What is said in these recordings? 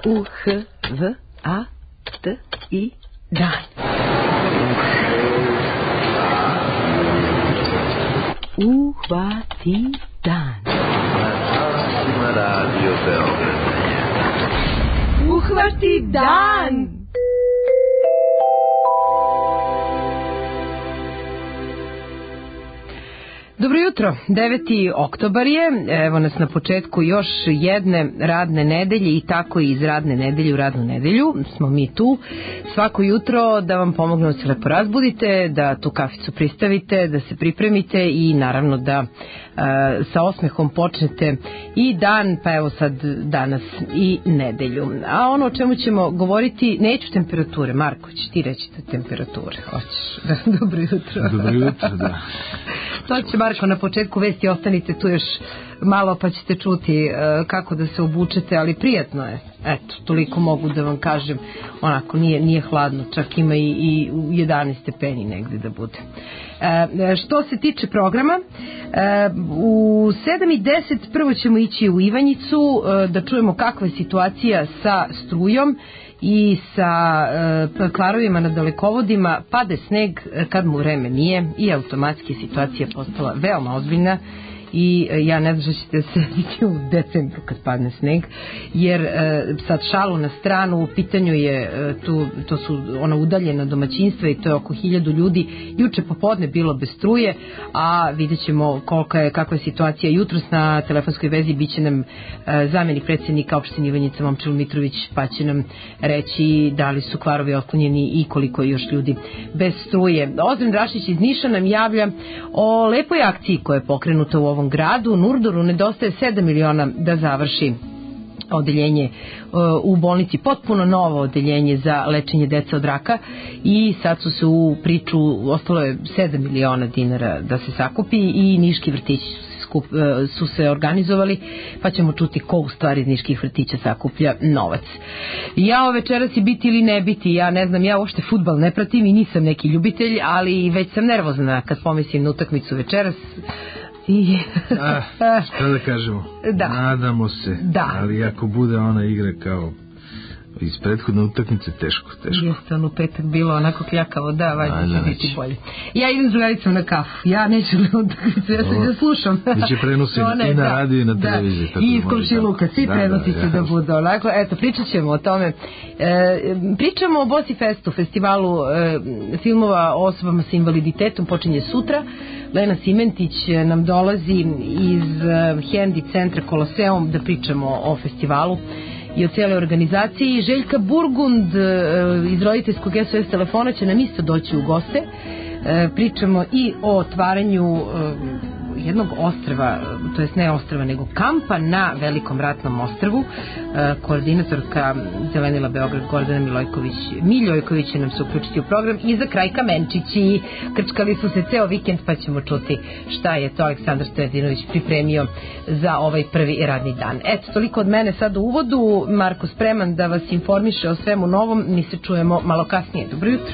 U-H-V-A-T-I dan. Uhvati dan. Radio Beograd. Uhvati dan. Dobro jutro, 9. oktobar je, evo nas na početku još jedne radne nedelje i tako i iz radne nedelje u radnu nedelju smo mi tu svako jutro da vam pomognemo da se lepo razbudite, da tu kaficu pristavite, da se pripremite i naravno da sa osmehom počnete i dan, pa evo sad danas i nedelju. A ono o čemu ćemo govoriti, neću temperature, Marko, ćeš ti reći temperature, hoćeš? Dobro jutro. Dobro jutro, da. To će Marko na početku vesti, ostanite tu još malo pa ćete čuti kako da se obučete, ali prijatno je. Eto, toliko mogu da vam kažem, onako nije hladno, čak ima i 11 stepeni negde da bude. Što se tiče programa, u 7:10 prvo ćemo ići u Ivanjicu da čujemo kakva je situacija sa strujom i sa kvarovima na dalekovodima. Pade sneg kad mu vreme nije i automatski situacija postala veoma ozbiljna i ja ne znam što ćete se vidjeti u decembru kad padne sneg, jer sad šalu na stranu, u pitanju je to su ona udaljena domaćinstva i to je oko 1000 ljudi. Juče popodne bilo bez struje, a vidjet ćemo kakva je situacija jutros. Na telefonskoj vezi biće nam zamjenik predsjednika opštine Ivanjica Momčilo Mitrović, pa će nam reći da li su kvarovi otklonjeni i koliko je još ljudi bez struje. Ozren Rašić iz Niša nam javlja o lepoj akciji koja je pokrenuta u ovom gradu. Nurdoru nedostaje 7 miliona da završi odeljenje u bolnici, potpuno novo odeljenje za lečenje dece od raka, i sad su se u priču, ostalo je 7 miliona dinara da se sakupi i niški vrtići su se organizovali, pa ćemo čuti ko u stvari iz niških vrtića sakuplja novac. Ja večeras i biti ili ne biti, ja ne znam, ja uopšte fudbal ne pratim i nisam neki ljubitelj, ali već sam nervozna kad pomislim na utakmicu večeras. Šta da kažemo? Da. Nadamo se, da. Ali ako bude ona igra kao iz prethodne utakmice, teško. Jeste, ono petak bilo onako kljakavo, da, valjda će biti bolje. Ja idem s drugaricom na kafu, ja neću na utakmicu, ja se slušam. Biće prenosi i na radiju i na televiziji. I iz komšiluka, svi prenosi će da budu onako. Eto, pričat ćemo o tome. Pričamo o Bosi Festu, festivalu filmova o osobama sa invaliditetom, počinje sutra. Lena Simentić nam dolazi iz Hendi centra Koloseum da pričamo o festivalu i o cijeloj organizaciji. Željka Burgund iz roditeljskog SOS telefona će nam isto doći u goste. Pričamo i o otvaranju jednog ostrva, to jest ne ostrva, nego kampa na Velikom ratnom ostrvu. Koordinatorka Zelenila Beograd Gordana Miljojković će nam se uključiti u program. I za kraj Kamenčići, krčkali su se ceo vikend, pa ćemo čuti šta je to Aleksandar Stojadinović pripremio za ovaj prvi radni dan. Eto, toliko od mene sad u uvodu. Marko spreman da vas informiše o svemu novom. Mi se čujemo malo kasnije. Dobro jutro.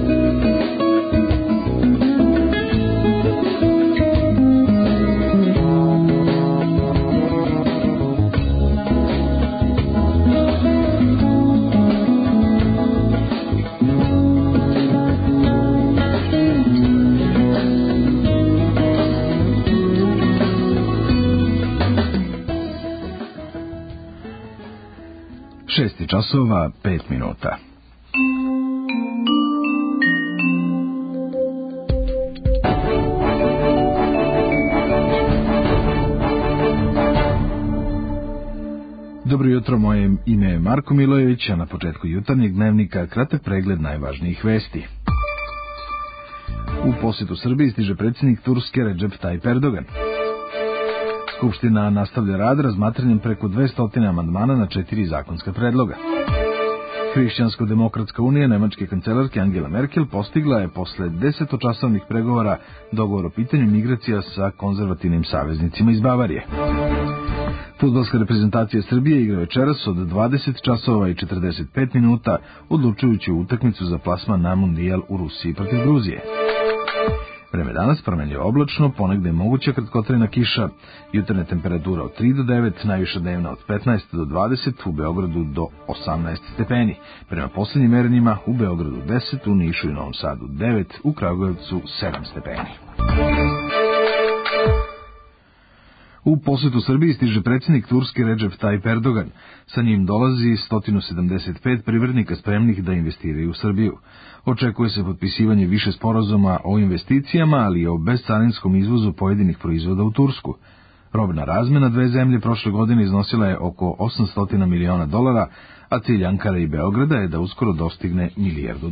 Časova 5 minuta. Dobro jutro, moje ime je Marko Milojević, a na početku jutarnjeg dnevnika kratak pregled najvažnijih vesti. U posjetu Srbiji stiže predsjednik Turske Recep Tayyip Erdogan. Skupština nastavlja rad razmatranjem preko 200 amandmana na 4 zakonska predloga. Hrišćansko-demokratska unija nemačke kancelarke Angela Merkel postigla je posle 10-časovnih pregovora dogovor o pitanju migracija sa konzervativnim saveznicima iz Bavarije. Fudbalska reprezentacija Srbije igra večeras od 20 časova i 45 minuta odlučujuću utakmicu za plasman na Mundijal u Rusiji protiv Gruzije. Vreme danas promenljivo oblačno, ponegde je moguća kratkotrajna kiša, jutarnja temperatura od 3 do 9, najviša dnevna od 15 do 20, u Beogradu do 18 stepeni. Prema posljednjim merenjima u Beogradu 10, u Nišu i Novom Sadu 9, u Kragujevcu 7 stepeni. U posetu Srbiji stiže predsjednik Turske Recep Tayyip Erdogan. Sa njim dolazi 175 privrednika spremnih da investiraju u Srbiju. Očekuje se potpisivanje više sporazuma o investicijama, ali i o bezcarinskom izvozu pojedinih proizvoda u Tursku. Robna razmena dve zemlje prošle godine iznosila je oko $800 miliona, a cilj Ankare i Beograda je da uskoro dostigne $1 milijardu.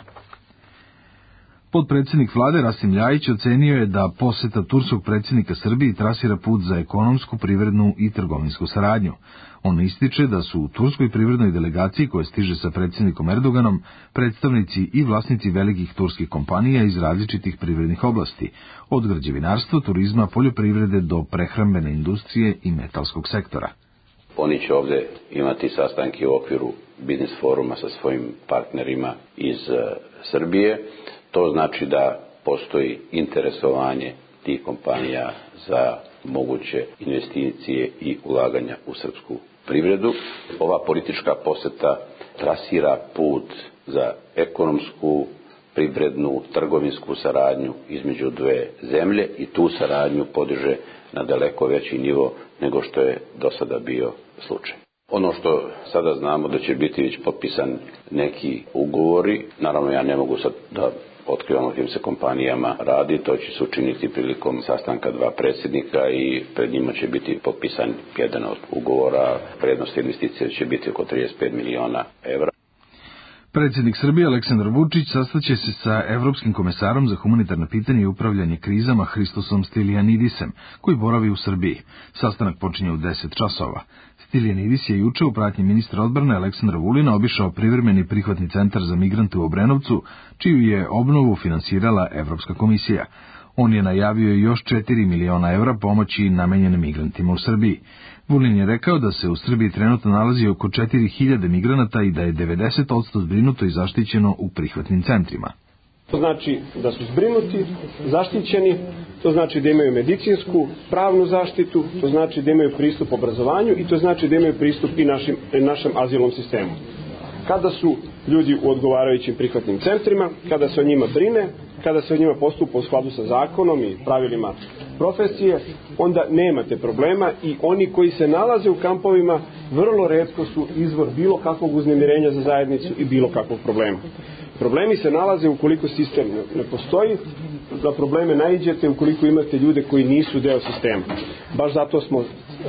Potpredsjednik vlade Rasim Ljajić ocenio je da poseta turskog predsjednika Srbiji trasira put za ekonomsku, privrednu i trgovinsku saradnju. On ističe da su u turskoj privrednoj delegaciji koja stiže sa predsjednikom Erdoganom predstavnici i vlasnici velikih turskih kompanija iz različitih privrednih oblasti, od građevinarstva, turizma, poljoprivrede do prehrambene industrije i metalskog sektora. Oni će ovdje imati sastanke u okviru biznis foruma sa svojim partnerima iz Srbije. To znači da postoji interesovanje tih kompanija za moguće investicije i ulaganja u srpsku privredu. Ova politička poseta trasira put za ekonomsku, privrednu, trgovinsku saradnju između dve zemlje i tu saradnju podiže na daleko veći nivo nego što je do sada bio slučaj. Ono što sada znamo da će biti već potpisan neki ugovori, naravno ja ne mogu sad da otkrivamo kim se kompanijama radi, to će se učiniti prilikom sastanka dva predsjednika i pred njima će biti potpisan jedan od ugovora, prednost investicije će biti oko 35 miliona evra. Predsjednik Srbije Aleksandar Vučić sastaće se sa Evropskim komesarom za humanitarna pitanja i upravljanje krizama Hristosom Stylianidisem, koji boravi u Srbiji. Sastanak počinje u 10 časova. Stylianidis je juče u pratnji ministra odbrane Aleksandra Vulina obišao privremeni prihvatni centar za migrante u Obrenovcu, čiju je obnovu finansirala Evropska komisija. On je najavio još 4 miliona evra pomoći namenjene migrantima u Srbiji. Vulin je rekao da se u Srbiji trenutno nalazi oko 4000 migranata i da je 90% zbrinuto i zaštićeno u prihvatnim centrima. To znači da su zbrinuti, zaštićeni, to znači da imaju medicinsku, pravnu zaštitu, to znači da imaju pristup obrazovanju i to znači da imaju pristup i našem azilnom sistemu. Kada su ljudi u odgovarajućim prihvatnim centrima, kada se o njima brine, kada se o njima postupa u skladu sa zakonom i pravilima profesije, onda nemate problema i oni koji se nalaze u kampovima vrlo retko su izvor bilo kakvog uznemirenja za zajednicu i bilo kakvog problema. Problemi se nalaze ukoliko sistem ne postoji, za probleme naiđete ukoliko imate ljude koji nisu deo sistema. Baš zato smo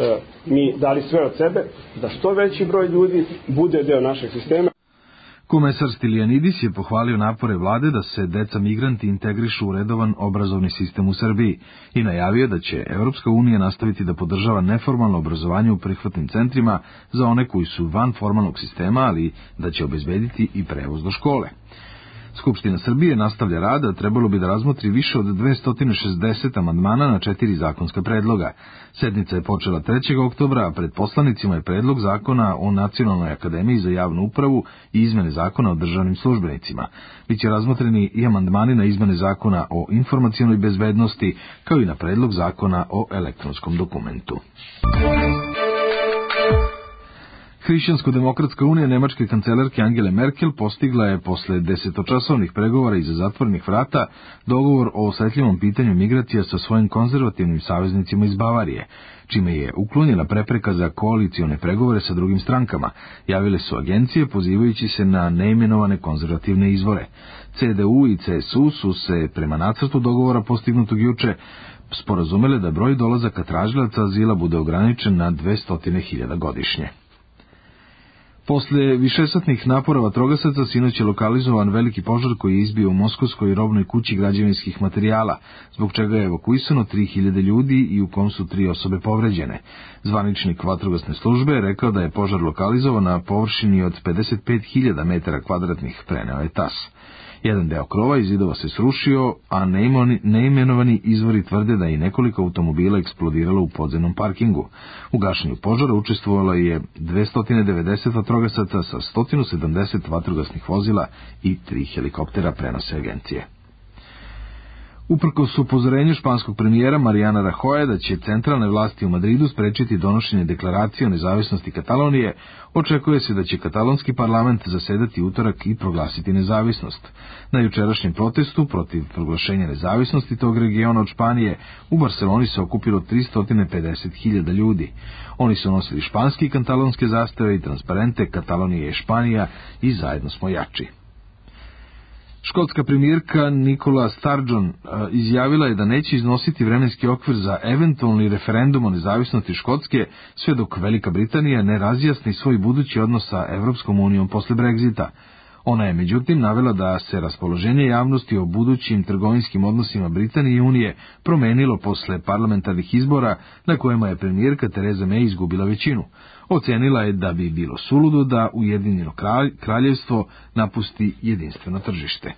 mi dali sve od sebe da što veći broj ljudi bude deo našeg sistema. Komesar Stylianidis je pohvalio napore vlade da se deca migranti integrišu u redovan obrazovni sistem u Srbiji i najavio da će Evropska unija nastaviti da podržava neformalno obrazovanje u prihvatnim centrima za one koji su van formalnog sistema, ali da će obezbediti i prevoz do škole. Skupština Srbije nastavlja rad, a trebalo bi da razmotri više od 260 amandmana na 4 zakonska predloga. Sednica je počela 3. oktobra, a pred poslanicima je predlog zakona o Nacionalnoj akademiji za javnu upravu i izmene zakona o državnim službenicima. Biće razmotreni i amandmani na izmene zakona o informacionoj bezbednosti, kao i na predlog zakona o elektronskom dokumentu. Hrišćansko-demokratska unija nemačke kancelarke Angele Merkel postigla je posle 10-časovnih pregovora iza zatvorenih vrata dogovor o osetljivom pitanju migracija sa svojim konzervativnim saveznicima iz Bavarije, čime je uklonjena prepreka za koalicione pregovore sa drugim strankama, javile su agencije pozivajući se na neimenovane konzervativne izvore. CDU i CSU su se prema nacrtu dogovora postignutog juče sporazumele da broj dolazaka tražilaca azila bude ograničen na 200.000 godišnje. Posle višesatnih napora vatrogasaca sinoć je lokalizovan veliki požar koji je izbio u Moskovskoj robnoj kući građevinskih materijala, zbog čega je evakuisano 3000 ljudi i u kom su 3 osobe povređene. Zvaničnik vatrogasne službe je rekao da je požar lokalizovan na površini od 55.000 metara kvadratnih, preneo je TAS. Jedan deo krova i zidova se srušio, a neimenovani izvori tvrde da je nekoliko automobila eksplodiralo u podzemnom parkingu. U gašenju požara učestvovalo je 290 vatrogasaca sa 170 vatrogasnih vozila i 3 helikoptera, prenose agencije. Uprkos upozorenju španskog premijera Mariana Rajoja da će centralne vlasti u Madridu sprečiti donošenje deklaracije o nezavisnosti Katalonije, očekuje se da će katalonski parlament zasedati utorak i proglasiti nezavisnost. Na jučerašnjem protestu protiv proglašenja nezavisnosti tog regiona od Španije u Barceloni se okupilo 350.000 ljudi. Oni su nosili španski i katalonske zastave i transparente Katalonija je Španija i zajedno smo jači. Škotska premijerka Nicola Sturgeon izjavila je da neće iznositi vremenski okvir za eventualni referendum o nezavisnosti Škotske sve dok Velika Britanija ne razjasni svoj budući odnos sa Evropskom unijom posle Brexita. Ona je međutim navela da se raspoloženje javnosti o budućim trgovinskim odnosima Britanije i Unije promenilo posle parlamentarnih izbora na kojima je premijerka Theresa May izgubila većinu. Ocenila je da bi bilo suludo da Ujedinjeno kraljevstvo napusti jedinstveno tržište.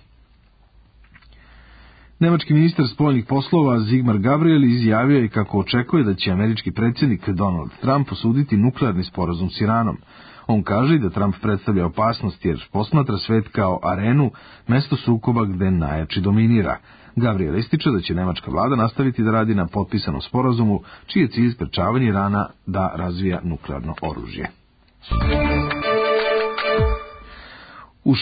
Nemački ministar spoljnih poslova Sigmar Gabriel izjavio je kako očekuje da će američki predsjednik Donald Trump osuditi nuklearni sporazum s Iranom. On kaže da Trump predstavlja opasnost jer posmatra svet kao arenu, mesto sukoba gde najjači dominira. Gabriel ističe da će nemačka vlada nastaviti da radi na potpisanom sporazumu, čiji je cilj sprečavanje Irana da razvija nuklearno oružje. U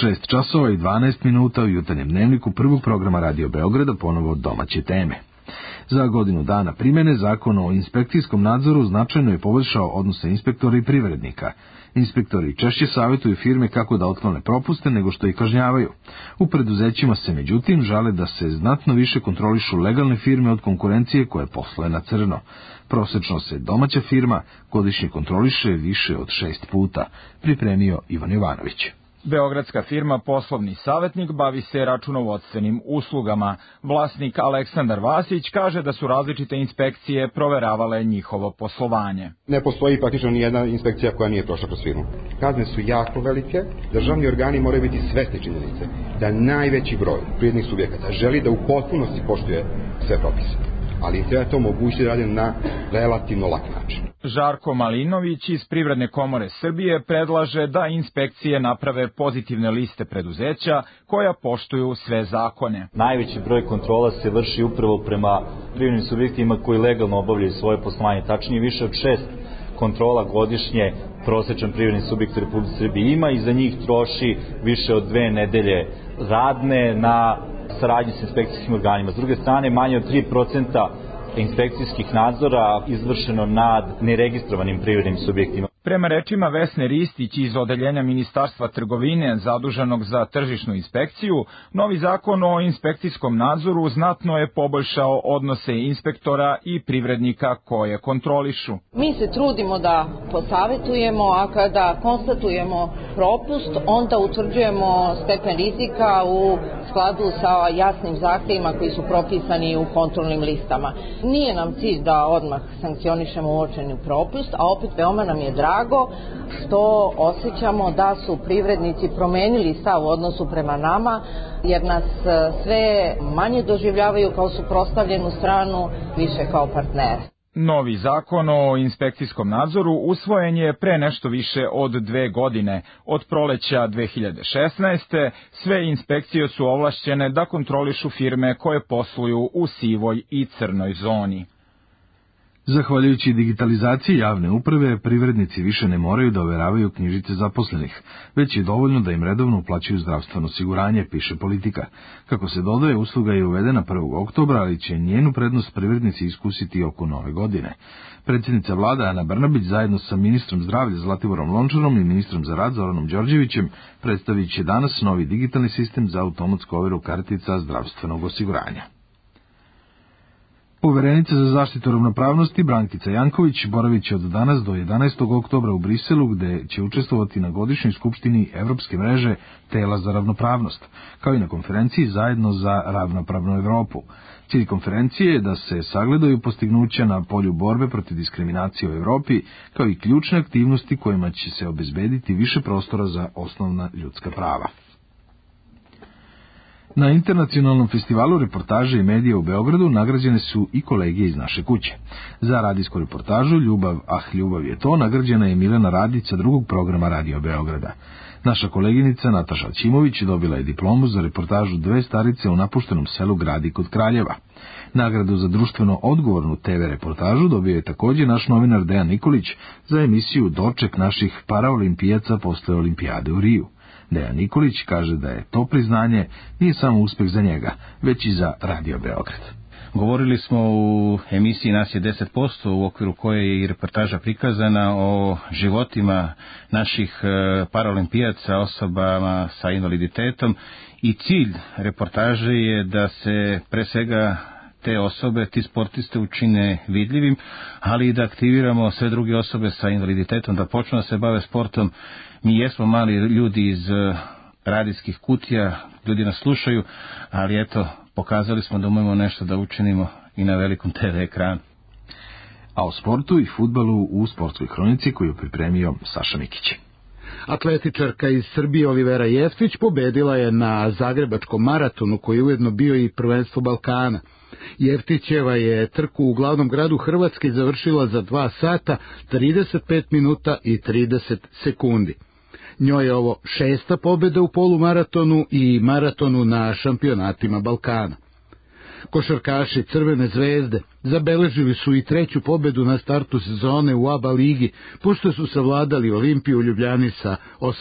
6:12 u jutarnjem dnevniku prvog programa Radio Beograda ponovo domaće teme. Za godinu dana primjene Zakon o inspekcijskom nadzoru značajno je poboljšao odnose inspektora i privrednika. Inspektori češće savjetuju firme kako da otklone propuste nego što ih kažnjavaju. U preduzećima se međutim žale da se znatno više kontrolišu legalne firme od konkurencije koje posluje na crno. Prosečno se domaća firma godišnje kontroliše više od 6 puta, pripremio Ivan Jovanović. Beogradska firma Poslovni savjetnik bavi se računovodstvenim uslugama. Vlasnik Aleksandar Vasić kaže da su različite inspekcije proveravale njihovo poslovanje. Ne postoji praktično ni jedna inspekcija koja nije prošla kroz firmu. Kazne su jako velike, državni organi moraju biti svesni činjenice da najveći broj privrednih subjekata želi da u potpunosti poštuje sve propise, ali treba to mogućiti da rade na relativno lak način. Žarko Malinović iz Privredne komore Srbije predlaže da inspekcije naprave pozitivne liste preduzeća koja poštuju sve zakone. Najveći broj kontrola se vrši upravo prema privrednim subjektima koji legalno obavljaju svoje poslovanje, tačnije više od 6 kontrola godišnje prosječan privredni subjekt u Republici Srbiji ima i za njih troši više od 2 nedelje radne na saradnji s inspekcijskim organima. S druge strane, manje od 3% inspekcijskih nadzora izvršeno nad neregistrovanim privrednim subjektima. Prema rečima Vesne Ristić iz Odeljenja Ministarstva trgovine zaduženog za tržišnu inspekciju, novi zakon o inspekcijskom nadzoru znatno je poboljšao odnose inspektora i privrednika koje kontrolišu. Mi se trudimo da posavetujemo, a kada konstatujemo propust, onda utvrđujemo stepen rizika u skladu sa jasnim zahtjevima koji su propisani u kontrolnim listama. Nije nam cilj da odmah sankcionišemo uočeni propust, a opet veoma nam je drago što osjećamo da su privrednici promenili stav u odnosu prema nama, jer nas sve manje doživljavaju kao suprotstavljenu stranu, više kao partnere. Novi zakon o inspekcijskom nadzoru usvojen je pre nešto više od 2 godine. Od proleća 2016. sve inspekcije su ovlašćene da kontrolišu firme koje posluju u sivoj i crnoj zoni. Zahvaljujući digitalizaciji javne uprave, privrednici više ne moraju da overavaju knjižice zaposlenih, već je dovoljno da im redovno uplaćuju zdravstveno osiguranje, piše Politika. Kako se dodaje, usluga je uvedena 1. oktobra, ali će njenu prednost privrednici iskusiti oko nove godine. Predsjednica vlade Ana Brnabić zajedno sa ministrom zdravlja Zlatiborom Lončarom i ministrom za rad Zoranom Đorđevićem predstavit će danas novi digitalni sistem za automatsku overu kartica zdravstvenog osiguranja. Poverenica za zaštitu ravnopravnosti Brankica Janković boravit će od danas do 11. oktobra u Briselu, gde će učestvovati na godišnjoj skupštini Evropske mreže tela za ravnopravnost, kao i na konferenciji Zajedno za ravnopravnu Evropu. Cilj konferencije je da se sagledaju postignuća na polju borbe protiv diskriminacije u Evropi, kao i ključne aktivnosti kojima će se obezbediti više prostora za osnovna ljudska prava. Na internacionalnom festivalu reportaže i medija u Beogradu nagrađene su i kolege iz naše kuće. Za radijsku reportažu Ljubav je to nagrađena je Milena Radić sa drugog programa Radio Beograda. Naša koleginica Nataša Ćimović dobila je diplomu za reportažu Dve starice u napuštenom selu Gradi kod Kraljeva. Nagradu za društveno odgovornu TV reportažu dobio je također naš novinar Dejan Nikolić za emisiju Doček naših paraolimpijaca posle olimpijade u Riju. Dejan Nikolić kaže da je to priznanje nije samo uspeh za njega, već i za Radio Beograd. Govorili smo u emisiji Nas je 10%, u okviru koje je i reportaža prikazana o životima naših paraolimpijaca, osobama sa invaliditetom, i cilj reportaže je da se pre svega te osobe, ti sportiste učine vidljivim, ali i da aktiviramo sve druge osobe sa invaliditetom da počnu da se bave sportom. Mi jesmo mali ljudi iz radijskih kutija, ljudi nas slušaju, ali eto, pokazali smo da umemo nešto da učinimo i na velikom TV ekranu. A o sportu i fudbalu u sportskoj hronici koju pripremio Saša Mikić. Atletičarka iz Srbije Olivera Jeftić pobedila je na Zagrebačkom maratonu, koji je ujedno bio i prvenstvo Balkana. Jeftićeva je trku u glavnom gradu Hrvatske završila za 2 sata, 35 minuta i 30 sekundi. Njoj je ovo 6. pobjeda u polumaratonu i maratonu na šampionatima Balkana. Košarkaši Crvene zvezde zabeležili su i 3. pobjedu na startu sezone u ABA ligi, pošto su savladali Olimpiju u Ljubljani sa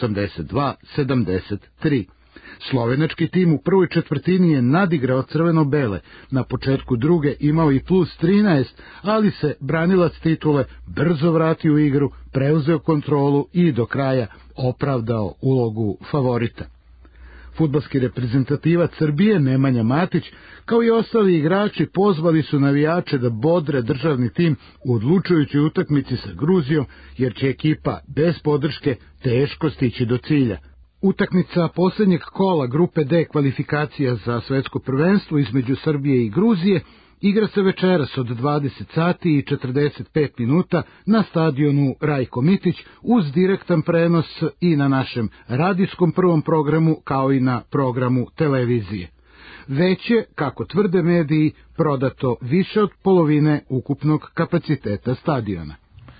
82-73. Slovenački tim u prvoj četvrtini je nadigrao crveno-bele, na početku druge imao i plus 13, ali se branilac titule brzo vratio u igru, preuzeo kontrolu i do kraja opravdao ulogu favorita. Fudbalski reprezentativac Srbije Nemanja Matić, kao i ostali igrači, pozvali su navijače da bodre državni tim u odlučujućoj utakmici sa Gruzijom, jer će ekipa bez podrške teško stići do cilja. Utakmica posljednjeg kola grupe D kvalifikacija za svetsko prvenstvo između Srbije i Gruzije igra se večeras od 20 sati i 45 minuta na stadionu Rajko Mitić uz direktan prenos i na našem radijskom prvom programu kao i na programu televizije. Već je, kako tvrde mediji, prodato više od polovine ukupnog kapaciteta stadiona.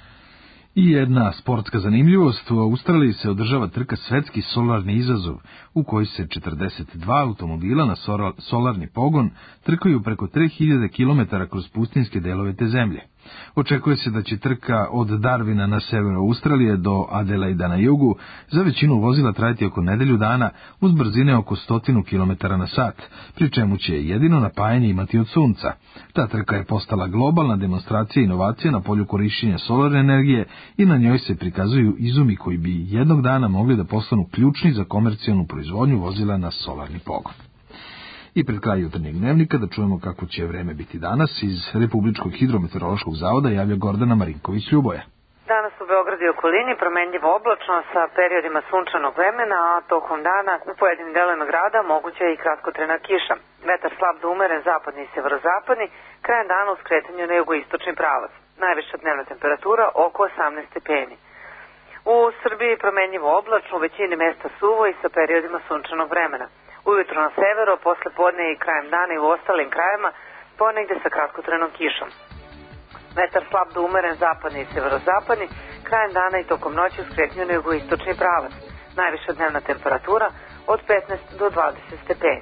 I jedna sportska zanimljivost, u Australiji se održava trka Svetski solarni izazov, u kojoj se 42 automobila na solarni pogon trkaju preko 3000 km kroz pustinske delove te zemlje. Očekuje se da će trka od Darwina na severu Australije do Adelaida na jugu za većinu vozila trajati oko nedelju dana uz brzine oko 100 km na sat, pri čemu će jedino napajanje imati od sunca. Ta trka je postala globalna demonstracija inovacije na polju korišćenja solarne energije i na njoj se prikazuju izumi koji bi jednog dana mogli da postanu ključni za komercijalnu proizvodnju vozila na solarni pogon. I pred kraj jutarnjeg dnevnika da čujemo kako će vreme biti danas. Iz Republičkog hidrometeorološkog zavoda javlja Gordana Marinković-Ljuboja. Danas u Beogradu i okolini promenljivo oblačno sa periodima sunčanog vremena, a tokom dana u pojedinim delovima grada moguća je i kratkotrajna kiša. Vetar slab do umeren zapadni i severozapadni, krajem dana u skretanju na jugoistočni pravac. Najviša dnevna temperatura oko 18 stepeni. U Srbiji promenljivo oblačno, u većini mesta suvo i sa periodima sunčanog vremena. Ujutro na severu, posle podne i krajem dana i u ostalim krajevima, ponegde sa kratkotrajnom kišom. Vetar slab do umeren zapadni i severozapadni, krajem dana i tokom noći u skretanju na jugoistočni pravac. Najviša dnevna temperatura od 15 do 20 stepeni.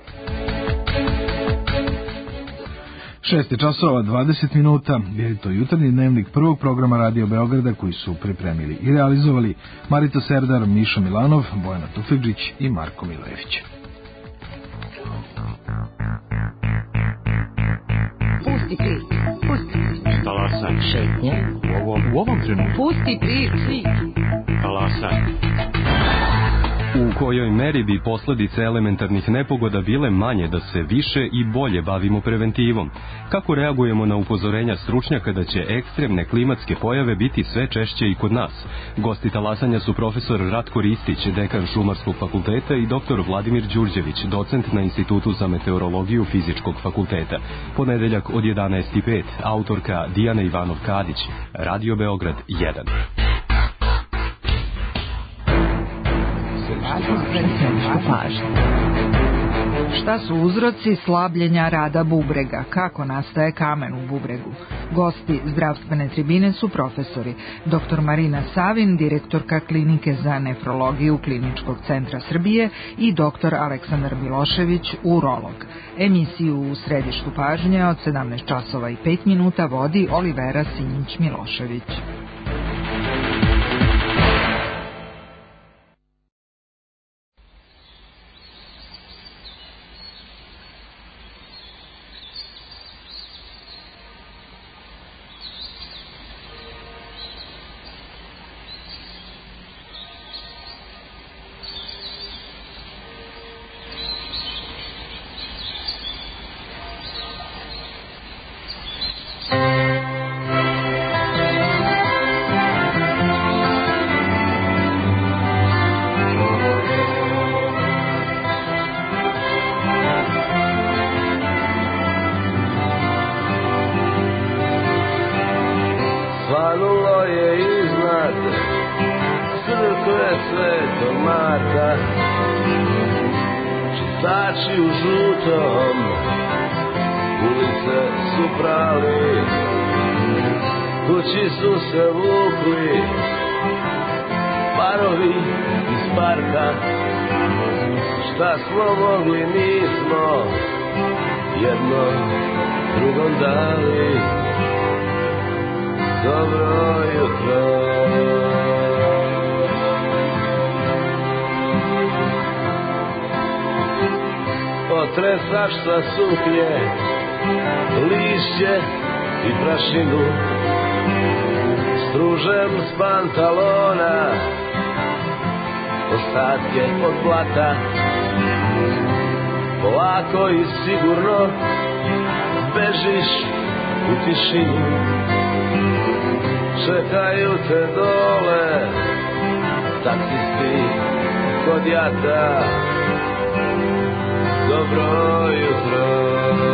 6 časova 20 minuta, je to jutarnji dnevnik prvog programa Radio Beograda koji su pripremili i realizovali Marica Serdar, Miša Milanov, Bojana Tufegđić i Marko Milojević. Pusti prič, pusti. Talasaj. Šetnje. U ovom trenutku. Pusti prič. Talasaj. U kojoj meri bi posledice elementarnih nepogoda bile manje da se više i bolje bavimo preventivom? Kako reagujemo na upozorenja stručnjaka da će ekstremne klimatske pojave biti sve češće i kod nas? Gosti talasanja su profesor Ratko Ristić, dekan Šumarskog fakulteta, i doktor Vladimir Đurđević, docent na Institutu za meteorologiju Fizičkog fakulteta. Ponedeljak od 11:05, autorka Dijana Ivanov-Kadić, Radio Beograd 1. Šta su uzroci slabljenja rada bubrega? Kako nastaje kamen u bubregu? Gosti zdravstvene tribine su profesori dr. Marina Savin, direktorka Klinike za nefrologiju Kliničkog centra Srbije i dr. Aleksandar Milošević, urolog. Emisiju u središtu pažnje od 17 časova i 5 minuta vodi Olivera Sinjić-Milošević. Kući su se vukli parovi iz parka, šta smo mogli nismo jedno drugom dali. Dobro jutro. Otresaš sa suknje lišće i prašinu, stružem s pantalona ostatke od blata. Polako i sigurno bežiš u tišinu, čekaju te dole taksisti kod jata. Dobro jutro.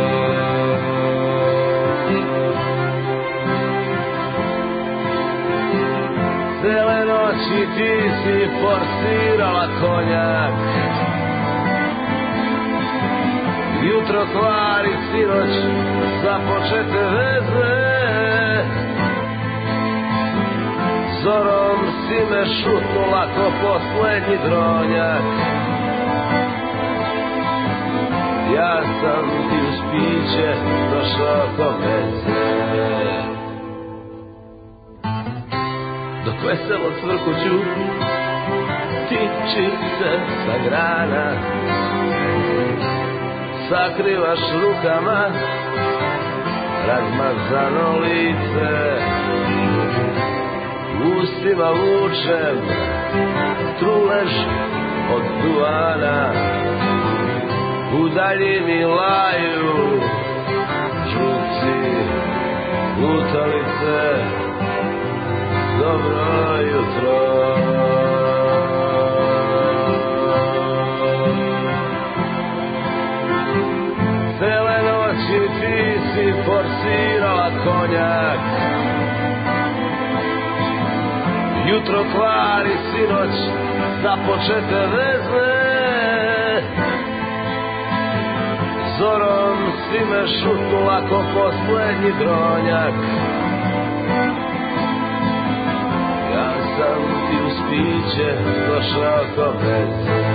Cele noći ti si forsirala konjak, jutro kvari sinoć započete veze. Zorom si me šutnula ko poslednji dronjak, ja sam ti uz piće došao ko veze. Dok veselo cvrkuću tiči se sa grana, sakrivaš rukama razmazano lice. Ustima vučem trulež od duvana, u daljini laju žuci lutalice. Dobro jutro. Cele noći ti si forsirala konjak, jutro kvari sinoć započete veze. Zorom si me šutnula ko poslednji dronjak, ja sam ti uz piće došao ko veze.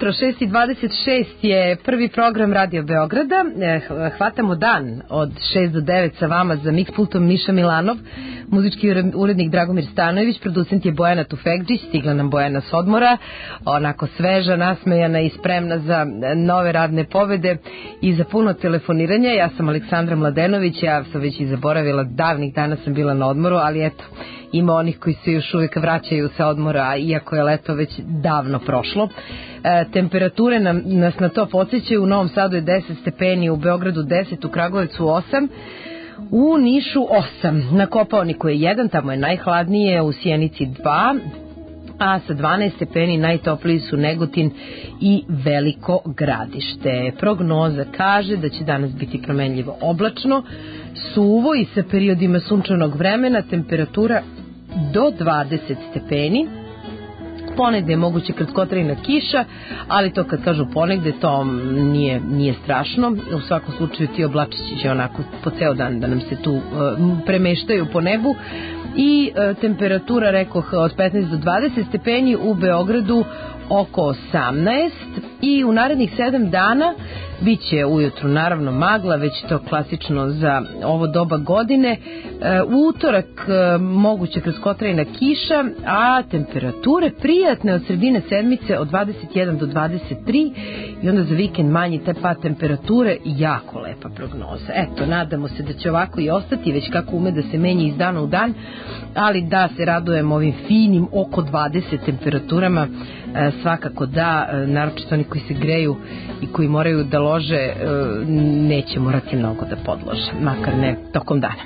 jutro, 6:26 je prvi program Radio Beograda. Hvatamo dan od 6 do 9 sa vama za mix pultom Miša Milanov, muzički urednik Dragomir Stanojević, producent je Bojana Tufekđić, stigla nam Bojana s odmora, onako sveža, nasmejana i spremna za nove radne pobede i za puno telefoniranja. Ja sam Aleksandra Mladenović, ja sam već i zaboravila, davnih dana sam bila na odmoru, ali eto, ima onih koji se još uvijek vraćaju sa odmora, iako je leto već davno prošlo. Temperature nas na to podsjećaju. U Novom Sadu je 10 stepeni, u Beogradu 10, u Kragujevcu 8, u Nišu 8, na Kopaoniku je 1, tamo je najhladnije, u Sjenici 2, a sa 12 stepeni najtopliji su Negotin i Veliko Gradište. Prognoza kaže da će danas biti promenljivo oblačno, suvo i sa periodima sunčanog vremena, temperatura do 20 stepeni. Ponegde je moguće kratkotrajna kiša, ali to kad kažu ponegde, to nije strašno. U svakom slučaju ti oblačići će onako po ceo dan da nam se tu premeštaju po nebu. I temperatura, rekoh, od 15 do 20 stepeni, u Beogradu oko 18, i u narednih 7 dana bit će ujutru naravno magla, već to klasično za ovo doba godine. U utorak moguće kratkotrajna kiša, a temperature prijatne od sredine sedmice od 21 do 23, i onda za vikend manji te pad temperature, jako lepa prognoza. Eto, nadamo se da će ovako i ostati, već kako ume da se menja iz dana u dan, ali da se radujemo ovim finim oko 20 temperaturama, svakako da, naročito oni koji se greju i koji moraju da lože, neće morati mnogo da podlože, makar ne tokom dana.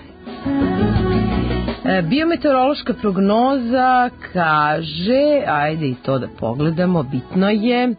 Biometeorološka prognoza kaže, ajde i to da pogledamo, bitno je,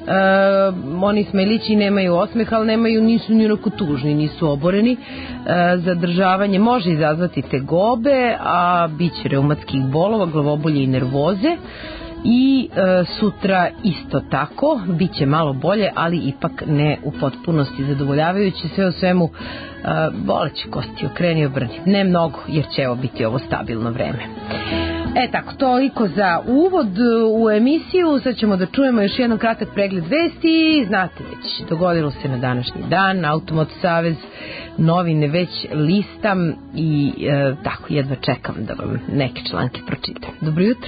oni smelići nemaju osmeh, ali nisu ni onako tužni, nisu oboreni. Zadržavanje može izazvati tegobe, a bit će reumatskih bolova, glavobolje i nervoze. I sutra isto tako, bit će malo bolje, ali ipak ne u potpunosti zadovoljavajući. Sve u svemu boleće kosti, okreni obrni, ne mnogo, jer će biti ovo stabilno vreme. Tako, toliko za uvod u emisiju. Sad ćemo da čujemo još jedan kratak pregled vesti. Znate već, dogodilo se na današnji dan, Automoto savez novine već listam i tako, jedva čekam da vam neke članke pročitam. Dobro jutro.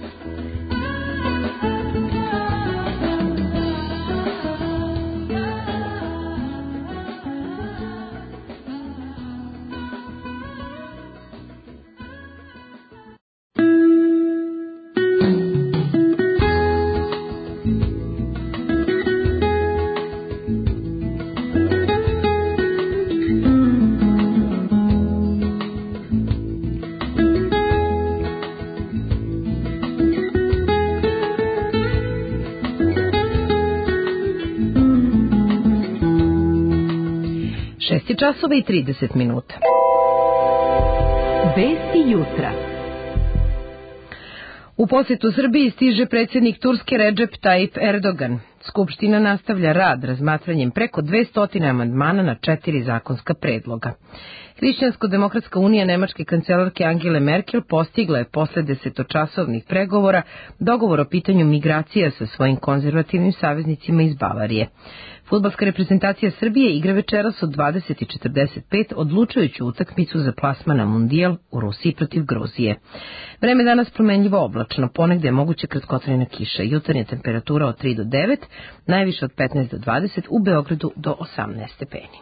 Časova i 30 minuta. Vesti jutra. U posjetu Srbiji stiže predsjednik Turske Recep Tayyip Erdogan. Skupština nastavlja rad razmatranjem preko 200 amandmana na 4 zakonska predloga. Hrišćansko-demokratska unija nemačke kancelarke Angele Merkel postigla je posle 10-časovnih pregovora dogovor o pitanju migracija sa svojim konzervativnim saveznicima iz Bavarije. Fudbalska reprezentacija Srbije igra večeras od 20:45 odlučujuću utakmicu za plasman na Mundijal u Rusiji protiv Gruzije. Vreme danas promenljivo oblačno, ponegde je moguće kratkotrajna kiša, jutarnja temperatura od 3 do 9, najviše od 15 do 20, u Beogradu do 18 stepeni.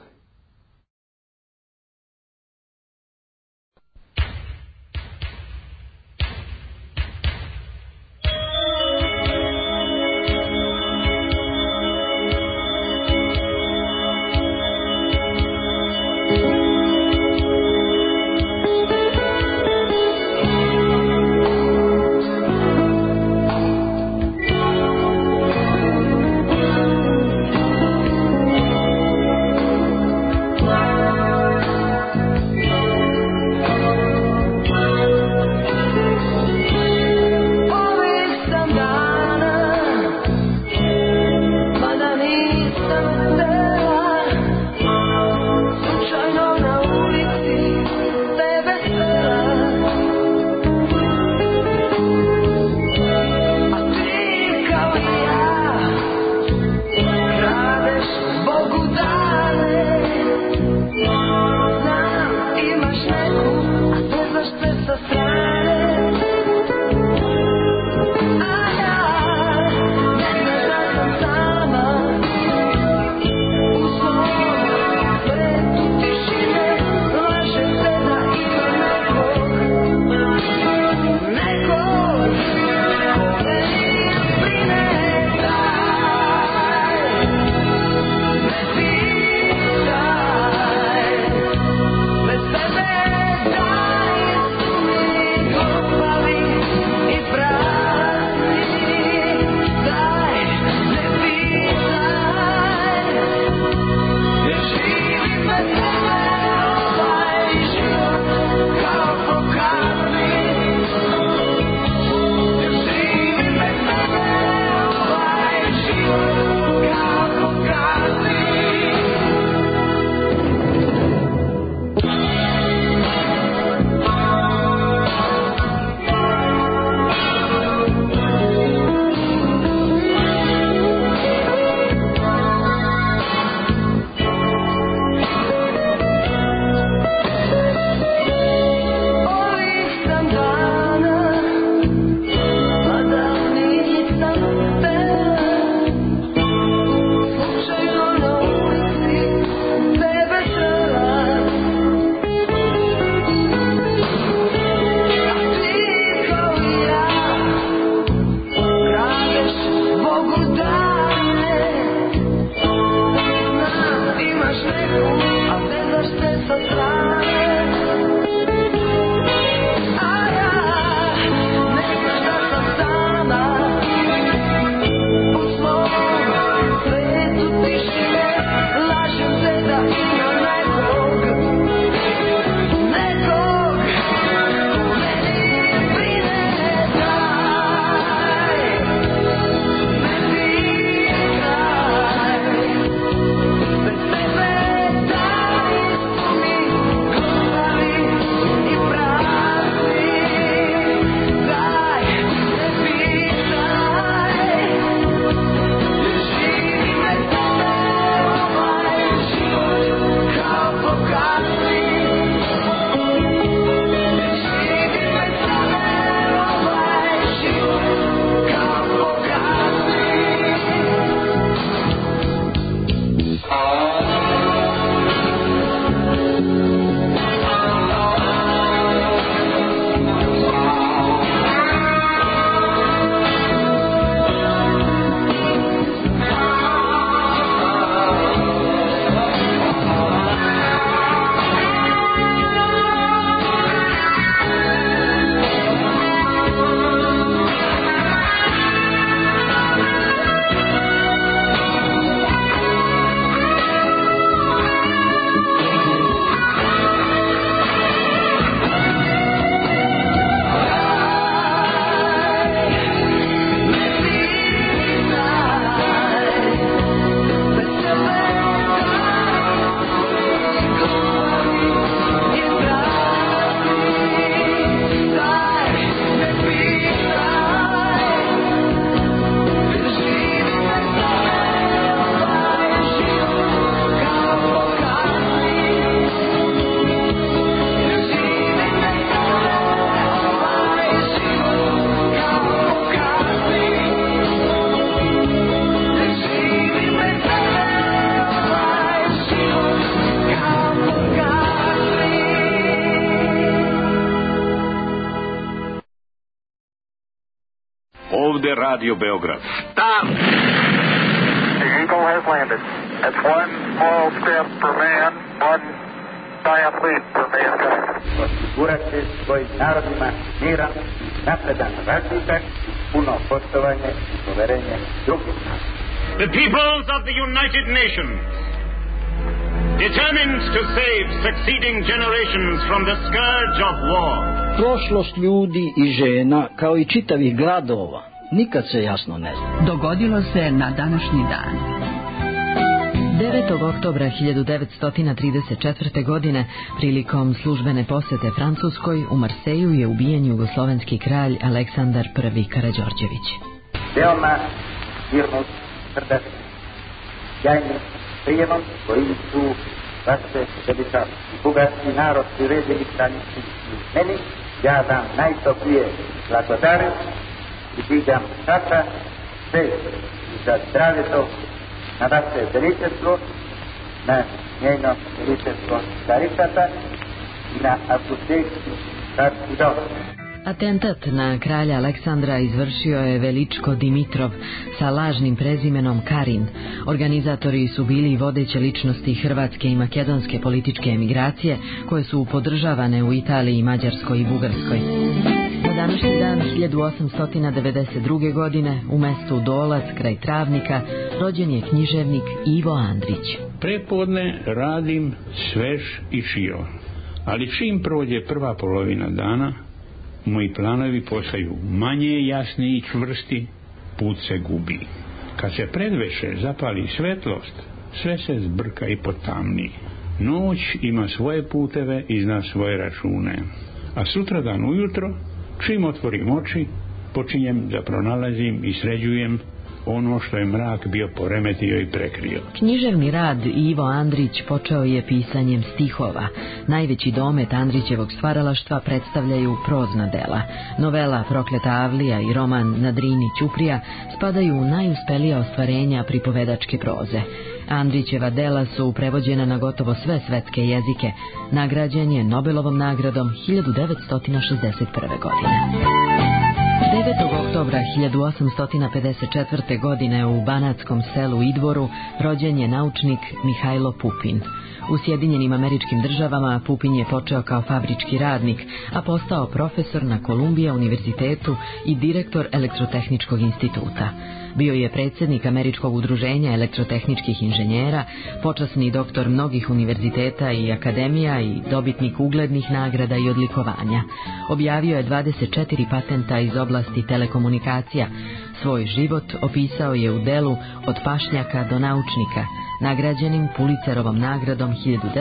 ovde Radio Beograd. Stop! The Eagle has landed. That's one small step for man, one giant leap for mankind. Osigurati svojim narodima miran, napredan razvitak, puno poštovanje i poverenje drugim. The peoples of the United Nations, determined to save succeeding generations from the scourge of war. Prošlost ljudi i žena, kao i čitavih gradova, nikad se jasno ne zna. Dogodilo se na današnji dan. 9. oktobra 1934. godine, prilikom službene posete Francuskoj, u Marseju je ubijen jugoslovenski kralj Aleksandar I Karađorđević. Veoma mirno, srdačni, sjajni prijemom koji su vaše veličaste i bogatski narod priredili stranici i meni, ja vam najtoplije blagodarim i digam sada sve za zdravlje na vaše veličestvo, na njeno veličestvo Caricata i na apostolski carski dom. Atentat na kralja Aleksandra izvršio je Veličko Dimitrov sa lažnim prezimenom Karin. Organizatori su bili vodeće ličnosti hrvatske i makedonske političke emigracije koje su podržavane u Italiji, Mađarskoj i Bugarskoj. Na današnji dan 1892. godine u mestu Dolac kraj Travnika rođen je književnik Ivo Andrić. Prepodne radim svež i šio, ali čim prođe prva polovina dana, moji planovi postaju manje jasni i čvrsti, put se gubi. Kad se predveče zapali svetlost, sve se zbrka i potamni. Noć ima svoje puteve i zna svoje račune. A sutradan ujutro, čim otvorim oči, počinjem da pronalazim i sređujem ono što je mrak bio poremetio i prekrio. Književni rad Ivo Andrić počeo je pisanjem stihova. Najveći domet Andrićevog stvaralaštva predstavljaju prozna dela. Novela Prokleta Avlija i roman Na Drini Ćuprija spadaju u najuspelija ostvarenja pripovedačke proze. Andrićeva dela su prevođena na gotovo sve svetske jezike. Nagrađen je Nobelovom nagradom 1961. godine. 9. oktobra 1854. godine u banatskom selu Idvoru rođen je naučnik Mihajlo Pupin. U Sjedinjenim Američkim Državama Pupin je počeo kao fabrički radnik, a postao profesor na Columbia univerzitetu i direktor Elektrotehničkog instituta. Bio je predsjednik Američkog udruženja elektrotehničkih inženjera, počasni doktor mnogih univerziteta i akademija i dobitnik uglednih nagrada i odlikovanja. Objavio je 24 patenta iz oblasti telekomunikacija. Svoj život opisao je u delu Od pašnjaka do naučnika, nagrađenim Pulitzerovom nagradom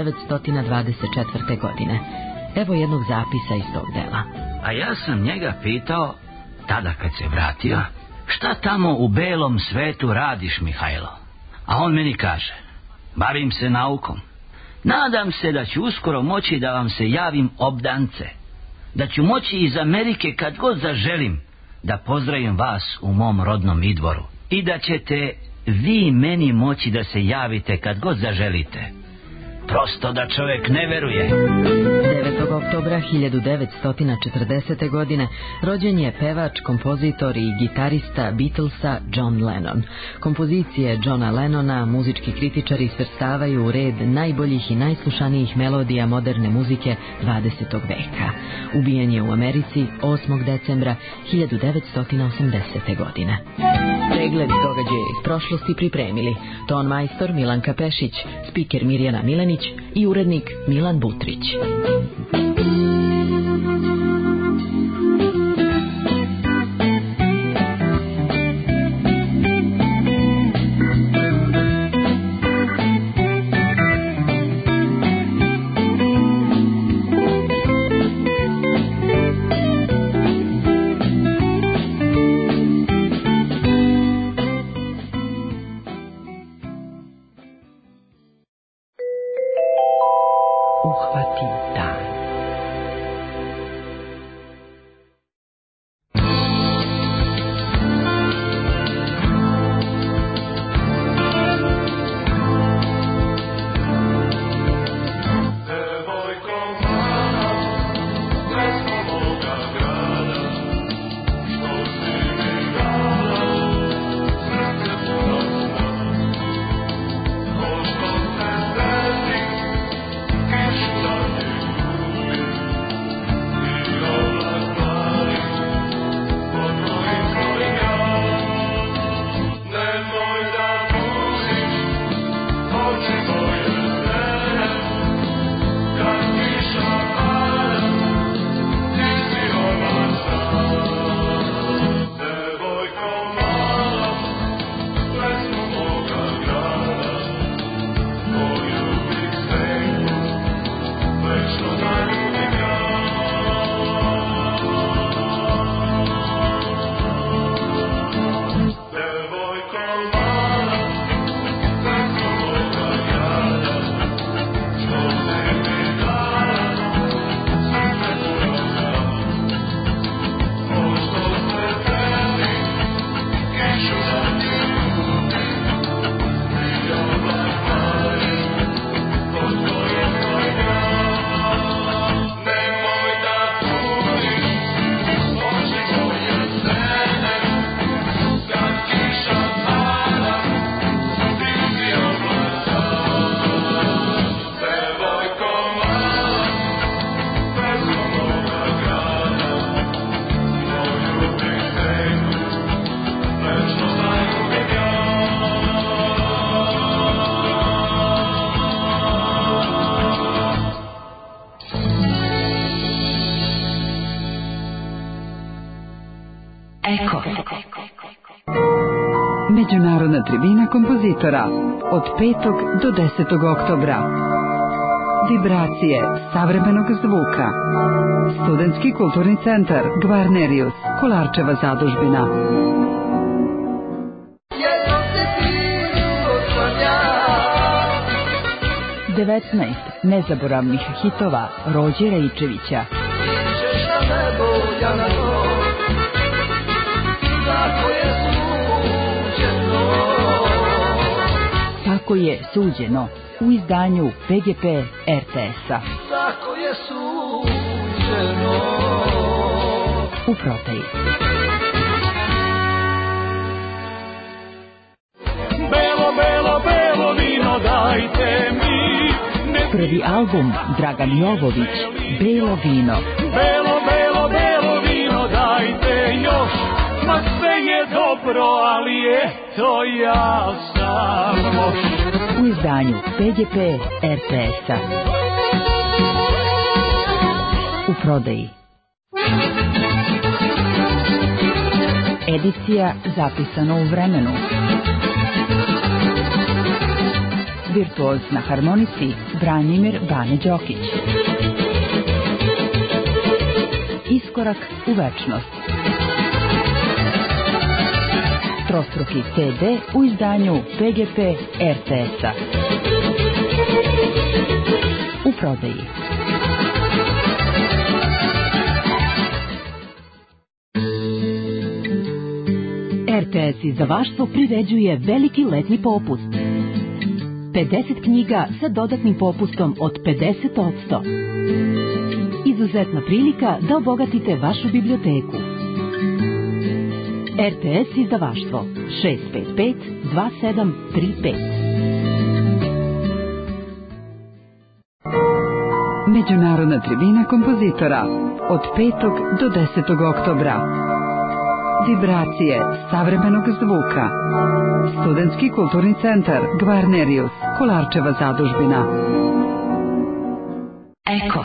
1924. godine. Evo jednog zapisa iz tog dela. A ja sam njega pitao, tada kad se vratio, šta tamo u belom svetu radiš, Mihajlo? A on meni kaže, bavim se naukom. Nadam se da ću uskoro moći da vam se javim obdance. Da ću moći iz Amerike kad god zaželim da pozdravim vas u mom rodnom Idvoru. I da ćete vi meni moći da se javite kad god zaželite. Prosto da čovjek ne veruje. 9. oktobra 1940. godine rođen je pevač, kompozitor i gitarista Beatlesa John Lennon. Kompozicije Johna Lennona muzički kritičari svrstavaju u red najboljih i najslušanijih melodija moderne muzike 20. veka. Ubijen je u Americi 8. decembra 1980. godine. Pregled događaja iz prošlosti pripremili ton majstor Milanka Pešić, spiker Mirjana Milenić i urednik Milan Butrić. Uhvati dan. Eko. Međunarodna tribina kompozitora od 5. do 10. oktobra. Vibracije savremenog zvuka. Studentski kulturni centar Gvarnerius, Kolarčeva zadužbina. 19 nezaboravnih hitova Rođe Rejčevića. Tako je suđeno u izdanju PGP RTS-a. Tako je suđeno. U prodaji. Belo, belo, belo vino dajte mi. Prvi album Dragan Jovović, Belo vino. Belo, belo, belo vino dajte još. Ma sve je dobro, ali eto ja sam loš. U izdanju PGP RTS-a. U prodaji. Edicija zapisana u vremenu. Virtuoz na harmonici Branimir Bane Đokić. Iskorak u večnost. Trostruki CD u izdanju PGP RTS-a. U prodaji. RTS izdavaštvo priređuje veliki letnji popust. 50 knjiga sa dodatnim popustom od 50%. Izuzetna prilika da obogatite vašu biblioteku. RTS izdavaštvo 655 2735. Međunarodna tribina kompozitora od 5. do 10. oktobra. Vibracije savremenog zvuka. Studentski kulturni centar Gvarnerius, Kolarčeva zadužbina. Eko.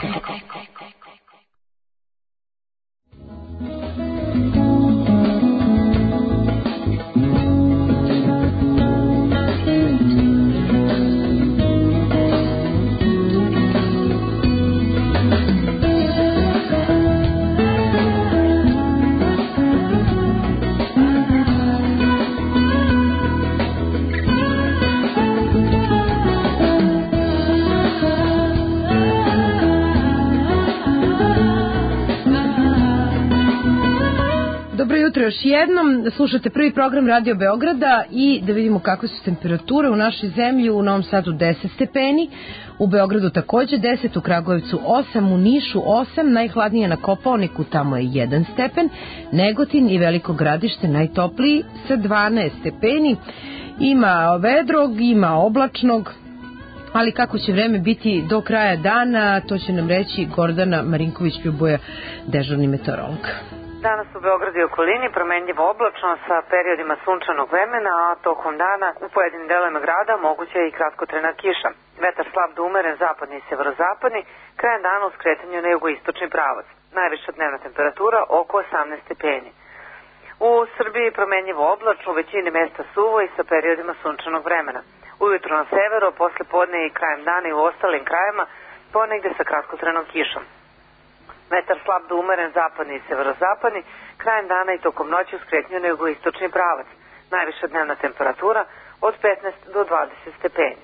Još jednom slušate prvi program Radio Beograda i da vidimo kakve su temperature u našoj zemlji. U Novom Sadu 10 stepeni, u Beogradu takođe 10, u Kragujevcu 8, u Nišu 8, najhladnije na Kopaoniku, tamo je 1 stepen, Negotin i Veliko Gradište najtopliji sa 12 stepeni. Ima vedrog, ima oblačnog, ali kako će vreme biti do kraja dana, to će nam reći Gordana Marinković-Ljuboja, dežurni meteorolog. Danas u Beogradu i okolini promenljivo oblačno sa periodima sunčanog vremena, a tokom dana u pojedinim delovima grada moguće je i kratkotrajna kiša. Vetar slab do umeren zapadni i severozapadni, krajem dana u skretanju na jugoistočni pravac. Najviša dnevna temperatura oko 18 stepeni. U Srbiji promenljivo oblačno, u većini mesta suvo i sa periodima sunčanog vremena. Ujutro na severu, posle podne i krajem dana i u ostalim krajevima ponegde sa kratkotrajnom kišom. Vetar slab do umeren zapadni i severozapadni, krajem dana i tokom noći u skretnju na jugoistočni pravac. Najviša dnevna temperatura od 15 do 20 stepeni.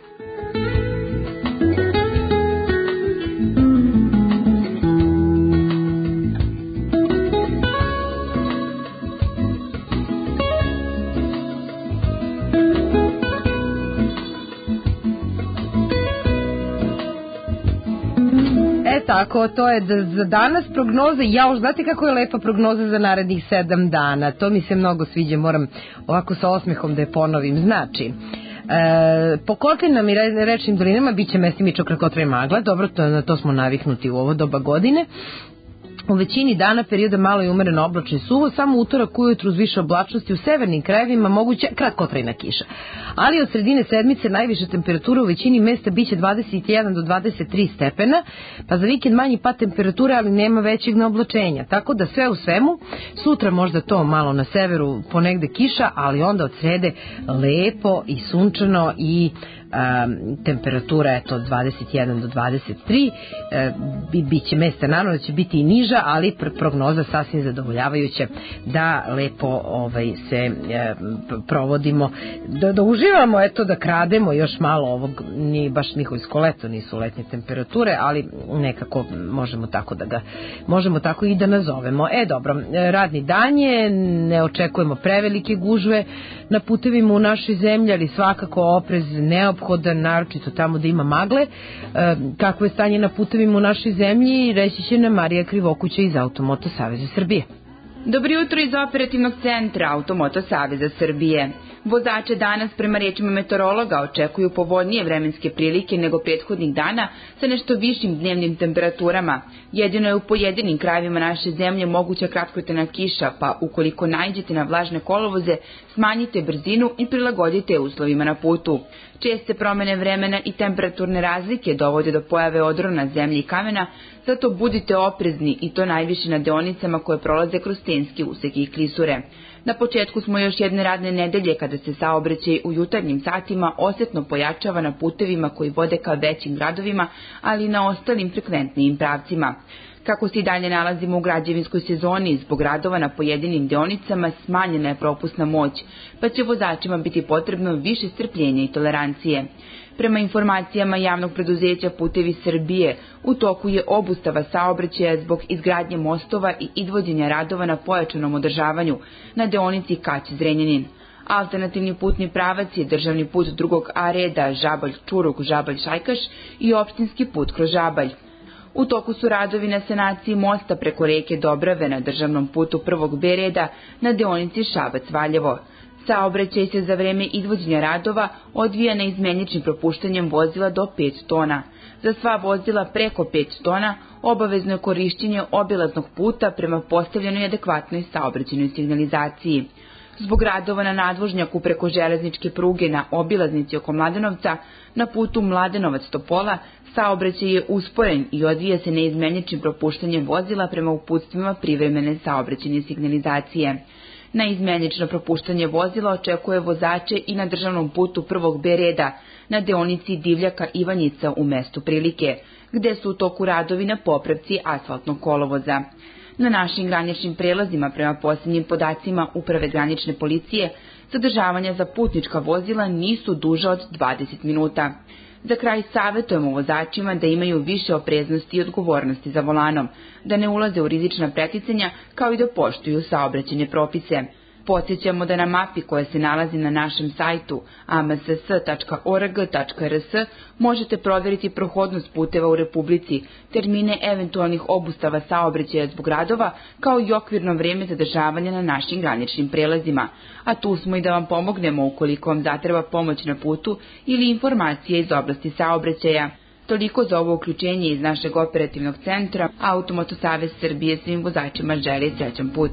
Tako, to je za danas prognoza. Jao, znate kako je lepa prognoza za narednih 7 dana. To mi se mnogo sviđa, moram ovako sa osmehom da je ponovim. Znači, po kotlinama i rečnim dolinama biće mesimično kratkotrajna magla. Dobro, na to smo naviknuti u ovo doba godine. U većini dana perioda malo i umereno oblačno i suvo, samo utorak ujutru uz više oblačnosti u severnim krajevima moguća kratkotrajna kiša. Ali od sredine sedmice najviša temperatura u većini mesta biće 21 do 23 stepena, pa za vikend manji pad temperature, ali nema većeg neoblačenja. Tako da sve u svemu, sutra možda to malo na severu ponegde kiša, ali onda od srede lepo i sunčano i temperatura je to 21 do 23, biće mesta naravno da će biti i niža, ali prognoza sasvim zadovoljavajuća da lepo se provodimo, da uživamo, eto, da krademo još malo ovog, ni baš Miholjsko leto, nisu letnje temperature, ali nekako možemo tako i da nazovemo. Dobro, radni dan je, ne očekujemo prevelike gužve na putevima u našoj zemlji, ali svakako oprez neophodan, naročito tamo da ima magle. Kako je stanje na putevima u našoj zemlji, reći će nam Marija Krivokuća iz Automoto Saveza Srbije. Dobro jutro iz operativnog centra Automoto Saveza Srbije. Vozače danas, prema rečima meteorologa, očekuju povoljnije vremenske prilike nego prethodnih dana sa nešto višim dnevnim temperaturama. Jedino je u pojedinim krajevima naše zemlje moguća kratkotrajna kiša, pa ukoliko naiđete na vlažne kolovoze, smanjite brzinu i prilagodite uslovima na putu. Česte promene vremena i temperaturne razlike dovode do pojave odrona zemlje i kamena, zato budite oprezni i to najviše na deonicama koje prolaze kroz stenski usek i klisure. Na početku smo još jedne radne nedelje kada se saobraćaj u jutarnjim satima osetno pojačava na putevima koji vode ka većim gradovima, ali i na ostalim frekventnijim pravcima. Kako se i dalje nalazimo u građevinskoj sezoni, zbog radova na pojedinim deonicama smanjena je propusna moć, pa će vozačima biti potrebno više strpljenja i tolerancije. Prema informacijama javnog preduzeća Putevi Srbije, u toku je obustava saobraćaja zbog izgradnje mostova i izvođenja radova na pojačanom održavanju na deonici Kać-Zrenjanin. Alternativni putni pravac je državni put drugog A reda Žabalj-Čuruk, Žabalj-Šajkaš i opštinski put kroz Žabalj. U toku su radovi na sanaciji mosta preko reke Dobrave na državnom putu prvog B reda na deonici Šabac-Valjevo. Saobraćaj se za vreme izvođenja radova odvija neizmeničnim propuštanjem vozila do 5 tona. Za sva vozila preko 5 tona obavezno je korišćenje obilaznog puta prema postavljenoj adekvatnoj saobraćajnoj signalizaciji. Zbog radova na nadvožnjaku preko železničke pruge na obilaznici oko Mladenovca, na putu Mladenovac-Topola, saobraćaj je usporen i odvija se neizmeničnim propuštanjem vozila prema uputstvima privremene saobraćajne signalizacije. Neizmenično propuštanje vozila očekuje vozače i na državnom putu prvog B reda na deonici Divljaka-Ivanjica u mestu Prilike, gde su u toku radovi na popravci asfaltnog kolovoza. Na našim graničnim prelazima, prema posljednjim podacima Uprave granične policije, zadržavanja za putnička vozila nisu duža od 20 minuta. Za kraj savjetujemo vozačima da imaju više opreznosti i odgovornosti za volanom, da ne ulaze u rizična preticanja kao i da poštuju saobraćajne propise. Podsjećamo da na mapi koja se nalazi na našem sajtu amss.org.rs možete provjeriti prohodnost puteva u Republici, termine eventualnih obustava saobraćaja zbog radova, kao i okvirno vreme zadržavanja na našim graničnim prelazima. A tu smo i da vam pomognemo ukoliko vam zatreba pomoć na putu ili informacije iz oblasti saobraćaja. Toliko za ovo uključenje iz našeg operativnog centra. Automoto Savez Srbije svim vozačima želi srećan put.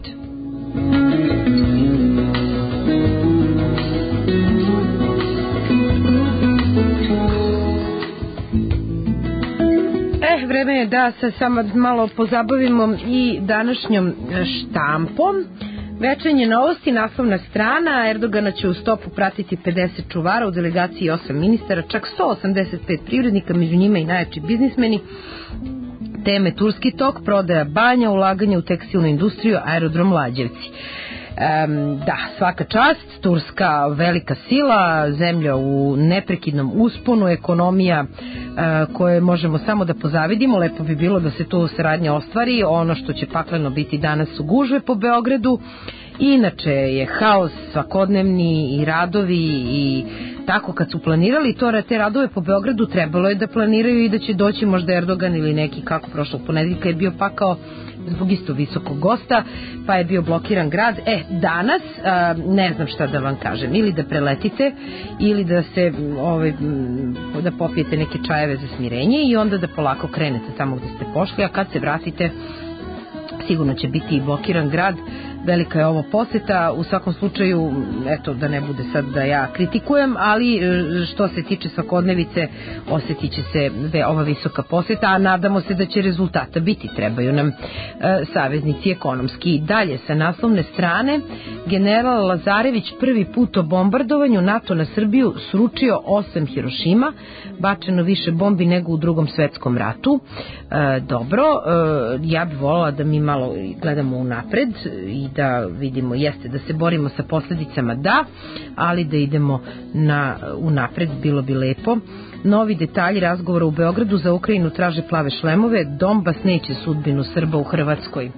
Vreme je da se samo malo pozabavimo i današnjom štampom. Večernje novosti, naslovna strana, Erdogana će u stopu pratiti 50 čuvara u delegaciji 8 ministara, čak 185 privrednika, među njima i najjači biznismeni. Teme Turski tok, prodaja banja, ulaganje u tekstilnu industriju, aerodrom Lađevci. Da, svaka čast, Turska velika sila, zemlja u neprekidnom usponu, ekonomija koje možemo samo da pozavidimo, lepo bi bilo da se tu saradnja ostvari. Ono što će pakleno biti danas su gužve po Beogradu, inače je haos svakodnevni i radovi i tako kad su planirali te radove po Beogradu trebalo je da planiraju i da će doći možda Erdogan ili neki, kako prošlog ponedeljka je bio pakao zbog isto visokog gosta, pa je bio blokiran grad. Danas ne znam šta da vam kažem, ili da preletite ili da se da popijete neke čajeve za smirenje i onda da polako krenete tamo gde ste pošli, a kad se vratite sigurno će biti i blokiran grad. Velika je ovo poseta, u svakom slučaju, eto, da ne bude sad da ja kritikujem, ali što se tiče svakodnevice, osjetit će se ova visoka poseta, a nadamo se da će rezultata biti. Trebaju nam saveznici ekonomski. Dalje, sa naslovne strane, general Lazarević prvi put o bombardovanju, NATO na Srbiju sručio 8 Hirošima, bačeno više bombi nego u Drugom svetskom ratu. Dobro, ja bih voljela da mi malo gledamo unapred i da vidimo, jeste da se borimo sa posledicama, da, ali da idemo unapred, bilo bi lepo. Novi detalji razgovora u Beogradu, za Ukrajinu traže plave šlemove, Donbas neće sudbinu Srba u Hrvatskoj.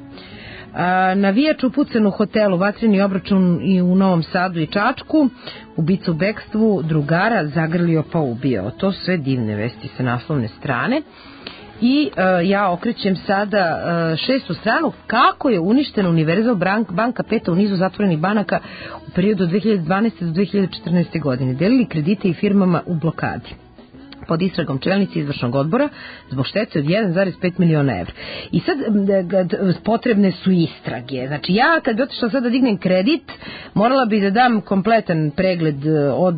Navijač upucan u hotelu, vatreni obračun i u Novom Sadu i Čačku, ubica u bekstvu drugara zagrlio pa ubio. To su sve divne vesti sa naslovne strane. I ja okrećem sada 6. stranu, kako je uništena Univerzal banka, 5. u nizu zatvorenih banaka u periodu od 2012. do 2014. godine. Delili kredite i firmama u blokadi. Pod istragom čelnici izvršnog odbora zbog štete od 1,5 miliona evra. I sad potrebne su istrage. Znači ja kad bi otišla sad da dignem kredit, morala bi da dam kompletan pregled od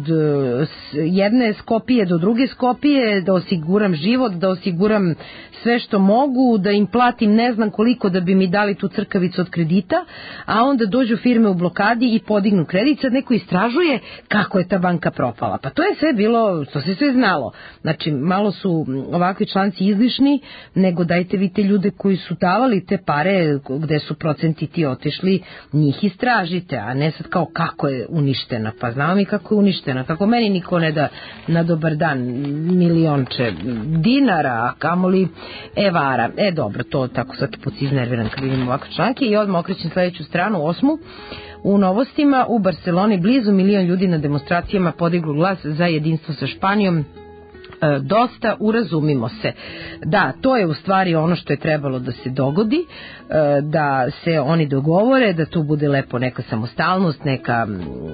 jedne Skopije do druge Skopije, da osiguram život, da osiguram sve što mogu, da im platim ne znam koliko da bi mi dali tu crkavicu od kredita, a onda dođu firme u blokadi i podignu kredit. Sad neko istražuje kako je ta banka propala. Pa to je sve bilo, to se sve znalo. Znači, malo su ovakvi članci izlišni, nego dajte vi te ljude koji su davali te pare, gde su procenti ti otišli, njih istražite, a ne sad kao kako je uništena. Pa znamo mi kako je uništena, kako meni niko ne da na dobar dan milionče dinara, kamoli evara. Dobro, to tako sad put iznerviram kad vidim ovakve članke i odmah okrećem sledeću stranu, 8. U novostima, u Barceloni blizu 1 milion ljudi na demonstracijama podiglo glas za jedinstvo sa Španijom. Dosta, urazumimo se. Da, to je u stvari ono što je trebalo da se dogodi, da se oni dogovore, da tu bude lepo neka samostalnost, neka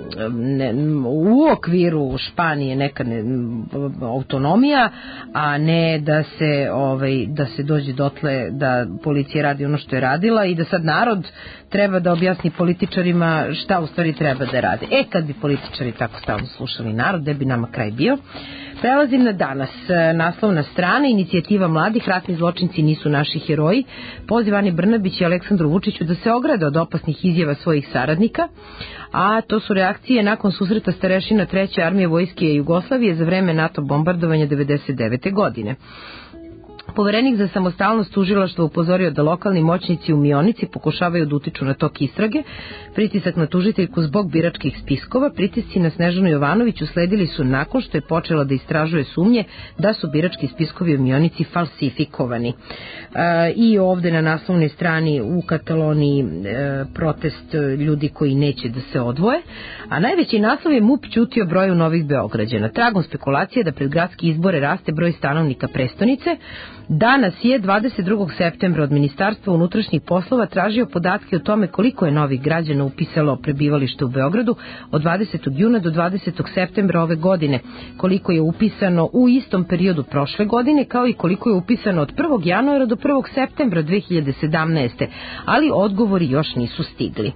u okviru Španije neka autonomija, a ne da se dođe dotle da policija radi ono što je radila i da sad narod treba da objasni političarima šta u stvari treba da rade. Kad bi političari tako stalno slušali narod, gde bi nama kraj bio? Prelazim na danas. Naslovna strana, inicijativa mladih, ratni zločinci nisu naši heroji. Poziv Ani Brnabić i Aleksandru Vučiću da se ograde od opasnih izjava svojih saradnika, a to su reakcije nakon susreta starešina 3. armije vojske Jugoslavije za vreme NATO bombardovanja 1999. godine. Poverenik za samostalnost tužilaštva upozorio da lokalni moćnici u Mionici pokušavaju da utiču na tok istrage, pritisak na tužiteljku zbog biračkih spiskova, pritisci na Snežanu Jovanović usledili su nakon što je počela da istražuje sumnje da su birački spiskovi u Mionici falsifikovani. I ovde na naslovnoj strani u Kataloniji protest ljudi koji neće da se odvoje, a najveći naslov je MUP ćutio broju novih Beograđana. Tragom spekulacije da pred gradske izbore raste broj stanovnika prestonice. Danas je 22. septembra od Ministarstva unutrašnjih poslova tražio podatke o tome koliko je novih građana upisalo prebivalište u Beogradu od 20. juna do 20. septembra ove godine, koliko je upisano u istom periodu prošle godine, kao i koliko je upisano od 1. januara do 1. septembra 2017. Ali odgovori još nisu stigli.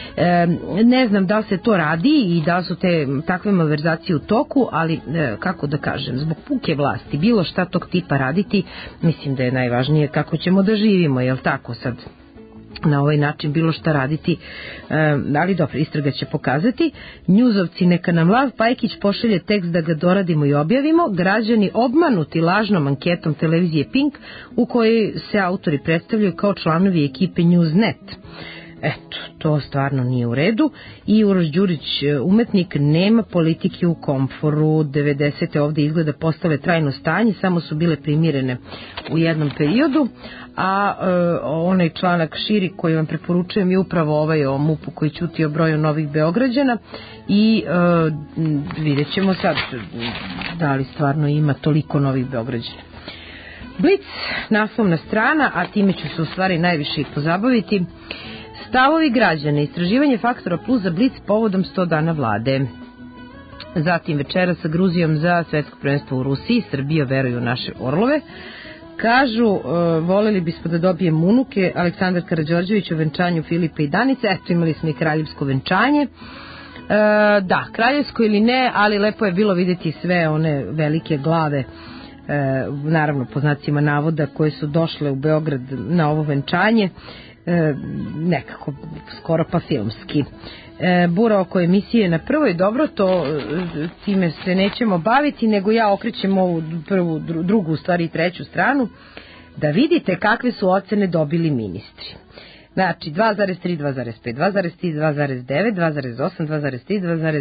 Ne znam da li se to radi i da li su te takve malverzacije u toku, ali kako da kažem, zbog puke vlasti bilo šta tog tipa raditi, mislim da je najvažnije kako ćemo da živimo, jel tako sad? Na ovaj način bilo šta raditi, ali dobro, istraga će pokazati. Njuzovci, neka nam Lav Pajkić pošalje tekst da ga doradimo i objavimo. Građani obmanuti lažnom anketom televizije Pink u kojoj se autori predstavljaju kao članovi ekipe Newsnet. Eto, to stvarno nije u redu. I Uroš Đurić, umetnik, nema politike u komforu. 90. ovde izgleda postale trajno stanje, samo su bile primirene u jednom periodu, a onaj članak širi koji vam preporučujem je upravo ovaj o MUP-u koji ćuti o broju novih Beograđana i vidjet ćemo sad da li stvarno ima toliko novih Beograđana. Blic, naslovna strana, a time ću se u stvari najviše i pozabaviti. Stavovi građana, istraživanje Faktora Plus za Blic povodom 100 dana vlade. Zatim večera sa Gruzijom za svetsko prvenstvo u Rusiji, Srbija veruju u naše orlove. Kažu, voleli bismo da dobijemo unuke, Aleksandar Karađorđević o venčanju Filipa i Danice, eto imali smo i kraljevsko venčanje. Da, kraljevsko ili ne, ali lepo je bilo vidjeti sve one velike glave, naravno po znacima navoda, koje su došle u Beograd na ovo venčanje, nekako skoro pa filmski. Bura oko emisije na prvoj, dobro, to time se nećemo baviti, nego ja okrećem ovu prvu, drugu, u stvari treću stranu, da vidite kakve su ocene dobili ministri. Znači 2,3, 2,5, 2,3, 2,9, 2,8, 2,3,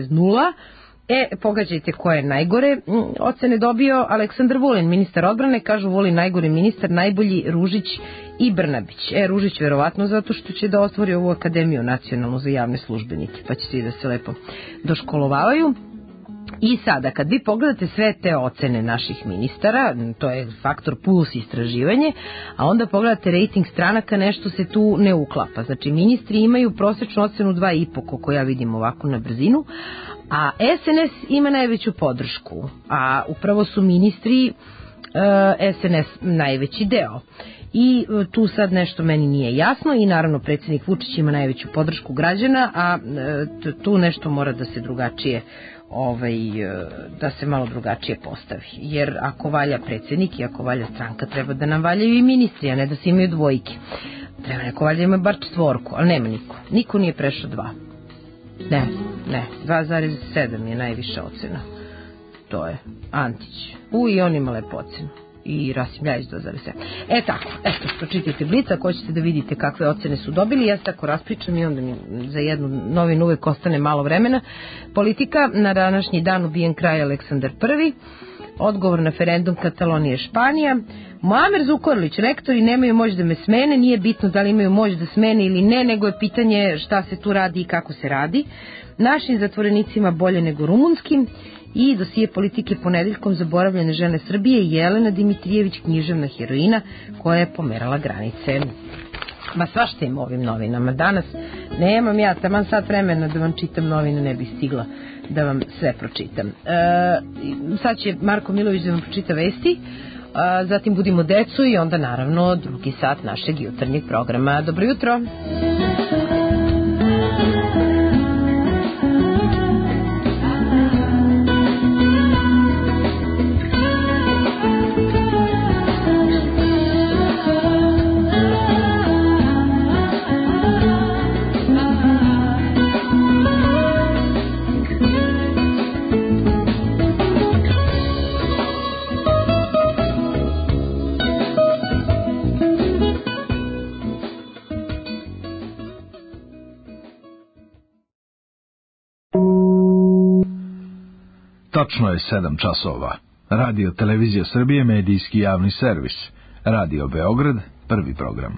2,0. Pogađajte ko je najgore ocene dobio. Aleksandar Vulin, ministar odbrane, kažu Vulin najgori ministar, najbolji Ružić i Brnabić. Ružić verovatno zato što će da otvori ovu akademiju nacionalnu za javne službenike, pa će svi da se lepo doškolovavaju. I sada, kad vi pogledate sve te ocene naših ministara, to je faktor plus istraživanje, a onda pogledate rating stranaka, nešto se tu ne uklapa. Znači, ministri imaju prosječnu ocenu 2,5, koliko ja vidim ovako na brzinu, a SNS ima najveću podršku, a upravo su ministri SNS najveći deo. I tu sad nešto meni nije jasno i naravno predsjednik Vučić ima najveću podršku građana, a tu nešto mora da se drugačije da se malo drugačije postavi. Jer ako valja predsjednik i ako valja stranka, treba da nam valjaju i ministri, a ne da se imaju dvojke. Treba neko valja ima bar 4, ali nema niko. Niko nije prešao 2. Ne, 2,7 je najviša ocena. To je Antić. I on ima lepo ocenu. I Rasim Ljajić 2,7. Tako, eto, pročitajte Blic, ako hoćete da vidite kakve ocene su dobili. Ja se tako raspričam i onda mi za jednu novinu uvek ostane malo vremena. Politika, na današnji dan ubijen kralj Aleksandar I. Odgovor na referendum Katalonije Španija. Muamer Zukorlić, rektori nemaju moć da me smene, nije bitno da li imaju moć da smene ili ne, nego je pitanje šta se tu radi i kako se radi. Našim zatvorenicima bolje nego rumunskim. I dosije politike ponedeljkom zaboravljene žene Srbije, Jelena Dimitrijević, književna heroina koja je pomerala granice. Ma svašta im ovim novinama. Danas nemam ja taman sat vremena da vam čitam novine, ne bih stigla da vam sve pročitam. Sad će Marko Milović da vam pročita vesti, zatim Budimo decu i onda naravno drugi sat našeg jutarnjeg programa. Dobro jutro! Tačno je 7 časova. Radio Televizija Srbije, medijski javni servis. Radio Beograd, prvi program.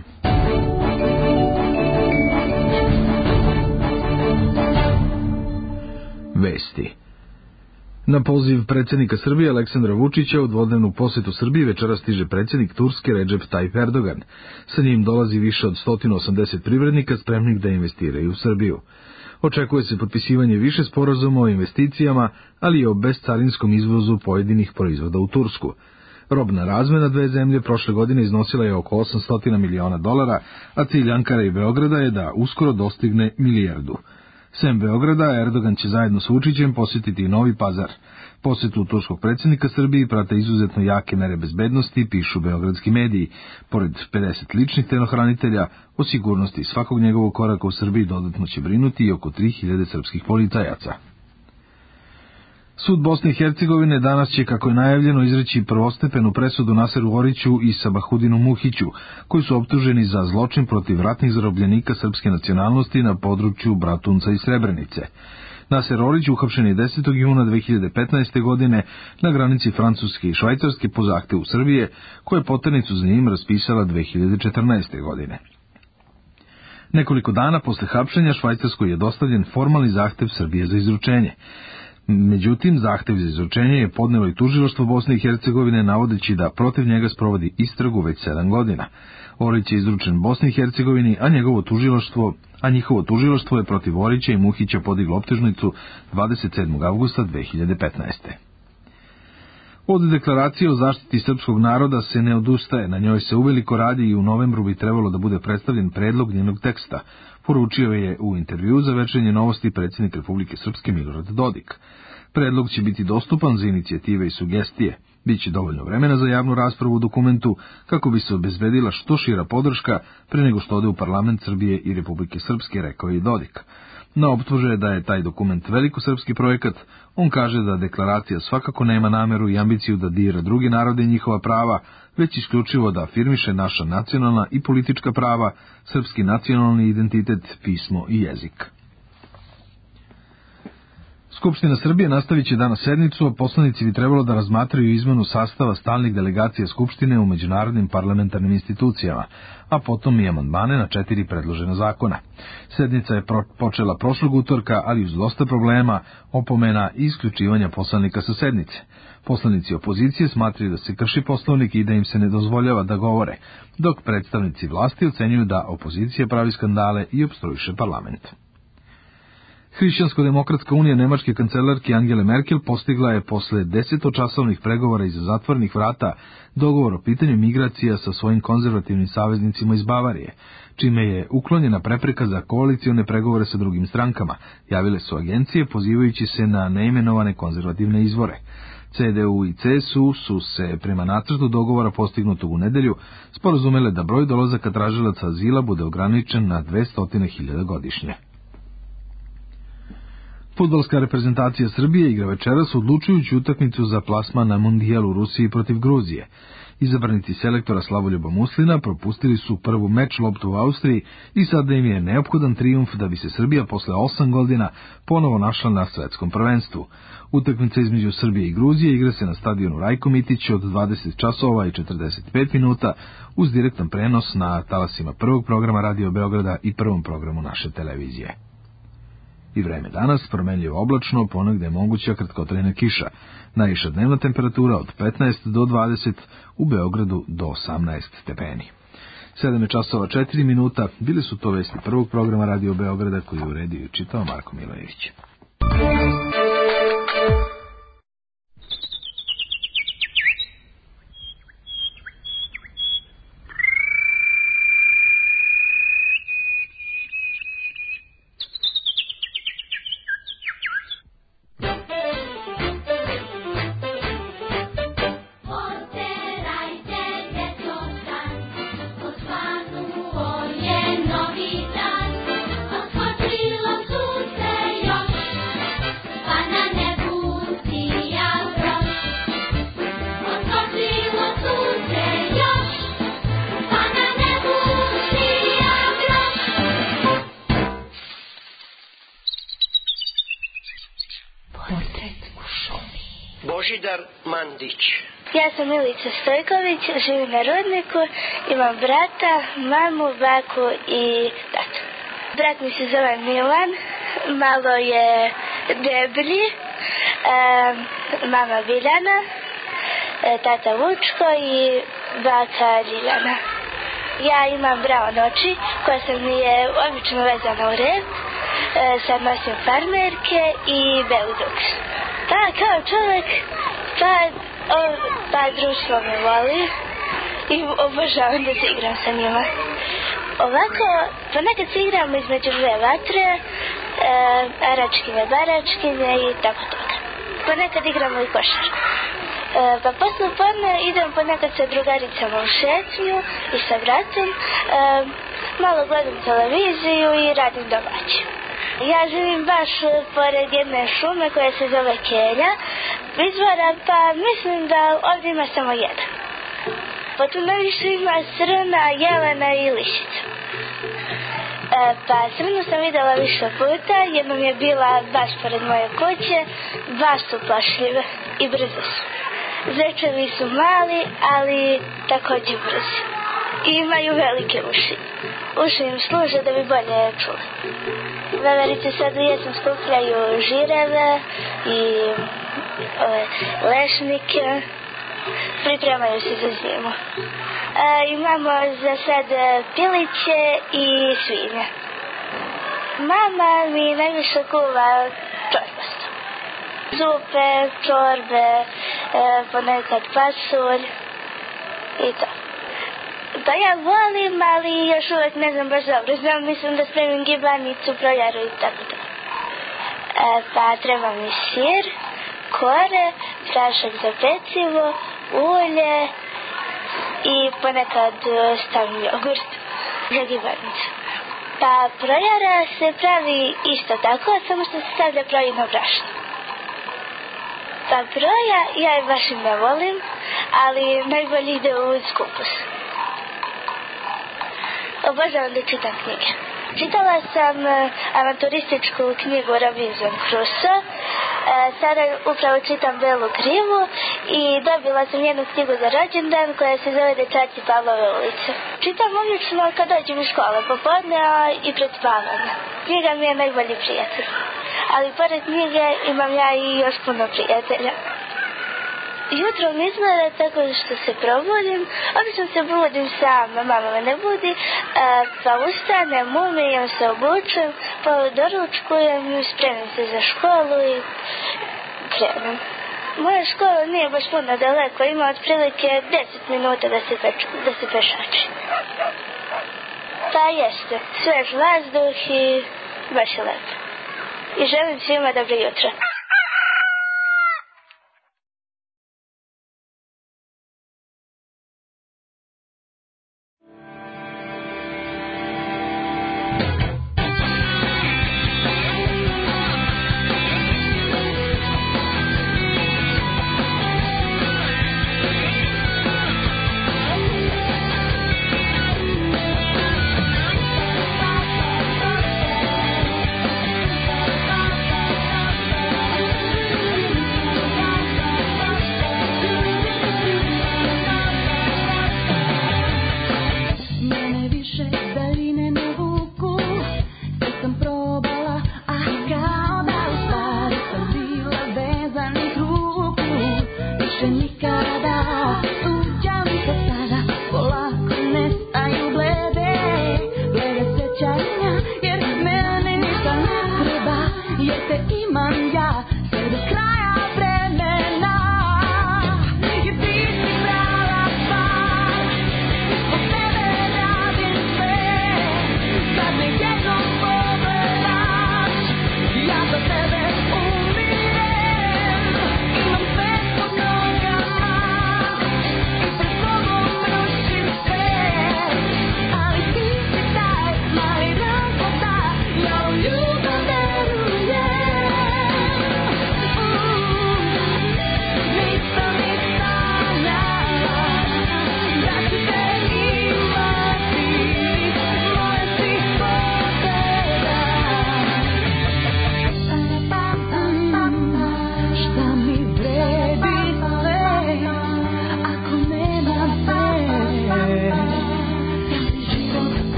Vesti. Na poziv predsjednika Srbije Aleksandra Vučića u dvodnevnu posjetu Srbiji večera stiže predsjednik Turske Recep Tayyip Erdogan. Sa njim dolazi više od 180 privrednika spremnih da investiraju u Srbiju. Očekuje se potpisivanje više sporazuma o investicijama, ali i o bescarinskom izvozu pojedinih proizvoda u Tursku. Robna razmena dve zemlje prošle godine iznosila je oko $800 miliona, a cilj Ankare i Beograda je da uskoro dostigne milijardu. Sem Beograda, Erdogan će zajedno s Vučićem posjetiti i Novi Pazar. Posjetu turskog predsjednika Srbiji prate izuzetno jake mere bezbednosti, pišu beogradski mediji. Pored 50 ličnih telohranitelja, o sigurnosti svakog njegovog koraka u Srbiji dodatno će brinuti i oko 3000 srpskih policajaca. Sud Bosne i Hercegovine danas će, kako je najavljeno, izreći prvostepenu presudu Naseru Oriću i Sabahudinu Muhiću, koji su optuženi za zločin protiv ratnih zarobljenika srpske nacionalnosti na području Bratunca i Srebrenice. Naser Orić uhapšen je 10. juna 2015. godine na granici Francuske i Švajcarske po zahtevu Srbije, koja je poternicu za njim raspisala 2014. godine. Nekoliko dana posle hapšenja Švajcarskoj je dostavljen formalni zahtev Srbije za izručenje. Međutim, zahtev za izručenje je podnelo i tužilaštvo Bosne i Hercegovine, navodeći da protiv njega sprovodi istragu već 7 godina. Orić je izručen Bosni i Hercegovini, a njihovo tužilaštvo je protiv Orića i Muhića podiglo optužnicu 27. avgusta 2015. Od deklaracije o zaštiti srpskog naroda se ne odustaje, na njoj se uveliko radi i u novembru bi trebalo da bude predstavljen predlog njenog teksta, poručio je u intervju za Večernje novosti predsjednik Republike Srpske Milorad Dodik. Predlog će biti dostupan za inicijative i sugestije. Biće dovoljno vremena za javnu raspravu u dokumentu kako bi se obezbedila što šira podrška pre nego što ode u parlament Srbije i Republike Srpske, rekao je Dodik. Na optuže da je taj dokument velikosrpski projekat, on kaže da deklaracija svakako nema nameru i ambiciju da dira drugi narode i njihova prava, već isključivo da afirmiše naša nacionalna i politička prava, srpski nacionalni identitet, pismo i jezik. Skupština Srbije nastavit će danas sednicu, a poslanici bi trebalo da razmatraju izmenu sastava stalnih delegacija Skupštine u međunarodnim parlamentarnim institucijama, a potom i amandmane na 4 predložena zakona. Sednica je počela prošlog utorka, ali uz dosta problema, opomena i isključivanja poslanika sa sednice. Poslanici opozicije smatraju da se krši Poslovnik i da im se ne dozvoljava da govore, dok predstavnici vlasti ocenjuju da opozicija pravi skandale i opstruiše parlament. Hrišćansko-demokratska unija nemačke kancelarke Angele Merkel postigla je posle 10-časovnih pregovora iza zatvornih vrata dogovor o pitanju migracija sa svojim konzervativnim saveznicima iz Bavarije, čime je uklonjena prepreka za koalicione pregovore sa drugim strankama, javile su agencije pozivajući se na neimenovane konzervativne izvore. CDU i CSU su se prema nacrtu dogovora postignutog u nedelju sporazumele da broj dolazaka tražilaca azila bude ograničen na 200.000 godišnje. Fudbalska reprezentacija Srbije igra večeras odlučujuću utakmicu za plasman na Mundijal u Rusiji protiv Gruzije. Izabranici selektora Slavoljuba Muslina propustili su prvu meč loptu u Austriji i sada im je neophodan trijumf da bi se Srbija posle 8 godina ponovo našla na svetskom prvenstvu. Utakmica između Srbije i Gruzije igra se na stadionu Rajko Mitić od 20 časova i 45 minuta uz direktan prenos na talasima prvog programa Radio Beograda i prvom programu naše televizije. I vreme danas promenljivo oblačno, ponegde je moguća kratkotrajna kiša. Najviša dnevna temperatura od 15 do 20, u Beogradu do 18 stepeni. 7:04, bili su to vesti prvog programa Radio Beograda koji je uredio i čitao Marko Milojević. Božidar Mandić. Ja sam Milica Stojković, živim na Rudniku, imam brata, mamu, baku i tatu. Brat mi se zove Milan, malo je deblji, mama Biljana, tata Vučko i baka Ljiljana. Ja imam brown oči koja sam mi je obično vezana u rep, sad nosim farmerke i belu duks. Pa kao čovjek, pa društvo me voli i obožavam da se igram sa njima. Ovako, ponekad se igramo između dve vatre, aračkinje, baračkinje i tako toga. Ponekad igramo i košarku. Pa posle podne idem ponekad sa drugaricama u šetnju i sa bratom, malo gledam televiziju i radim domaće. Ja živim baš pored jedne šume koja se zove Kelja, izvora, pa mislim da ovdje ima samo jedan. Pa tu najviše ima srna, jelena i lišica. Pa srnu sam videla više puta, jednom je bila baš pored moje kuće, baš su plašljive i brzo su. Zečevi su mali, ali također brzi. I imaju velike uši. Uši im služe da bi bolje čuli. Veverice sad u jesen skupljaju žireve i lešnike, pripremaju se za zimu. Imamo za sad piliće i svinje. Mama mi najviše kuva čorbasto. Zupe, čorbe, ponekad pasulj i to. Pa ja volim, ali još uvek ne znam baš dobro. Znam, mislim da spremim gibanicu, projaru i tako to. Pa treba mi sir, kore, prašak za pecivo, ulje i ponekad stavim jogurt za gibanicu. Pa projara se pravi isto tako, samo što se stavlja projino brašno. Pa broja ja je baš i ne volim, ali najbolje ide uz kupus. Obožavam da čitam knjige. Čitala sam avanturističku knjigu Robinson Crusoe, sada upravo čitam Belu krivu i dobila sam jednu knjigu za rođendan koja se zove Dečaci Pavlove ulice. Čitam obično kad dođem iz škole popodne, a i pred spavanje. Knjiga mi je najbolji prijatelj, ali pored knjige imam ja i još puno prijatelja. Jutro mi izgleda tako što se probudim, obično se budim sama, mama me ne budi, pa ustanem, umijem se, obučem, pa doručkujem i spremim se za školu i krenem. Moja škola nije baš puno daleko, ima otprilike 10 minuta da se pešači. Pa jeste, svež vazduh i baš je lepo. I želim svima dobro jutro.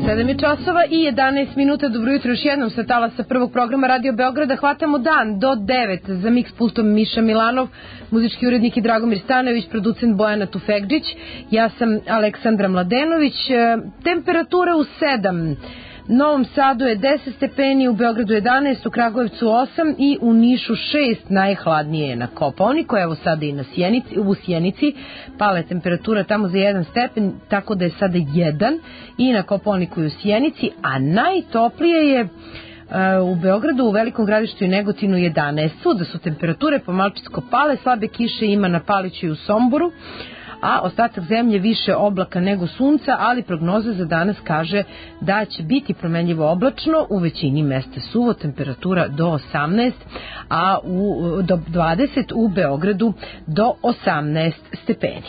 7 je časova i 11 minuta. Dobro jutro još jednom sa talasa prvog programa Radio Beograda. Hvatamo dan do 9 za miks pultom Miša Milanov, muzički urednik i Dragomir Stanojević, producent Bojana Tufegđić. Ja sam Aleksandra Mladenović. Temperatura u 7. Novom Sadu je 10 stepeni, u Beogradu 11, u Kragujevcu 8 i u Nišu 6, najhladnije je na Kopaoniku, evo sada i u Sjenici, pala je temperatura tamo za 1 stepen, tako da je sada 1 i na Kopaoniku i u Sjenici, a najtoplije je u Beogradu, u Velikom Gradištu i Negotinu 11, svuda su temperature pomalčisko pale, slabe kiše ima na Paliću i u Somboru, a ostatak zemlje više oblaka nego sunca, ali prognoza za danas kaže da će biti promenljivo oblačno, u većini mesta suvo, temperatura do 18, a do 20 u Beogradu do 18 stepeni.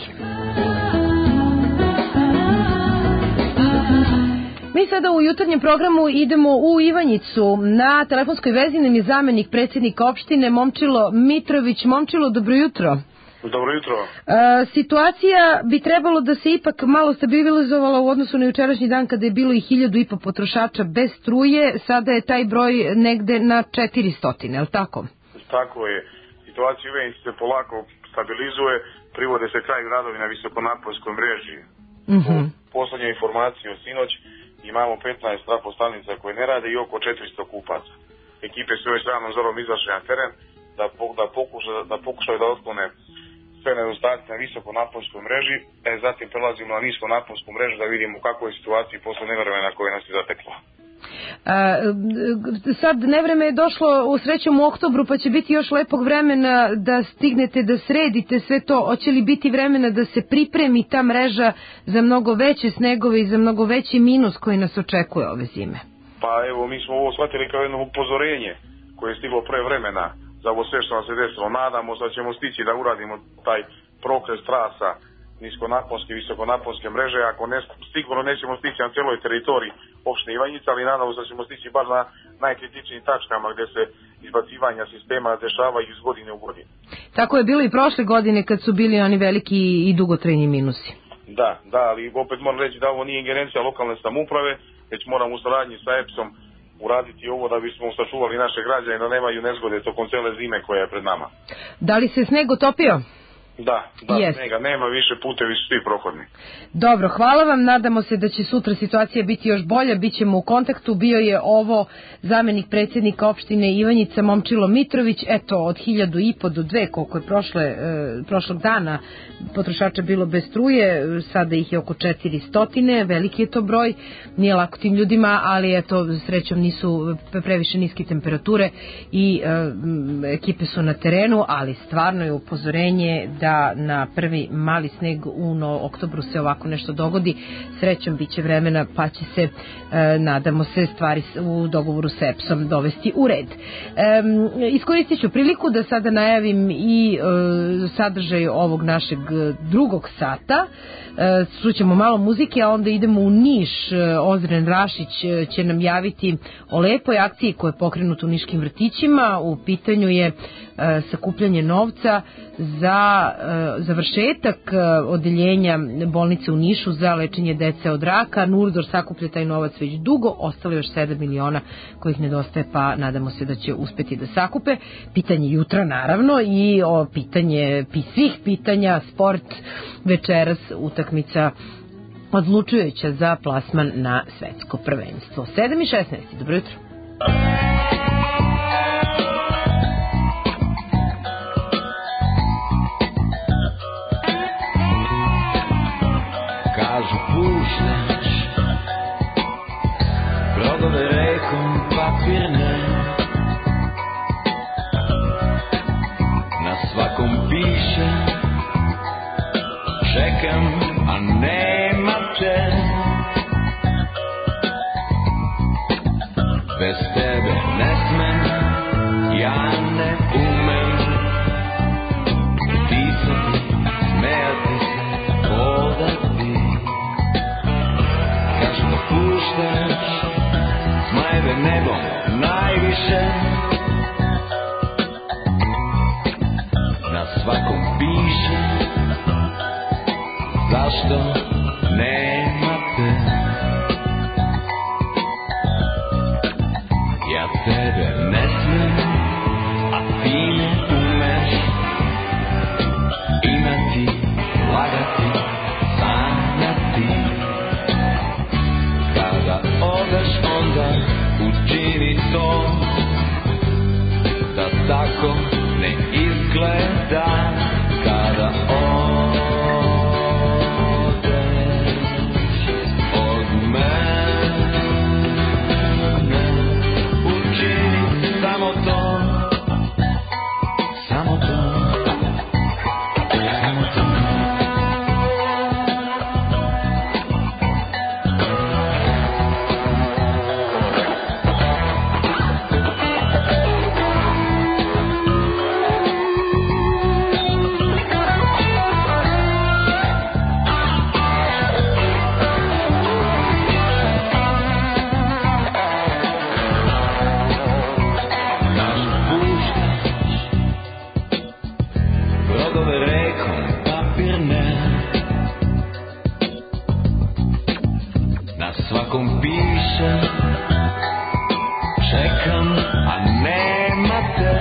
Mi sada u jutarnjem programu idemo u Ivanjicu. Na telefonskoj vezi nam je zamenik predsjednika opštine Momčilo Mitrović. Momčilo, dobro jutro. Dobro jutro. Situacija bi trebalo da se ipak malo stabilizovala u odnosu na jučerašnji dan kada je bilo i 1.500 potrošača bez struje. Sada je taj broj negde na 400, je li tako? Tako je. Situacija u Ivanjici se polako stabilizuje, privode se kraju radovi na visokonaponskoj mreži. Poslednje informacije od sinoć imamo 15 trafostanica koje ne rade i oko 400 kupaca. Ekipe su već ranom zorom izašle na teren da pokušaju da otklone sve nedostatke na visokonaponskom mreži, zatim prelazimo na niskonaponsku mrežu da vidimo u kakvoj situaciji posle nevremena koje nas je zateklo. Sad nevreme je došlo u srećom u oktobru, pa će biti još lepog vremena da stignete da sredite sve to. Hoće li biti vremena da se pripremi ta mreža za mnogo veće snegove i za mnogo veći minus koji nas očekuje ove zime? Pa evo, mi smo ovo shvatili kao jedno upozorenje koje je stiglo pre vremena za ovo sve što nam se desilo. Nadamo se da ćemo stići da uradimo taj prokres trasa niskonaponske i visokonaponske mreže. Ako ne, sigurno nećemo stići na celoj teritoriji opštine Ivanjica, ali nadamo se da ćemo stići baš na najkritičnijim tačkama gde se izbacivanja sistema dešavaju iz godine u godinu. Tako je bilo i prošle godine kad su bili oni veliki i dugotrajni minusi. Da, ali opet moram reći da ovo nije ingerencija lokalne samouprave, već moramo u saradnji sa EPS-om uraditi ovo da bismo sačuvali naše građane da nemaju nezgode tokom cele zime koja je pred nama. Da li se sneg otopio? Da, snega nema, više putevi su svi prohodni. Dobro, hvala vam, nadamo se da će sutra situacija biti još bolja, bit ćemo u kontaktu. Bio je ovo zamenik predsjednika opštine Ivanjica Momčilo Mitrović. Eto, od 1.500 do 2, koliko je prošlog dana potrošača bilo bez struje, sada ih je oko 400, veliki je to broj, nije lako tim ljudima, ali eto, srećom nisu previše niske temperature i ekipe su na terenu, ali stvarno je upozorenje da na prvi mali sneg u oktobru se ovako nešto dogodi. Srećom bit će vremena pa će se, nadamo se, stvari u dogovoru s EPS-om dovesti u red. Iskoristit ću priliku da sada najavim i sadržaj ovog našeg drugog sata. Čućemo malo muzike, a onda idemo u Niš. Ozren Rašić će nam javiti o lepoj akciji koja je pokrenuta u niškim vrtićima. U pitanju je sakupljanje novca za završetak odeljenja bolnice u Nišu za lečenje dece od raka. Nurdor sakuplja taj novac već dugo, ostalo još 7 miliona kojih nedostaje, pa nadamo se da će uspeti da sakupe. Pitanje jutra naravno i pitanje svih pitanja, sport, večeras utakmica odlučujuća za plasman na svetsko prvenstvo. 7:16, dobro jutro. Kažu puštaš brodove rekom papirne, na svakom piše čekam, a nema te. Bez tebe ne smem, ja ne umem pisati, smejati se, hodati. Kažu da puštaš smajeve nebom najviše, na svakom piše zašto nema te. svakom pišem, čekam, a nema te.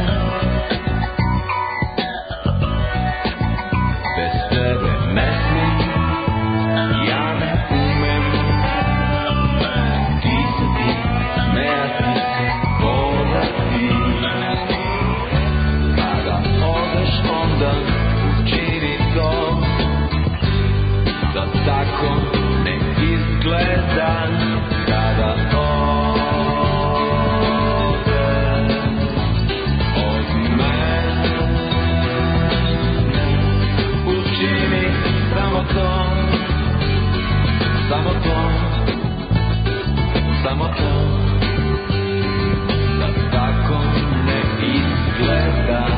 Bez tebe ne smijem, ja ne umem. Pisati, smejati se, hodati. Kada odeš onda učini to, da tako ne izgleda. Kada samo to, da tako ne izgleda.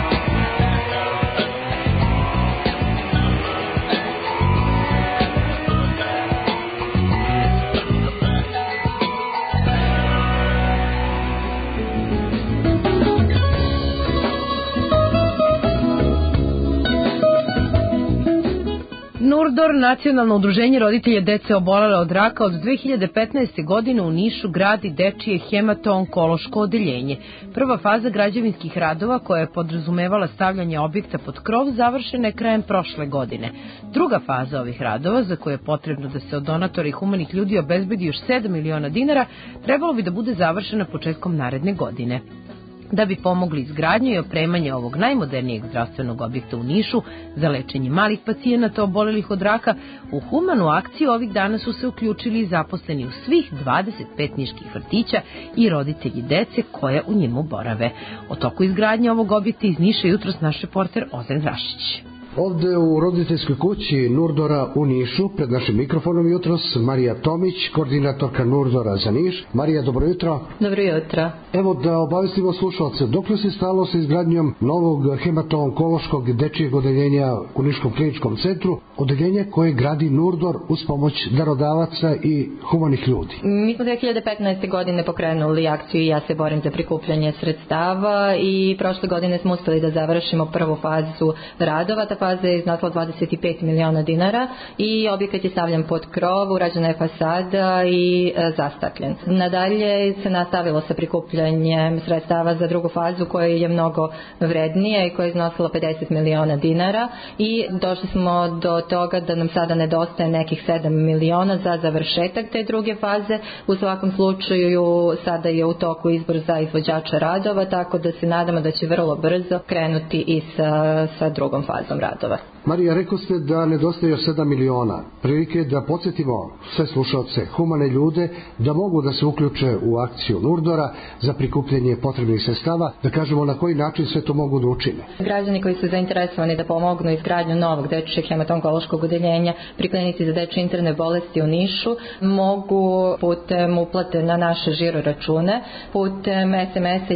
Nurdor, nacionalno udruženje roditelja dece obolele od raka, od 2015. godine u Nišu gradi dečije hemato-onkološko odeljenje. Prva faza građevinskih radova, koja je podrazumevala stavljanje objekta pod krov, završena je krajem prošle godine. Druga faza ovih radova, za koje je potrebno da se od donatora i humanih ljudi obezbedi još 7 miliona dinara, trebalo bi da bude završena početkom naredne godine. Da bi pomogli izgradnju i opremanje ovog najmodernijeg zdravstvenog objekta u Nišu za lečenje malih pacijenata obolelih od raka, u humanu akciju ovih dana su se uključili i zaposleni u svih 25 niških vrtića i roditelji dece koje u njemu borave. O toku izgradnje ovog objekta iz Niša jutros naš reporter Ozren Rašić. Ovde u roditeljskoj kući Nurdora u Nišu, pred našim mikrofonom jutros, Marija Tomić, koordinatorka Nurdora za Niš. Marija, dobro jutro. Dobro jutro. Evo da obavestimo slušalce, dokle se stalo sa izgradnjom novog hemato-onkološkog dečijeg odeljenja u Niškom kliničkom centru, odeljenje koje gradi Nurdor uz pomoć darodavaca i humanih ljudi? Mi smo 2015. godine pokrenuli akciju Ja se borim za prikupljanje sredstava i prošle godine smo uspeli da završimo prvu fazu radova. Ta faza je iznosila 25 miliona dinara i objekat je stavljen pod krov, urađena je fasada i zastakljen. Nadalje se nastavilo sa prikupljanjem sredstava za drugu fazu koja je mnogo vrednija i koja je iznosila 50 miliona dinara i došli smo do toga da nam sada nedostaje nekih 7 miliona za završetak te druge faze. U svakom slučaju sada je u toku izbor za izvođača radova, tako da se nadamo da će vrlo brzo krenuti i sa drugom fazom radova. Marija, rekao ste da nedostaje 7 miliona. Prilike da podsjetimo sve slušalce, humane ljude, da mogu da se uključe u akciju Nurdora za prikupljanje potrebnih sredstava, da kažemo na koji način sve to mogu da učine. Građani koji su zainteresovani da pomognu izgradnju novog dečijeg hemato-onkološkog odeljenja pri klinici za dečje interne bolesti u Nišu mogu putem uplate na naše žiro račune, putem SMS-a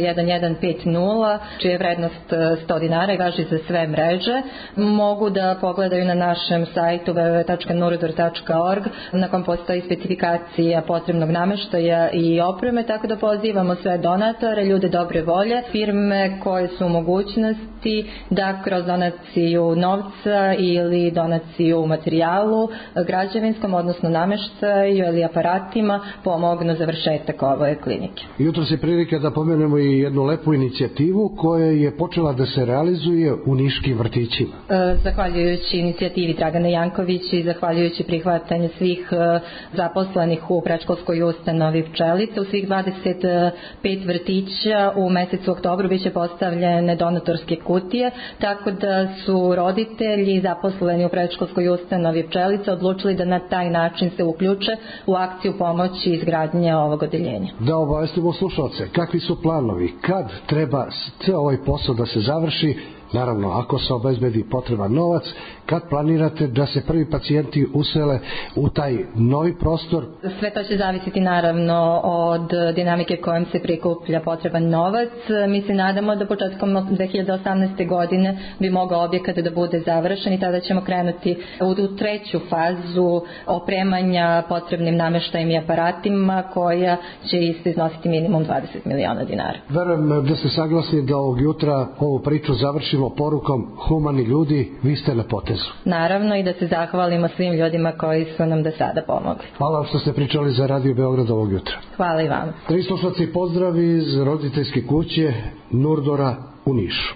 1150, čija je vrednost 100 dinara i važi za sve mreže. Mogu da pogledaju na našem sajtu www.nurdor.org na kom postoji specifikacija potrebnog nameštaja i opreme, tako da pozivamo sve donatore, ljude dobre volje, firme koje su u mogućnosti da kroz donaciju novca ili donaciju u materijalu, građevinskom, odnosno nameštaju ili aparatima pomognu završetak ove klinike. Jutro se prilika da pomenemo i jednu lepu inicijativu koja je počela da se realizuje u niškim vrtićima. Zahvaljujući inicijativi Dragana Jankovića i zahvaljujući prihvatanju svih zaposlenih u predškolskoj ustanovi Pčelica, u svih 25 vrtića u mesecu oktobru biće postavljene donatorske kutije, tako da su roditelji zaposleni u predškolskoj ustanovi Pčelica odlučili da na taj način se uključe u akciju pomoći izgradnje ovog odeljenja. Da obavestimo slušalce, kakvi su planovi, kad treba ceo ovaj posao da se završi, naravno ako se obezbedi potreban novac, kad planirate da se prvi pacijenti usele u taj novi prostor? Sve to će zavisiti naravno od dinamike kojom se prikuplja potreban novac. Mi se nadamo da početkom 2018. godine bi mogao objekat da bude završen i tada ćemo krenuti u treću fazu opremanja potrebnim nameštajem i aparatima koja će isto iznositi minimum 20 miliona dinara. Verujem da ste saglasni da ovog jutra ovu priču završimo završimo porukom: humani ljudi, vi ste na potezu. Naravno, i da se zahvalimo svim ljudima koji su nam do sada pomogli. Hvala vam što ste pričali za Radio Beograd ovog jutra. Hvala i vam. Dragi slušalci, pozdrav iz roditeljske kuće Nurdora u Nišu.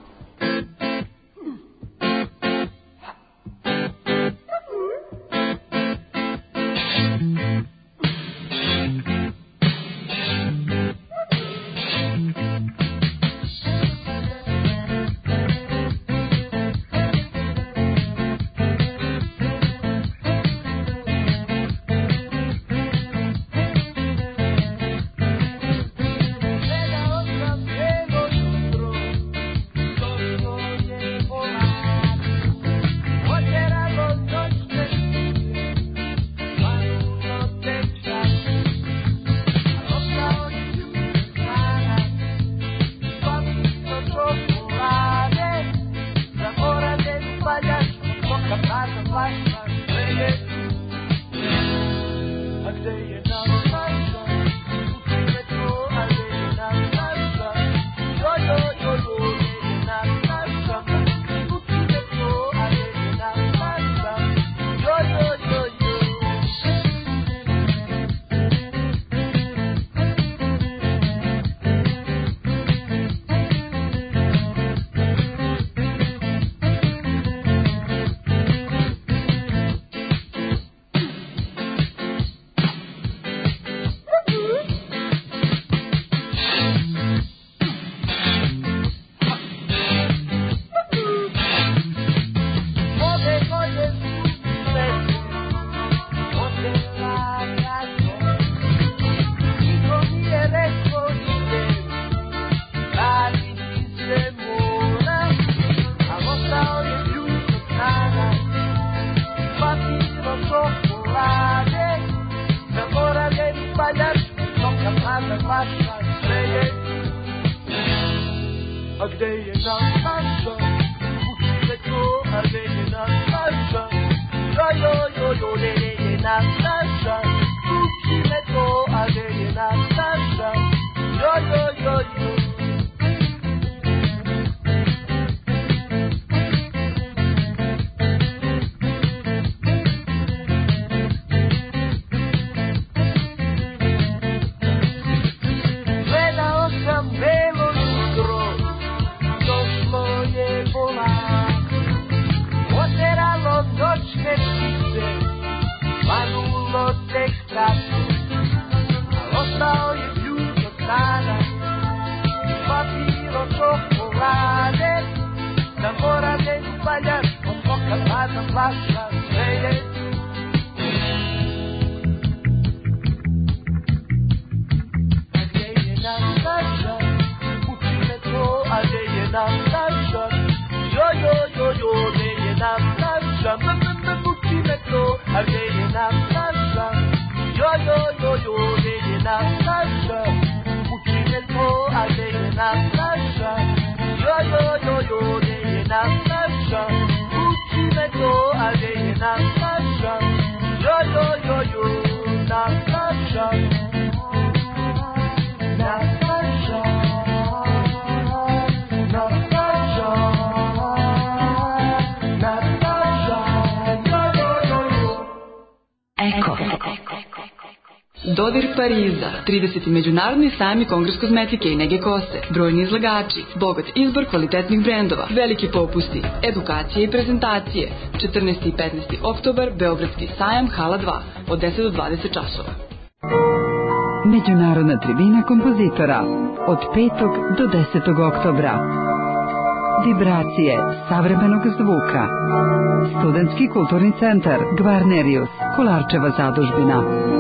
Dodir Pariza, 30. međunarodni sajam i kongres kozmetike i nege kose, brojni izlagači, bogat izbor kvalitetnih brendova, veliki popusti, edukacije i prezentacije. 14. i 15. oktobar, Beogradski sajam, hala 2, od 10 do 20 časova. Međunarodna tribina kompozitora, od 5. do 10. oktobra. Vibracije savremenog zvuka. Studentski kulturni centar Gvarnerius, Kolarčeva zadužbina.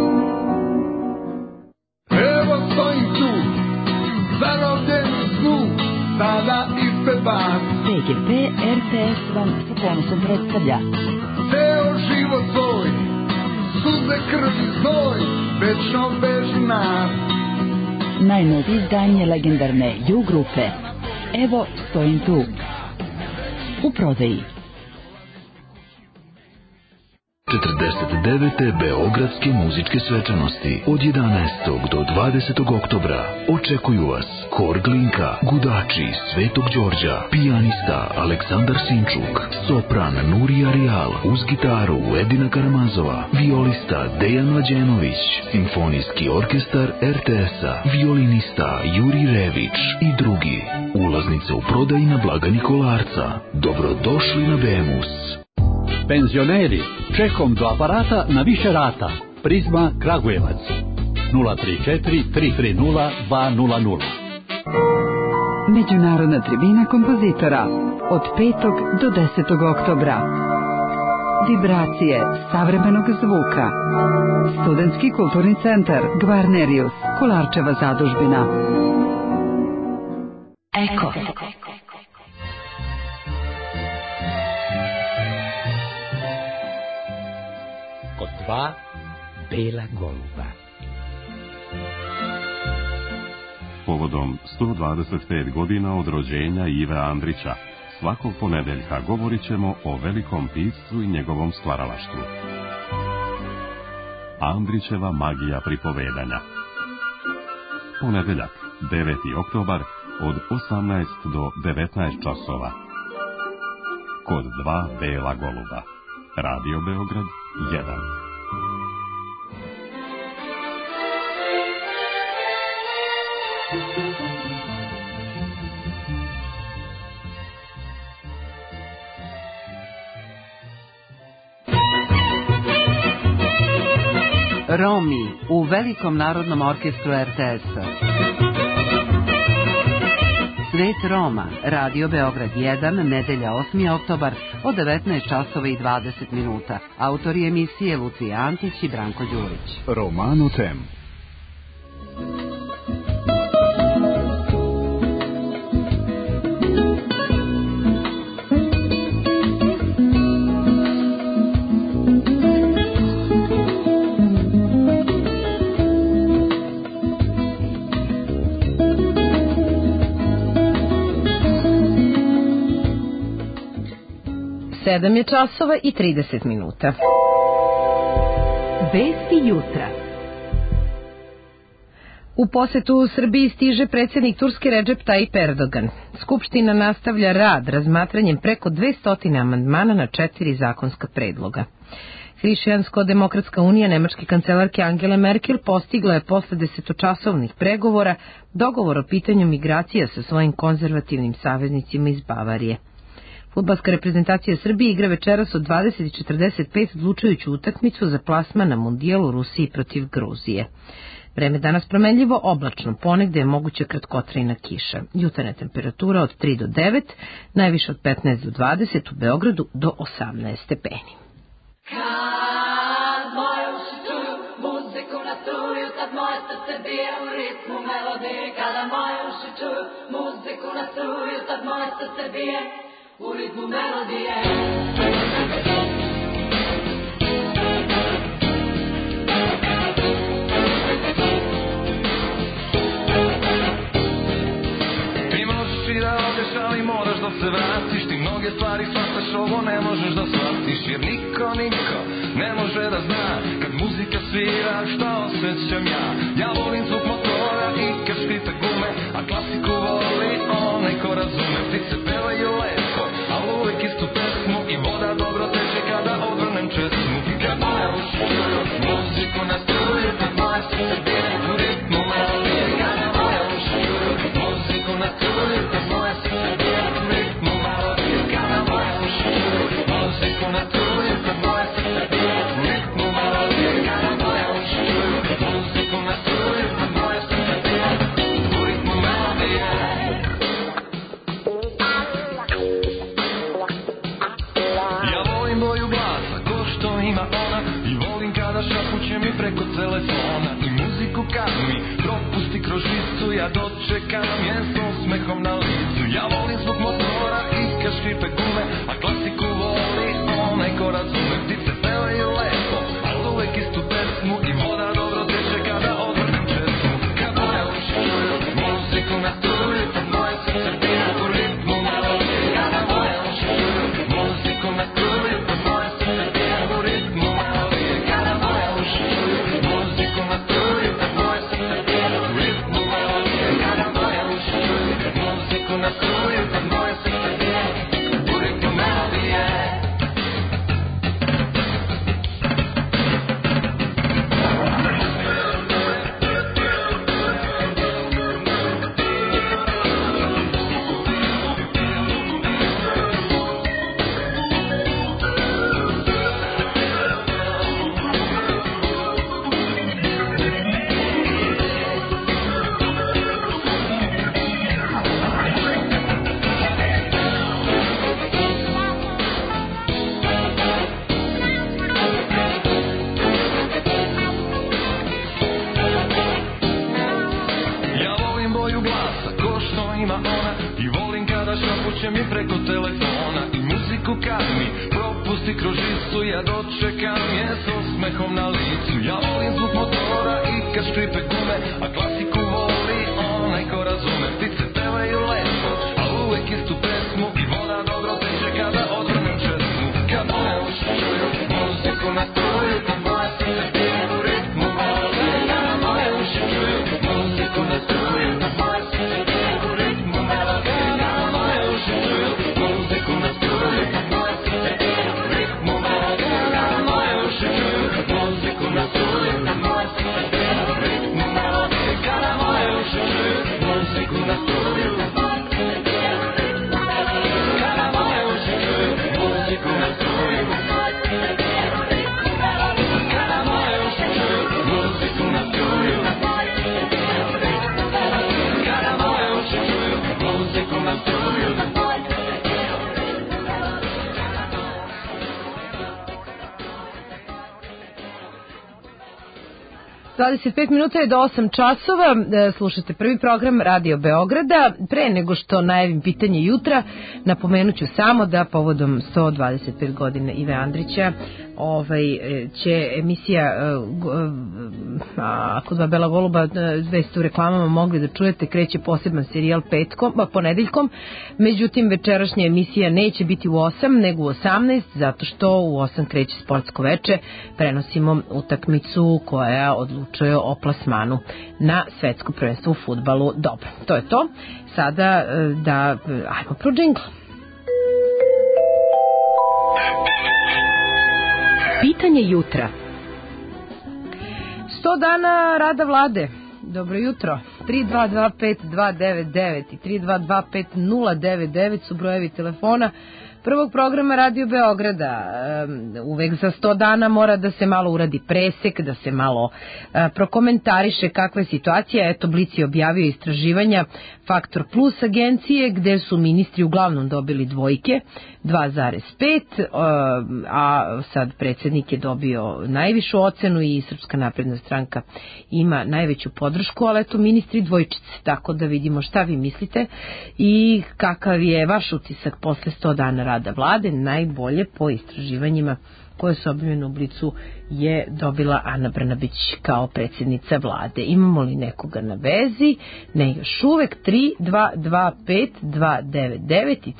Evo stojim tu, zarobljen u snu, sada ispred vas. PGP RTS vam sa ponosom predstavlja. Ceo život svoj, suze, krv i znoj, večno beži nas. Najnovije izdanje legendarne U grupe. Evo stojim tu. U prodaji. 49. Beogradske muzičke svečanosti od 11. do 20. oktobra očekuju vas Hor Glinka, Gudači Svetog Đorđa, pijanista Aleksandar Sinčuk, sopran Nurija Rijal, uz gitaru Edina Karamazova, violista Dejan Mlađenović, simfonijski orkestar RTS-a, violinista Juri Rević i drugi. Ulaznice u prodaji na blagajni Kolarca. Dobrodošli na Bemus. Penzioneri, čekom do aparata na više rata. Prizma Kragujevac 034 330 200. Međunarodna tribina kompozitora od 5. do 10. oktobra. Vibracije savremenog zvuka. Studentski kulturni centar Gvarnerius, Kolarčeva zadužbina. Eko. Kod dva bela goluba. Povodom 125 godina od rođenja Ive Andrića, svakog ponedeljka govorit ćemo o velikom piscu i njegovom stvaralaštvu. Andrićeva magija pripovedanja. Ponedeljak, 9. oktobar, od 18 do 19 časova. Kod dva bela goluba. Radio Beograd 1. Romi u Velikom narodnom orkestru RTS-a. Svet Roma, Radio Beograd 1, nedelja 8. oktobar od 19 časova i 20 minuta. Autori emisije Lucija Antić i Branko Đurić. Romano Tem. Sedam je časova i 30 minuta. Vesti jutra. U posetu Srbiji stiže predsjednik Turske Recep Tayyip Erdogan. Skupština nastavlja rad razmatranjem preko 200 amandmana na 4 zakonska predloga. Hrišćansko-demokratska unija nemačke kancelarke Angele Merkel postigla je posle 10-časovnih pregovora dogovor o pitanju migracija sa svojim konzervativnim saveznicima iz Bavarije. Fudbalska reprezentacija Srbije igra večeras od 20:45 odlučujuću utakmicu za plasman na Mundijal u Rusiji protiv Gruzije. Vreme danas promenljivo, oblačno, ponegde je moguća kratkotrajna kiša. Jutarnja temperatura od 3 do 9, najviše od 15 do 20, u Beogradu do 18 stepeni. Kad moje uši čuju muziku na struju, tad moje srce bije u ritmu melodije. Kada moje uši čuju muziku na struju, tad moje srce bije u ritmu melodije. Ti možeš i da odeš, ali moraš da se vratiš. Ti mnoge stvari shvataš, ovo ne možeš da shvatiš. Jer niko ne može da zna kad muzika svira šta osjećam ja. Ja volim zvuk motora i kad škripe gume, a klasiku voli onaj ko razume. Ptice pevaju lepo, a uvek istu pesmu, i voda dobro teče kada odvrnem česmu. Kad moja uši čuju muziku na struju, kad moje srce bije u ritmu melodije. Kada moja uši čuju muziku na struju, kad moje srce bije u ritmu melodije. Kada moja uši čuju muziku na struju, kad moje srce bije u ritmu melodije. Kada moja uši čuju muziku na struju, kad moje srce bije u ritmu melodije. Ja volim boju glasa, ko što ima ona, i volim kada šapuće mi preko telefona. I muziku kad mi propusti kroz žicu, ja dočekam je s osmehom na licu. Ja volim zvuk motora i kad škripe gume, a klasiku voli onaj ko razume. Ptice pevaju lepo, ali uvek istu pesmu, i voda dobro teče kada odvrnem česmu. Kad moje uši čuju muziku na struju, kad moje srce bije u ritmu melodije. Kada moje uši čuju muziku na struju, kad moje srce bije u ritmu melodije. će mi preko telefona i muziku kad mi propusti kroz žicu, ja dočekam je s osmehom na licu. Ja volim zvuk motora i kad škripe gume, a klasiku voli onaj ko razume. Ptice pevaju lepo, a uvek istu pesmu i voda dobro teče kada odvrnem česmu. Kad moje uši čuju muziku na struju, kad moje srce bije u ritmu melodije. Kada moje uši čuju muziku na struju, kad moje srce bije u ritmu melodije. Kada moje uši čuju muziku na struju, kad moje srce bije u ritmu melodije. Kada moje uši čuju muziku na struju, kad moje srce bije u ritmu melodije. Kada moje uši čuju muziku na struju, kad moje srce bije u ritmu melodije. Kada moje uši čuju muziku na struju, kad moje srce bije u ritmu melodije. Kada moje uši čuju muziku na struju, kad moje srce bije u ritmu melodije. Kada moje uši čuju muziku na struju, kad moje srce bije u ritmu melodije. 25 minuta je do 8 časova, slušate prvi program Radio Beograda. Pre nego što najavim pitanje jutra, napomenut ću samo da povodom 125 godina Ive Andrića će emisija ako dva Bela goluba već ste u reklamama mogli da čujete, kreće poseban serijal ponedeljkom, međutim večerašnja emisija neće biti u 8 nego u 18, zato što u 8 kreće sportsko veče, prenosimo utakmicu koja odlučuje o plasmanu na svetsko prvenstvo u fudbalu. Dobro, to je to. Sada ajmo pro džingl. Pitanje jutra. 100 dana rada vlade. Dobro jutro. 3225-299 i 3225-099 su brojevi telefona prvog programa Radio Beograda. Uvek za 100 dana mora da se malo uradi presek, da se malo prokomentariše kakva je situacija. Eto, Blic je objavio istraživanja Faktor Plus agencije, gde su ministri uglavnom dobili dvojke, 2,5, a sad predsjednik je dobio najvišu ocenu i Srpska napredna stranka ima najveću podršku, ali eto ministri dvojčice, tako da vidimo šta vi mislite i kakav je vaš utisak posle 100 dana rada vlade. Najbolje po istraživanjima koje su objavljene u Blicu je dobila Ana Brnabić kao predsjednica vlade. Imamo li nekoga na vezi? Ne, još uvek. 3225-299 i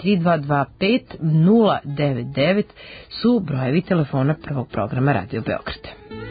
3225-099 su brojevi telefona prvog programa Radio Beograda.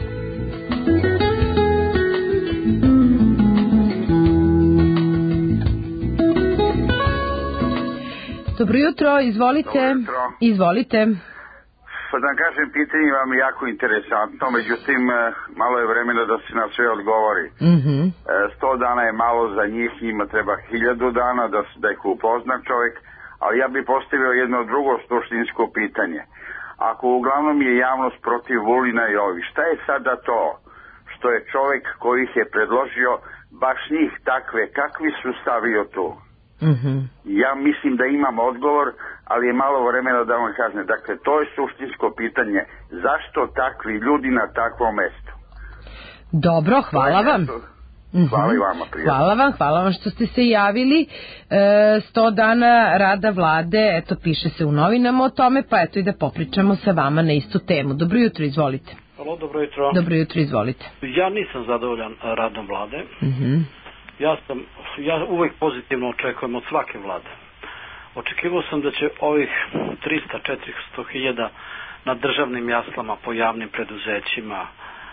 Dobro jutro, izvolite. Dobro jutro. Izvolite. Pa da kažem, pitanje vam je jako interesantno, međutim, malo je vremena da se na sve odgovori. 100 dana je malo za njih, njima treba 1000 dana da ih upozna čovjek, ali ja bih postavio jedno drugo suštinsko pitanje. Ako uglavnom je javnost protiv Vulina i ovi, šta je sada to što je čovjek koji ih je predložio baš njih takve, kakvi su stavio tu? Ja mislim da imam odgovor, ali je malo vremena da vam kažem. Dakle, to je suštinsko pitanje. Zašto takvi ljudi na takvom mestu? Dobro, hvala vam. Hvala i vama, prijatno. Hvala vam što ste se javili. 100 dana rada vlade, eto piše se u novinama o tome, pa eto i da popričamo sa vama na istu temu. Dobro jutro, izvolite. Halo, dobro jutro. Dobro jutro, izvolite. Ja nisam zadovoljan radom vlade. Ja uvek pozitivno očekujem od svake vlade. Očekivao sam da će ovih 300-400 hiljada na državnim jaslama po javnim preduzećima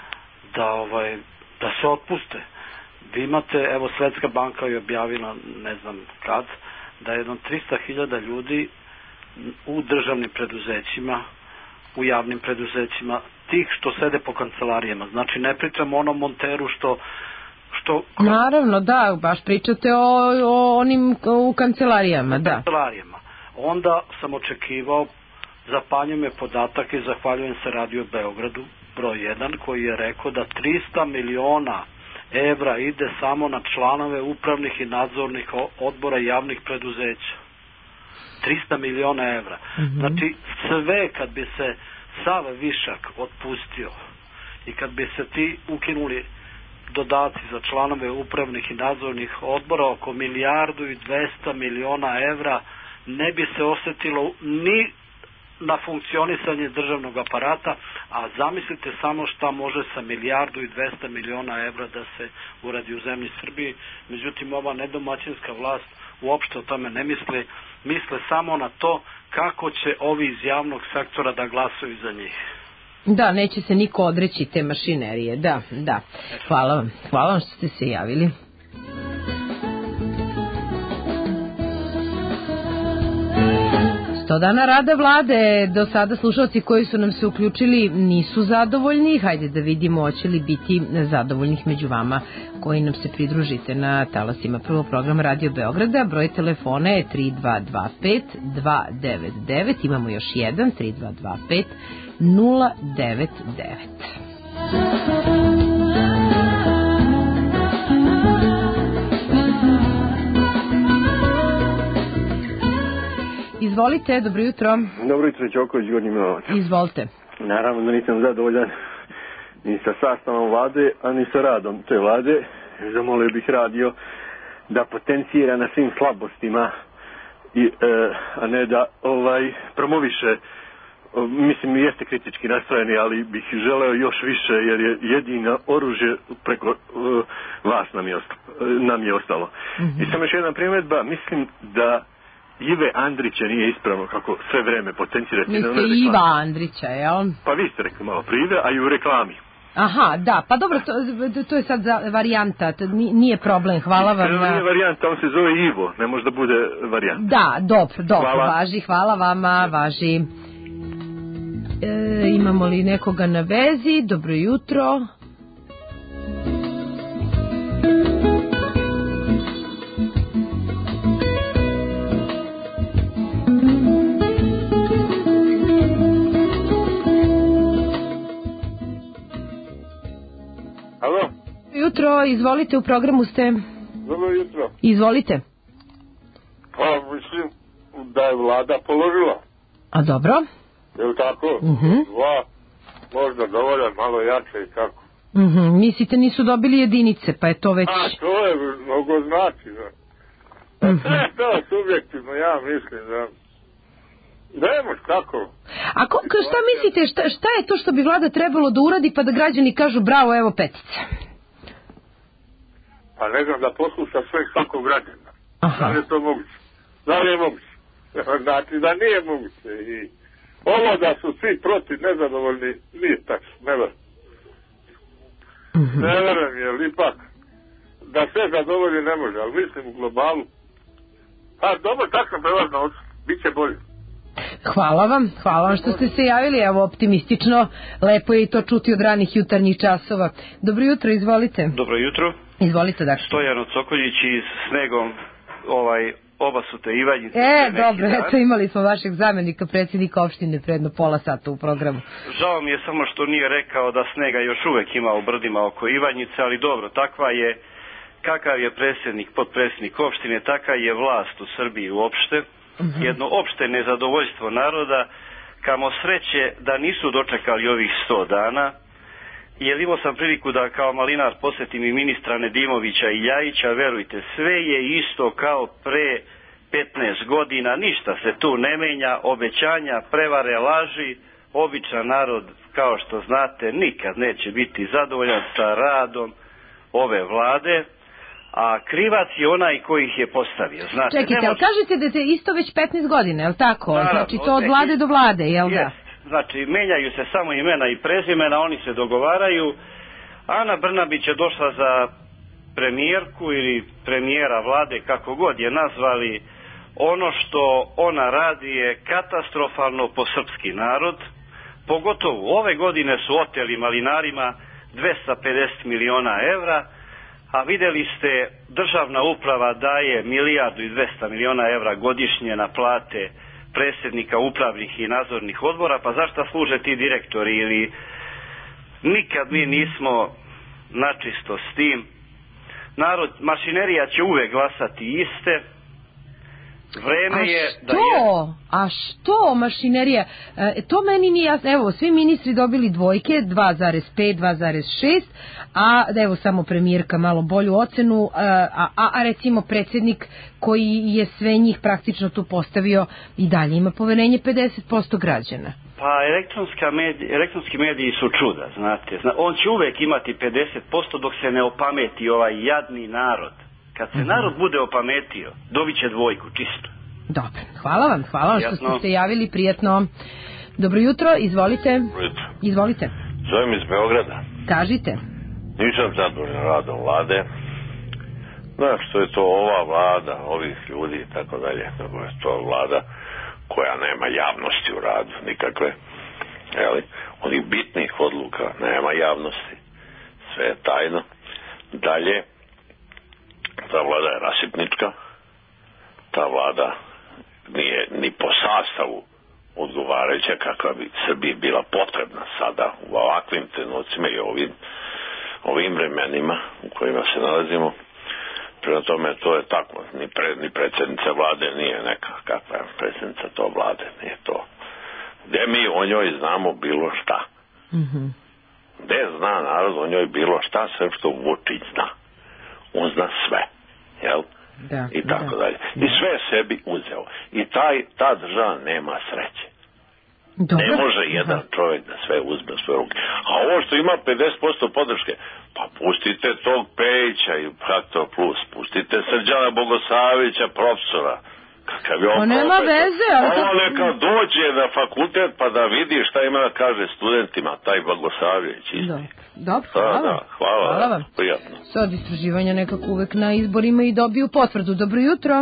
da se otpuste. Vi imate, evo Svetska banka je objavila, ne znam kad, da je jedno 300.000 ljudi u državnim preduzećima, u javnim preduzećima, tih što sede po kancelarijama. Znači ne pričamo o onom monteru što... Naravno, da, baš pričate o onim u kancelarijama, da. Kancelarijama. Onda sam očekivao, zapanjio me podatak i zahvaljujem se Radio Beogradu, broj 1, koji je rekao da 300 miliona evra ide samo na članove upravnih i nadzornih odbora javnih preduzeća. 300 miliona evra. Znači, sve kad bi se sav višak otpustio i kad bi se ti ukinuli dodaci za članove upravnih i nadzornih odbora, oko 1,2 milijarde evra ne bi se osetilo ni na funkcionisanje državnog aparata, a zamislite samo šta može sa 1.200 miliona evra da se uradi u zemlji Srbiji. Međutim, ova nedomaćinska vlast uopšte o tome ne misle samo na to kako će ovi iz javnog sektora da glasaju za njih. Da, neće se niko odreći te mašinerije, da. Hvala vam što ste se javili. Sto dana rada vlade, do sada slušalci koji su nam se uključili nisu zadovoljni. Hajde da vidimo hoće li biti zadovoljnih među vama koji nam se pridružite na talasima prvog programa Radio Beograda. Broj telefona je 3225 299. Imamo još jedan, 3225 099. Izvolite, dobro jutro. Dobro jutro, Ćoković, Gornji Milanovac. Izvolite. Naravno da nisam zadovoljan ni sa sastavom vlade, a ni sa radom te vlade. Zamolio bih radio da potencijira na svim slabostima, a ne da promoviše. Mislim, jeste kritički nastrojeni, ali bih želeo još više, jer je jedino oružje preko vas nam je ostalo. I samo još jedna primjedba, mislim da Ive Andrića nije ispravno kako sve vreme potencirati. Mislite Iva Andrića, jel? Pa vi ste rekli malo prije, a i u reklami. Aha, da, pa dobro, to je sad varijanta, nije problem, hvala vam. Nije varijanta, on se zove Ivo, ne može da bude varijanta. Da, dobro, važi, hvala vama, važi. Imamo li nekoga na vezi? Dobro jutro. Alo? Jutro, izvolite, u programu ste. Dobro jutro. Izvolite. Pa mislim da je vlada položila. A dobro. Je li tako? Dva, možda dovoljan, malo jače i tako. Mislite nisu dobili jedinice, pa je to već... A, to je mnogo znači, da. Sve je to subjektivno, ja mislim da... Nemoš, kako? A šta mislite, šta je to što bi vlada trebalo da uradi pa da građani kažu bravo, evo petica? Pa ne znam, da posluša sve svakog građana. Da li je to moguće? Da li je moguće? Znači da nije moguće. I ovo da su svi protiv nezadovoljni, nije tako, ne verujem. Ne verujem, jer ipak da sve zadovolji ne može, ali mislim u globalu. Pa dobro, tako sam prelazna oči, bit će bolje. Hvala vam što ste se javili, evo optimistično, lepo je i to čuti od ranih jutarnjih časova. Dobro jutro, izvolite. Dobro jutro. Izvolite, dakle. Stojan od Sokoljić i Snegom, oba su te Ivanjice. Dobro, eto imali smo vašeg zamjenika, predsjednika opštine, predno pola sata u programu. Žao mi je samo što nije rekao da Snega još uvek ima u brdima oko Ivanjice, ali dobro, takva je, kakav je predsjednik, potpredsjednik opštine, takav je vlast u Srbiji uopšte. Jedno opšte nezadovoljstvo naroda, kamo sreće da nisu dočekali ovih 100 dana, jer imao sam priliku da kao malinar posjetim i ministra Nedimovića i Ljajića, verujte, sve je isto kao pre 15 godina, ništa se tu ne menja, obećanja, prevare, laži, običan narod, kao što znate, nikad neće biti zadovoljan sa radom ove vlade, a krivac je onaj koji ih je postavio. Znate, čekajte, ali kažete da je isto već 15 godina, je li tako? Naravno, znači to od vlade do vlade, je li da? Znači, menjaju se samo imena i prezimena, oni se dogovaraju. Ana Brnabić je došla za premijerku ili premijera vlade, kako god je nazvali. Ono što ona radi je katastrofalno po srpski narod. Pogotovo ove godine su oteli malinarima 250 miliona evra, a vidjeli ste, državna uprava daje 1.200 miliona evra godišnje na plate predsjednika upravnih i nadzornih odbora, pa zašto služe ti direktori? Ili nikad mi nismo načisto s tim. Narod, mašinerija će uvek glasati iste. Vreme je da je... A što mašinerija? To meni nije jasno. Evo, svi ministri dobili dvojke, 2,5, 2,6, a evo samo premijerka malo bolju ocenu, a recimo predsjednik koji je sve njih praktično tu postavio i dalje ima poverenje 50% građana. Pa elektronski mediji su čuda, znate. On će uvek imati 50% dok se ne opameti ovaj jadni narod. Kad se narod bude opametio, dobit će dvojku, čisto. Dobro, hvala vam što ste se javili, prijatno. Dobro jutro, izvolite. Izvolite. Zovem iz Beograda. Kažite. Nisam zadovoljan radom vlade. Znaš što je to ova vlada, ovih ljudi i tako dalje. To je vlada koja nema javnosti u radu, nikakve. Onih bitnih odluka nema javnosti. Sve je tajno. Dalje, ta vlada je rasipnička, ta vlada nije ni po sastavu odgovarajuća kakva bi Srbiji bila potrebna sada u ovakvim trenucima i ovim vremenima u kojima se nalazimo. Prema tome to je tako, ni predsjednica vlade nije neka kakva je predsjednica to vlade, nije to. Gde mi o njoj znamo bilo šta? Gde zna narod o njoj bilo šta, sve što Vučić zna? On zna sve, jel? Da, i tako dalje. I sve je sebi uzeo. I ta država nema sreće. Dobro. Ne može jedan čovjek da sve uzme u svoje ruke. A ovo što ima 50% podrške, pa pustite tog Pejića i Faktor Plus, pustite Srđana Bogosavića, profesora. Kakav je on nema veze, ali ovo neka dođe na fakultet pa da vidi šta ima da kaže studentima, taj Bogosavljević. Dobro, hvala vam. Prijatno. Sad istraživanja nekako uvek na izborima i dobiju potvrdu. Dobro jutro.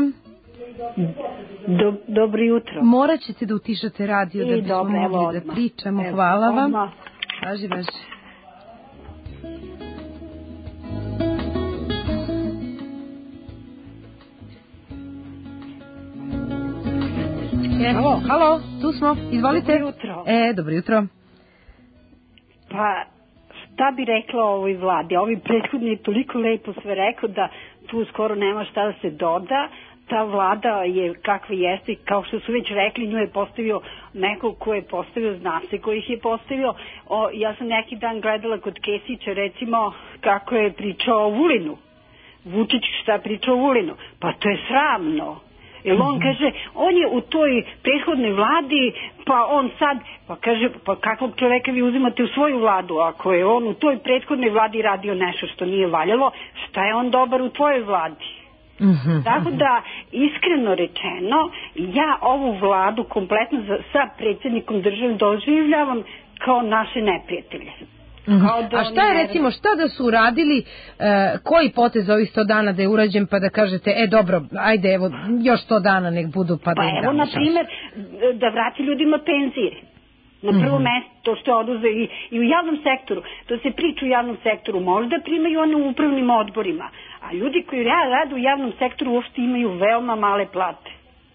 Dobro jutro. Morat ćete da utišate radio da bismo mogli da pričamo. Hvala vam. Važi. Halo, tu smo, izvolite. Dobro jutro. Dobro jutro. Pa, šta bi rekla o ovoj vladi? Ovi prethodni je toliko lepo sve rekao da tu skoro nema šta da se doda. Ta vlada je kakva jeste, kao što su već rekli, nju je postavio neko ko je postavio, zna se ko ih je postavio. Ja sam neki dan gledala kod Kesića, recimo, kako je pričao o Vulinu. Vučić šta pričao o Vulinu? Pa to je sramno. Jer on kaže, on je u toj prethodnoj vladi, pa on sad, pa kaže, pa kakvog čoveka vi uzimate u svoju vladu? Ako je on u toj prethodnoj vladi radio nešto što nije valjalo, šta je on dobar u tvojoj vladi? Tako da, iskreno rečeno, ja ovu vladu kompletno sa predsjednikom države doživljavam kao naše neprijatelje. A šta je recimo, šta da su uradili, koji potez ovih 100 dana da je urađen pa da kažete, dobro, ajde evo, još 100 dana nek budu pa da im damo. Evo, na primjer, da vrati ljudima penzije. Na prvo mesto, to što oduze i u javnom sektoru, to se priča u javnom sektoru, možda primaju one u upravnim odborima, a ljudi koji rade u javnom sektoru uopšte imaju veoma male plate.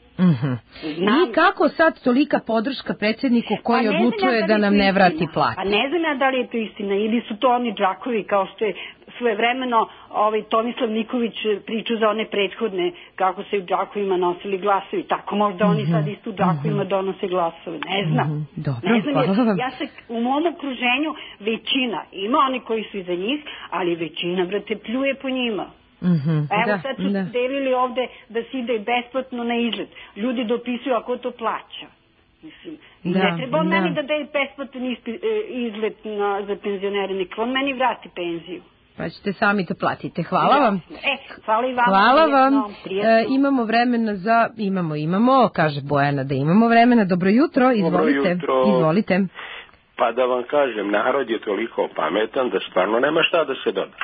I kako sad tolika podrška predsjedniku koji odlučuje da nam ne vrati plate? Pa ne znam ja da li je to istina, ili su to oni džakovi kao što je svojevremeno Tomislav Nikolić pričao za one prethodne, kako se u džakovima nosili glasovi, tako možda oni sad isto u džakovima donose glasove, ne znam. Ja se u mom okruženju većina, ima oni koji su iza njih, ali većina, brate, pljuje po njima. Evo sad su delili ovde da se ide besplatno na izlet. Ljudi dopisuju ako to plaća. Mislim, ne treba on meni da daje besplatan izlet za penzionere, nek on meni vrati penziju. Pa ćete sami to platite. Hvala vam. Hvala i vama. Hvala vam. Imamo vremena za... Imamo, kaže Bojana da imamo vremena. Dobro jutro, izvolite. Pa da vam kažem, narod je toliko pametan da stvarno nema šta da se doda.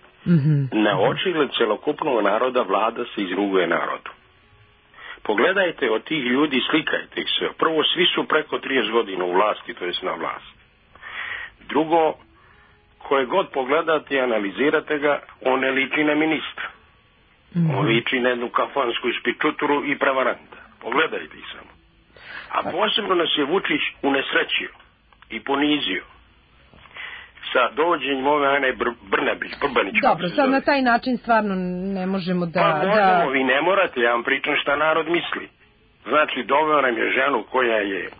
Na očigled celokupnog naroda vlada se izruguje narodu. Pogledajte od tih ljudi, slikajte ih se. Prvo, svi su preko 30 godina u vlasti, to jest na vlast. Drugo, koje god pogledate i analizirate ga, on ne liči na ministra. On liči na jednu kafansku špičuturu i prevaranta. Pogledajte ih samo. A posebno nas je Vučić unesrećio i ponizio. sa dovođenjem ove Brbanić. Dobro, sad na taj način stvarno ne možemo da... Pa možemo, vi ne morate, ja vam pričam šta narod misli. Znači, doveo nam je ženu koja je...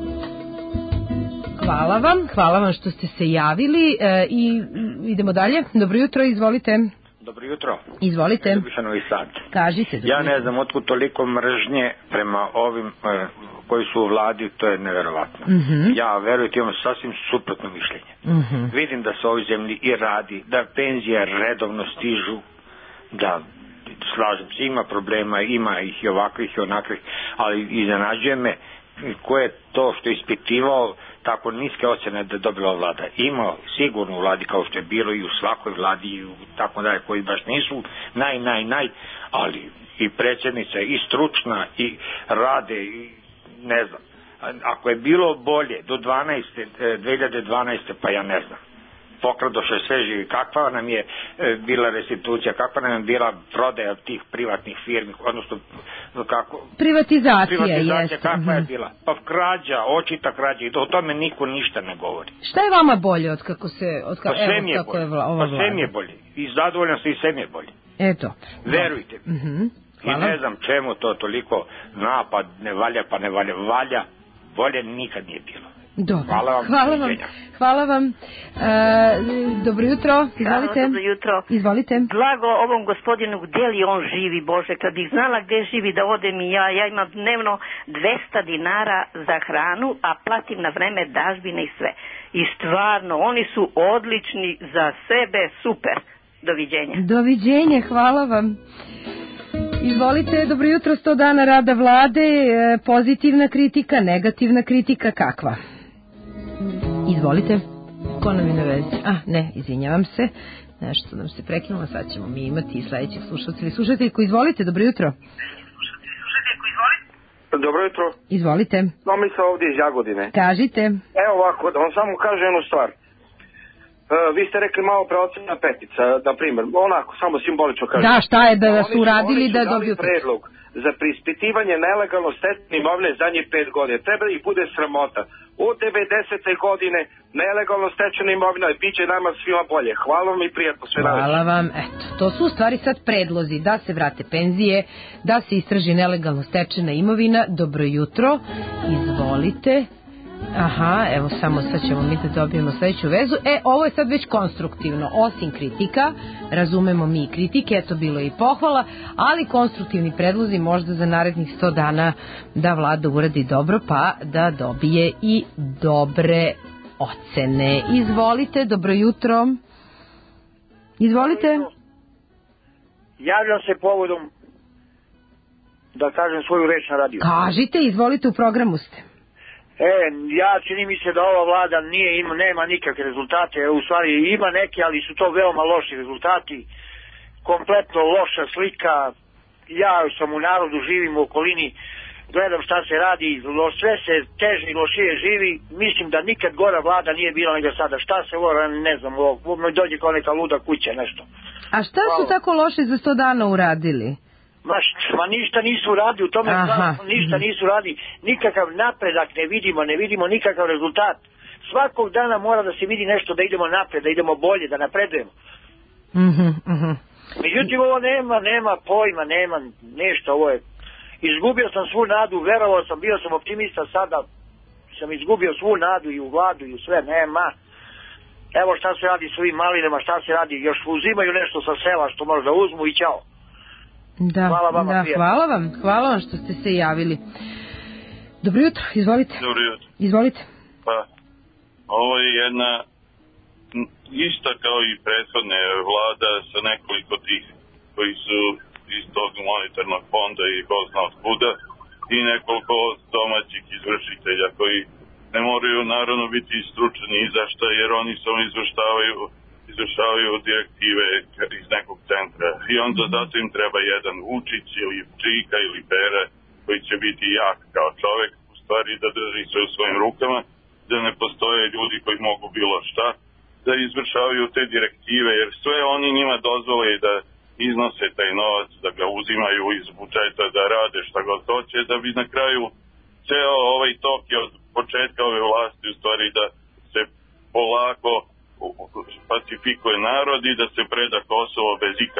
Hvala vam što ste se javili i idemo dalje. Dobro jutro, izvolite. Dobro jutro. Izvolite. Ljubiša Novi Sad. Kažite. Ja ne znam otkud toliko mržnje prema ovim koji su u vladi, to je neverovatno. Ja, verujte, imam sasvim suprotno mišljenje. Vidim da se ovoj zemlji i radi, da penzije redovno stižu, da slažem se, ima problema, ima ih i ovakvih i onakvih, ali iznenađuje me ko je to što je ispitivao tako niske ocjene da je dobila vlada. Ima sigurno u vladi kao što je bilo i u svakoj vladi i tako dalje koji baš nisu naj, ali i predsjednica i stručna i rade i ne znam. Ako je bilo bolje do 2012. pa ja ne znam. Pokradoše sve živi. Kakva nam je bila restitucija, kakva nam je bila prodaja tih privatnih firmi, odnosno kako... Privatizacija kakva je bila? Pa krađa, očita krađa i o tome niko ništa ne govori. Šta je vama bolje od kako se... Pa sve mi je bolje. Pa sve mi je bolje. I zadovoljan sam i sve mi je bolje. Eto. Verujte mi. I ne znam čemu to toliko napad, ne valja pa ne valja. Valja, bolje nikad nije bilo. Dobro. Hvala vam. Dobro jutro, izvolite. Dobro jutro. Izvolite. Blago ovom gospodinu, gdje li on živi, Bože, kad bih znala gdje živi da odem i ja imam dnevno 200 dinara za hranu, a platim na vreme dažbine i sve. I stvarno, oni su odlični za sebe, super. Doviđenja. Doviđenja, hvala vam. Izvolite, dobro jutro, 100 dana rada vlade, pozitivna kritika, negativna kritika, kakva? Izvolite. Ko nam je na vezi? Ne, izvinjavam se. Nešto nam se prekinulo, sad ćemo mi imati sledećeg slušalca ili slušateljku. Izvolite, dobro jutro. Dobro jutro. Izvolite. Mi se ovdje iz Jagodine. Kažite. Evo ovako, da vam samo kažem jednu stvar. Vi ste rekli malo preocena petica, na primjer, onako, samo simbolično kažem. Da, šta je da su uradili da dobiju predlog za preispitivanje nelegalno stečene imovine zadnjih 5 godina. Treba ih bude sramota. Od 90. godine nelegalno stečena imovina i bit će nama svima bolje. Hvala vam i prijatno sve najveće. Hvala vam. Eto, to su u stvari sad predlozi da se vrate penzije, da se istraži nelegalno stečena imovina. Dobro jutro. Izvolite. Aha, evo samo sad ćemo mi da dobijemo sledeću vezu. Ovo je sad već konstruktivno, osim kritika, razumemo mi i kritike, eto bilo je i pohvala, ali konstruktivni predlozi možda za narednih 100 dana da vlada uradi dobro, pa da dobije i dobre ocene. Izvolite, dobro jutro. Izvolite. Javljam se povodom da kažem svoju reč na radiju. Kažite, izvolite, u programu ste. Ja čini mi se da ova vlada nema nikakve rezultate, u stvari ima neke, ali su to veoma loši rezultati, kompletno loša slika. Ja sam u narodu, živim u okolini, gledam šta se radi, sve se teže i lošije živi, mislim da nikad gora vlada nije bila nego sada. Šta se ovo, ne znam, dođe kao neka luda kuća, nešto. A šta su tako loše za 100 dana uradili? Ma ništa nisu radi, u tome ništa nisu radi, nikakav napredak ne vidimo nikakav rezultat. Svakog dana mora da se vidi nešto, da idemo napred, da idemo bolje, da napredujemo. Međutim, ovo nema pojma, nema nešto, ovo je, izgubio sam svu nadu, verovao sam, bio sam optimista, sada sam izgubio svu nadu i u vladu i u sve, nema. Evo šta se radi s ovim malinama, šta se radi, još uzimaju nešto sa sela što možda uzmu i ćao. Hvala vam što ste se javili. Dobro jutro, izvolite. Dobro jutro. Izvolite. Pa, ovo je jedna ista kao i prethodne vlada sa nekoliko tih koji su iz tog monetarnog fonda i ko zna od kuda i nekoliko domaćih izvršitelja koji ne moraju naravno biti stručni i zašto, jer oni samo izvršavaju direktive iz nekog centra i onda zato im treba jedan Vučić ili Čika ili Pera koji će biti jak kao čovek, u stvari da drži sve u svojim rukama, da ne postoje ljudi koji mogu bilo šta da izvršavaju te direktive, jer sve oni njima dozvole da iznose taj novac, da ga uzimaju iz budžeta, da rade šta god hoće, da bi na kraju ceo ovaj tok je od početka ove vlasti u stvari da se polako pacifikuje narod i da se preda Kosovo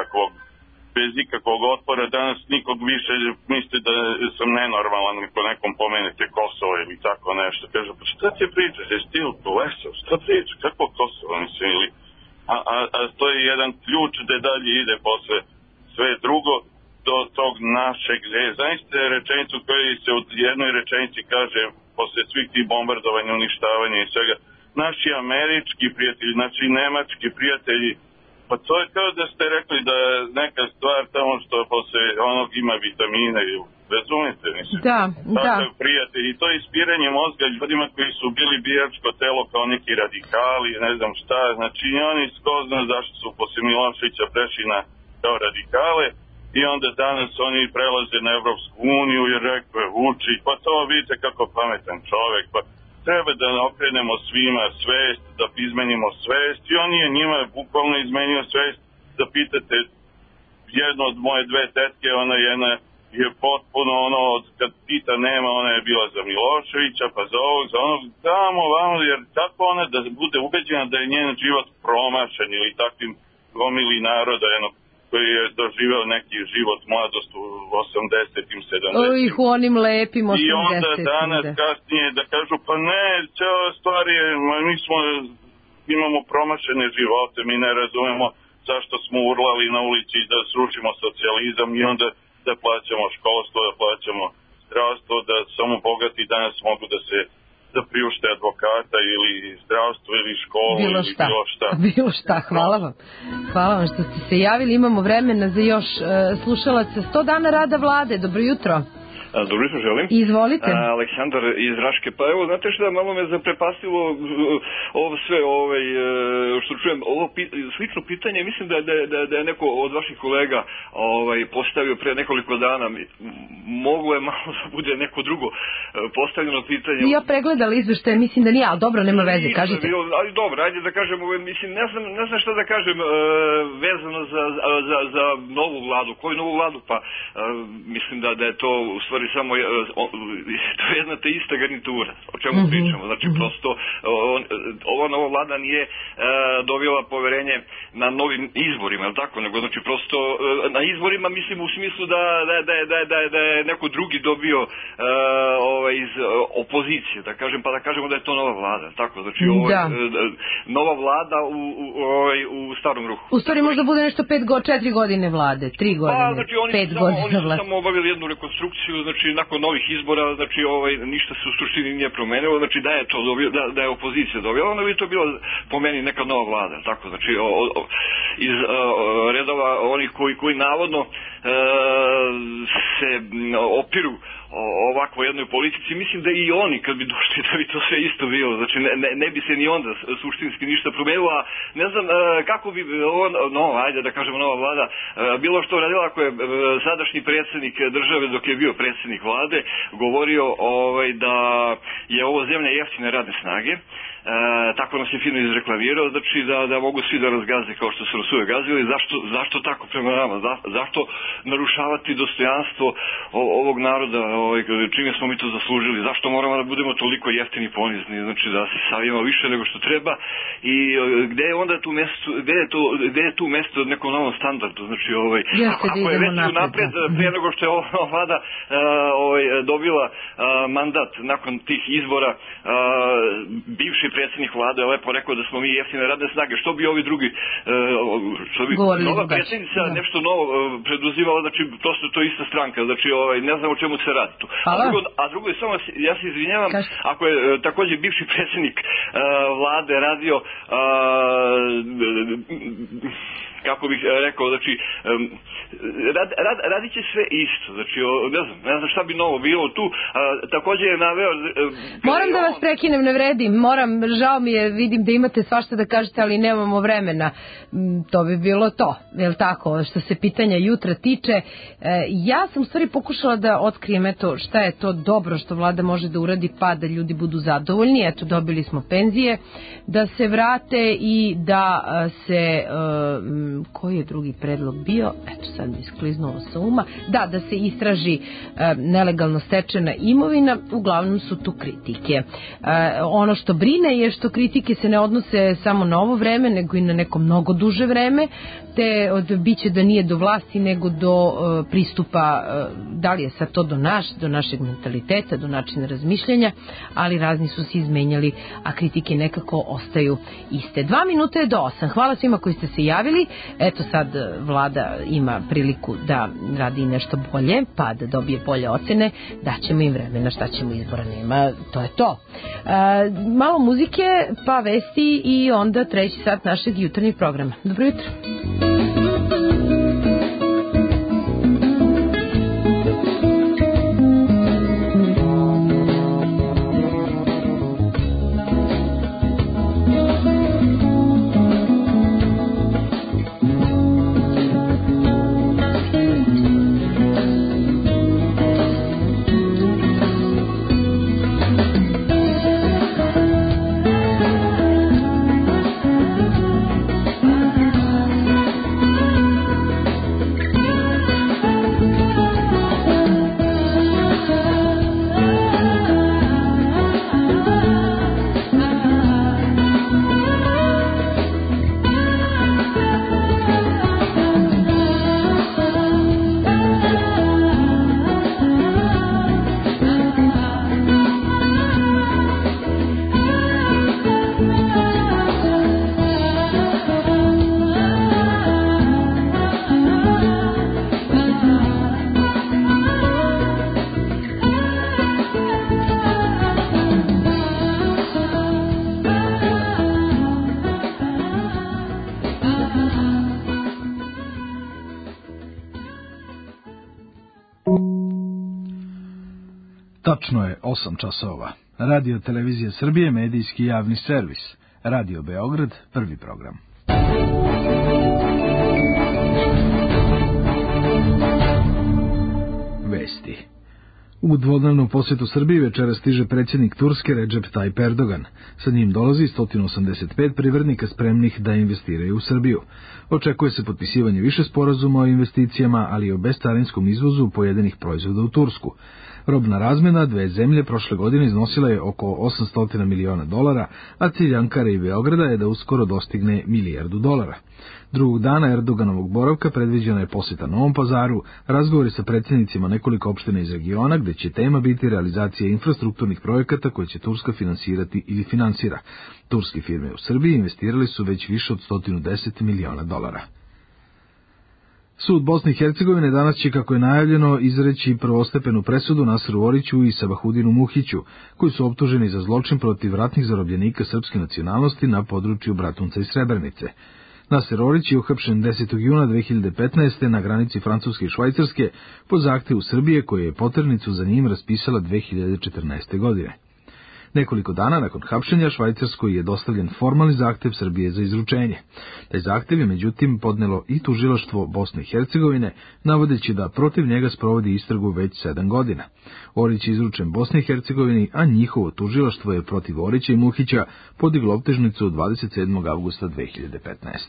bez ikakvog otpora. Danas nikog više misli da sam nenormalan ako nekom pomenete Kosovo ili tako nešto. Kaže, pa šta će pričati? Jesi ti u Lesov? Šta priča? Kako Kosovo? Mislim, ili... A to je jedan ključ da dalje ide posle sve drugo do tog našeg. Zaista rečenicu koji se u jednoj rečenici kaže posle svih tih bombardovanja, uništavanja i svega, naši američki prijatelji, naši nemački prijatelji, pa to je kao da ste rekli da je neka stvar tamo što posle onog ima vitamina i razumite, mislim. Da. Takav prijatelj i to je ispiranje mozga ljudima koji su bili biračko telo kao neki radikali, ne znam šta, znači oni skozno zašto su posle Miloševića prešli na kao radikale i onda danas oni prelaze na Evropsku uniju i rekao Vučić, pa to vidite kako pametan čovek, pa treba da okrenemo svima svest, da izmenimo svest i on je njima bukvalno izmenio svest. Da pitate jedno od moje dve tetke, ona jedna je potpuno ono, kad Tita nema, ona je bila za Miloševića, pa za ovog, za onog, tamo, vamo, jer tako ona da bude ubeđena da je njen život promašen ili takvim gomili naroda, jedno, koji je doživeo neki život, mladost u 80-im, 70-im. Ih, u onim lepim 80-im. I onda danas kasnije da kažu, pa ne, cijela stvar je, mi imamo promašene živote, mi ne razumemo zašto smo urlali na ulici da srušimo socijalizam i onda da plaćamo školstvo, da plaćamo zdravstvo, da samo bogati danas mogu da priušte advokata ili zdravstvo ili školu bilo ili bilo šta. Bilo šta, hvala vam. Hvala vam što ste se javili, imamo vremena za još slušalaca. 100 dana rada vlade, dobro jutro. Dobro jutro želim. Izvolite. Aleksandar iz Raške. Pa evo, znate šta, malo me zaprepastilo ovo sve, što čujem, ovo slično pitanje, mislim da je neko od vaših kolega postavio pre nekoliko dana. Moglo je malo da bude neko drugo postavljeno pitanje. Ja pregledala izveštaje, mislim da nije, ali dobro, nema veze, kažite. Ali dobro, ajde da kažem, mislim, ne znam šta da kažem vezano za novu vladu. Koju novu vladu? Pa mislim da je to u stvari samo to je jedna te ista garnitura o čemu pričamo, znači prosto ova nova vlada nije dobila poverenje na novim izborima, je li tako, nego znači prosto na izborima mislim u smislu da je neko drugi dobio iz opozicije, da kažem, pa da kažemo da je to nova vlada, tako, znači nova vlada u starom ruhu. U stvari možda bude nešto 4 godine vlade, 3 godine, 5 godina vlade. Oni su samo obavili jednu rekonstrukciju, znači nakon novih izbora, znači ništa se u suštini nije promenilo, znači da je to dobio, da je opozicija dobila, onda bi to bila po meni neka nova vlada, tako, znači iz redova onih koji navodno se opiru ovakvo jednoj politici, mislim da i oni kad bi došli da bi to sve isto bilo, znači ne bi se ni onda suštinski ništa promenilo, a ne znam kako bi ajde da kažemo nova vlada bilo što radila ako je sadašnji predsjednik države dok je bio predsjednik vlade govorio da je ovo zemlja jeftine radne snage, tako nas je fino izreklamirao, znači da mogu svi da razgaze kao što su nas uvek gazili. Zašto tako prema nama? Zašto narušavati dostojanstvo ovog naroda, čime smo mi to zaslužili? Zašto moramo da budemo toliko jeftini i ponizni, znači da se savijemo više nego što treba? I gde je onda tu mesto, gde je tu mesto nekom novom standardu? Znači ako je već unapred prije nego što je ova vlada dobila mandat nakon tih izbora, bivši predsjednik vlade je lepo rekao da smo mi jeftine radne snage, što bi ovi drugi nova predsjednica nešto novo preduzivala, znači prosto to je ista stranka, znači ne znam o čemu se radi tu. A drugo je samo, ja se izvinjavam, ako je također bivši predsjednik vlade radio kako bih rekao, znači radit će sve isto, znači ne znam šta bi novo bilo tu, također je naveo... Moram da vas prekinem, ne vredim, žao mi je, vidim da imate svašta da kažete, ali nemamo vremena. to bi bilo to, je li tako? Što se pitanja jutra tiče, ja sam u stvari pokušala da otkrijem eto šta je to dobro što vlada može da uradi pa da ljudi budu zadovoljni. Eto, dobili smo penzije, da se vrate i da se, koji je drugi predlog bio? Eto, sad mi iskliznulo sa uma. Da se istraži nelegalno stečena imovina, uglavnom su tu kritike. Ono što brine je što kritike se ne odnose samo na ovo vreme, nego i na neko mnogo duže vreme, te biće da nije do vlasti, nego do pristupa, da li je sad to do našeg mentaliteta, do načina razmišljanja, ali razni su se izmenjali, a kritike nekako ostaju iste. 2 minuta je do 8. Hvala svima koji ste se javili. Eto, sad vlada ima priliku da radi nešto bolje, pa da dobije bolje ocene, daćemo im vremena, šta ćemo, izbora nema, to je to. Malo muzike, pa vesti i onda 3. sat našeg jutarnjeg programa. Dobro jutro. Tačno je 8 časova. Radio Televizija Srbije, medijski javni servis. Radio Beograd, prvi program. Vesti. U dvodnevnu posjetu Srbiji večera stiže predsjednik Turske Recep Tayyip Erdogan. Sa njim dolazi 185 privrednika spremnih da investiraju u Srbiju. Očekuje se potpisivanje više sporazuma o investicijama, ali i o bescarinskom izvozu pojedinih proizvoda u Tursku. Robna razmjena dve zemlje prošle godine iznosila je oko $800 miliona, a cilj Ankare i Beograda je da uskoro dostigne $1 milijardu. Drugog dana Erdoganovog boravka predviđena je posjeta Novom Pazaru, razgovori sa predsjednicima nekoliko opština iz regiona, gde će tema biti realizacija infrastrukturnih projekata koje će Turska finansirati ili finansira. Turske firme u Srbiji investirali su već više od $110 miliona. Sud Bosne i Hercegovine danas će, kako je najavljeno, izreći prvostepenu presudu Naseru Oriću i Sabahudinu Muhiću, koji su optuženi za zločin protiv ratnih zarobljenika srpske nacionalnosti na području Bratunca i Srebrenice. Naser Orić je uhapšen 10. juna 2015. na granici Francuske i Švajcarske po zahtevu Srbije, koja je poternicu za njim raspisala 2014. godine. Nekoliko dana nakon hapšenja Švajcarskoj je dostavljen formalni zahtev Srbije za izručenje. Taj zahtev je međutim podnelo i tužilaštvo Bosne i Hercegovine, navodeći da protiv njega sprovodi istragu već 7 godina. Orić je izručen Bosni i Hercegovini, a njihovo tužilaštvo je protiv Orića i Muhića podiglo optužnicu 27. avgusta 2015.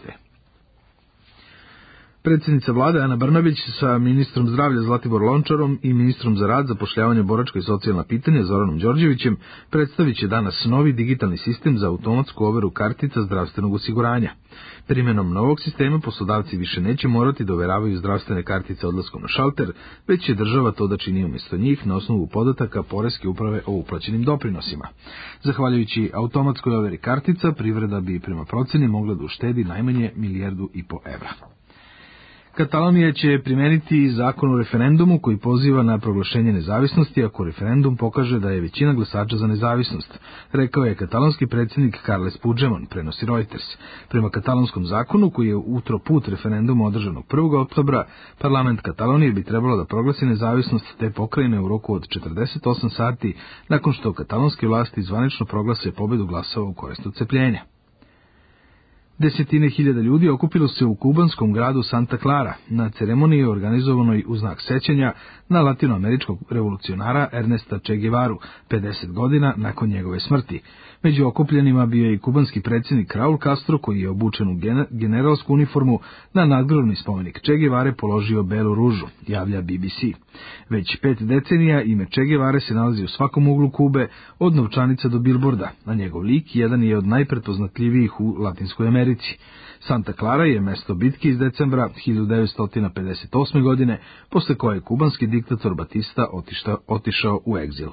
Predsjednica vlade Ana Brnabić sa ministrom zdravlja Zlatibor Lončarom i ministrom za rad, zapošljavanje, boračka i socijalna pitanja Zoranom Đorđevićem predstavit će danas novi digitalni sistem za automatsku overu kartica zdravstvenog osiguranja. Primjenom novog sistema poslodavci više neće morati da overavaju zdravstvene kartice odlaskom na šalter, već će država to da čini umjesto njih na osnovu podataka Poreske uprave o uplaćenim doprinosima. Zahvaljujući automatskoj overi kartica, privreda bi prema proceni mogla da uštedi najmanje $1,5 milijardu. Katalonija će primeniti zakon o referendumu koji poziva na proglašenje nezavisnosti ako referendum pokaže da je većina glasača za nezavisnost, rekao je katalonski predsjednik Carles Puigdemont, prenosi Reuters. Prema katalonskom zakonu, koji je utroput referenduma održanog 1. oktobra, parlament Katalonije bi trebalo da proglasi nezavisnost te pokrajine u roku od 48 sati nakon što katalonske vlasti zvanično proglase pobedu glasova u korist odcepljenja. Desetine hiljada ljudi okupilo se u kubanskom gradu Santa Clara na ceremoniji organizovanoj u znak sećanja na latinoameričkog revolucionara Ernesta Che Guevaru 50 godina nakon njegove smrti. Među okupljenima bio je i kubanski predsjednik Raul Castro, koji je obučen u generalsku uniformu na nadgrobni spomenik Che Guevare položio belu ružu, javlja BBC. Već 5 decenija ime Che Guevare se nalazi u svakom uglu Kube, od novčanica do bilborda, a njegov lik jedan je od najprepoznatljivijih u Latinskoj Americi. Santa Clara je mesto bitke iz decembra 1958. godine, posle koje je kubanski diktator Batista otišao u egzil.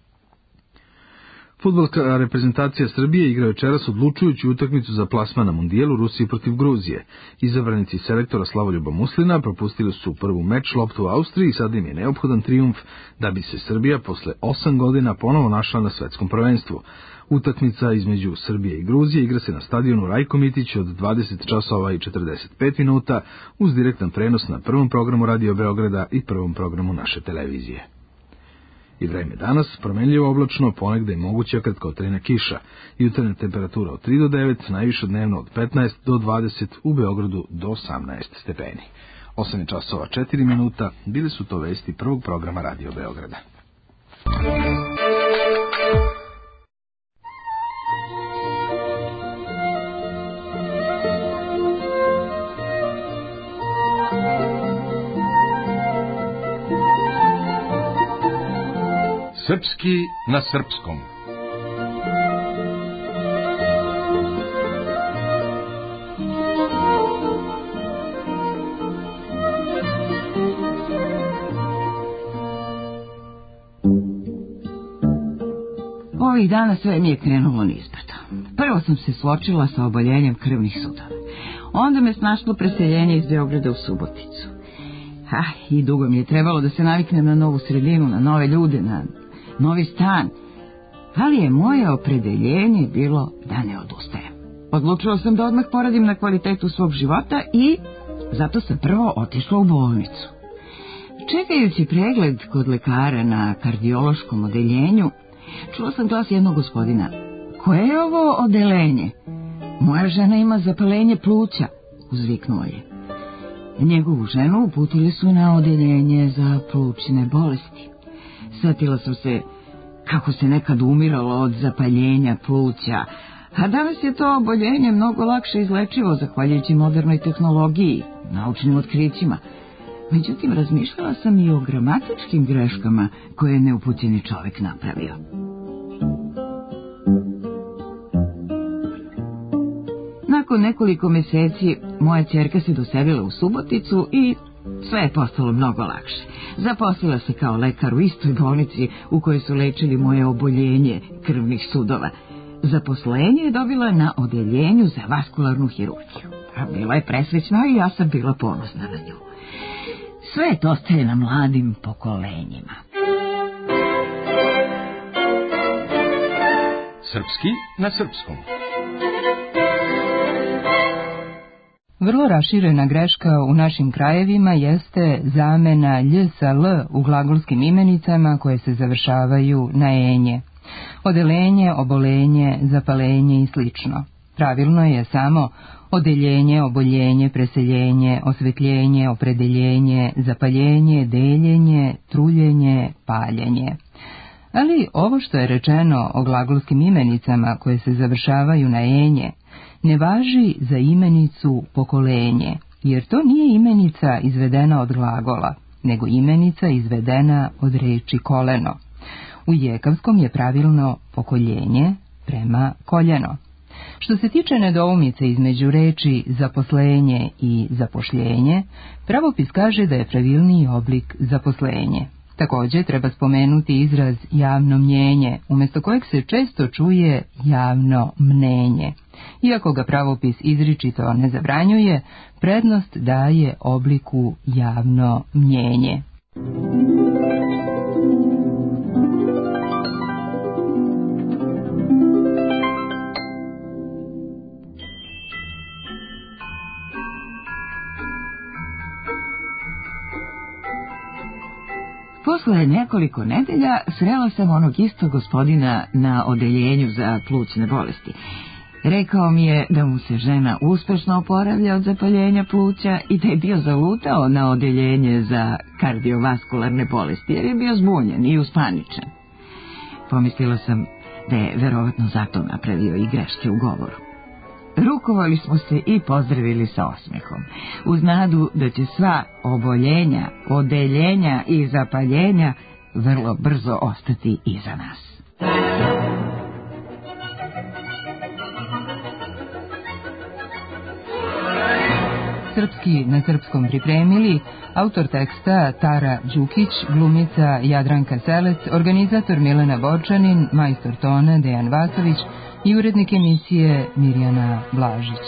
Fudbalska reprezentacija Srbije igra večeras odlučujuću utakmicu za plasman na mundijelu Rusiji protiv Gruzije. Izabranici selektora Slavoljuba Muslina propustili su prvu meč loptu u Austriji i sad im je neophodan trijumf da bi se Srbija posle 8 godina ponovo našla na svetskom prvenstvu. Utakmica između Srbije i Gruzije igra se na stadionu Rajko Mitić od 20 časova i 45 minuta uz direktan prenos na prvom programu Radio Beograda i prvom programu naše televizije. I vreme danas, promenljivo oblačno, ponegde je moguća kratkotrajna kiša. Jutarnja temperatura od 3 do 9, najviše dnevno od 15 do 20, u Beogradu do 18 stepeni. 8 časova 4 minuta, bili su to vesti prvog programa Radio Beograda. Srpski na srpskom. Ovih dana sve mi je krenulo nizbrdo. Prvo sam se suočila sa oboljenjem krvnih sudova. Onda me snašlo preseljenje iz Beograda u Suboticu. I dugo mi je trebalo da se naviknem na novu sredinu, na nove ljude, na novi stan. Ali je moje opredeljenje bilo da ne odustajem. Odlučila sam da odmah poradim na kvalitetu svog života i zato sam prvo otišla u bolnicu. Čekajući pregled kod lekara na kardiološkom odeljenju, čula sam glas jednog gospodina. Koje je ovo odelenje? Moja žena ima zapalenje pluća, uzviknuo je. Njegovu ženu uputili su na odeljenje za plućne bolesti. Sjetila sam se kako se nekad umiralo od zapaljenja pluća, a danas je to oboljenje mnogo lakše izlečivo zahvaljujući modernoj tehnologiji, naučnim otkrićima. Međutim, razmišljala sam i o gramatičkim greškama koje je neupućeni čovjek napravio. Nakon nekoliko mjeseci moja ćerka se doselila u Suboticu i sve je postalo mnogo lakše. Zaposlila se kao lekar u istoj bolnici u kojoj su lečili moje oboljenje krvnih sudova. Zaposlenje je dobila na odeljenju za vaskularnu hirurgiju. A bila je presrećna i ja sam bila ponosna na nju. Sve to ostaje na mladim pokolenjima. Srpski na srpskom. Vrlo raširena greška u našim krajevima jeste zamena lj sa l u glagolskim imenicama koje se završavaju na enje. Odelenje, obolenje, zapalenje i slično. Pravilno je samo odeljenje, oboljenje, preseljenje, osvetljenje, opredeljenje, zapaljenje, deljenje, truljenje, paljenje. Ali ovo što je rečeno o glagolskim imenicama koje se završavaju na enje ne važi za imenicu pokolenje, jer to nije imenica izvedena od glagola, nego imenica izvedena od reči koleno. U jekavskom je pravilno pokoljenje prema koljeno. Što se tiče nedoumice između reči zaposlenje i zapošljenje, pravopis kaže da je pravilniji oblik zaposlenje. Također treba spomenuti izraz javno mnjenje, umjesto kojeg se često čuje javno mnenje. Iako ga pravopis izričito ne zabranjuje, prednost daje obliku javno mnjenje. Posle nekoliko nedelja srela sam onog istog gospodina na odeljenju za plućne bolesti. Rekao mi je da mu se žena uspešno oporavlja od zapaljenja pluća i da je bio zalutao na odeljenje za kardiovaskularne bolesti, jer je bio zbunjen i uspaničen. Pomislila sam da je verovatno zato napravio i greške u govoru. Rukovali smo se i pozdravili sa osmehom, uz nadu da će sva oboljenja, odeljenja i zapaljenja vrlo brzo ostati iza nas. Srpski na srpskom pripremili autor teksta Tara Đukić, glumica Jadranka Selec, organizator Milena Borčanin, majstor tona Dejan Vasović i urednik emisije Mirjana Blažić.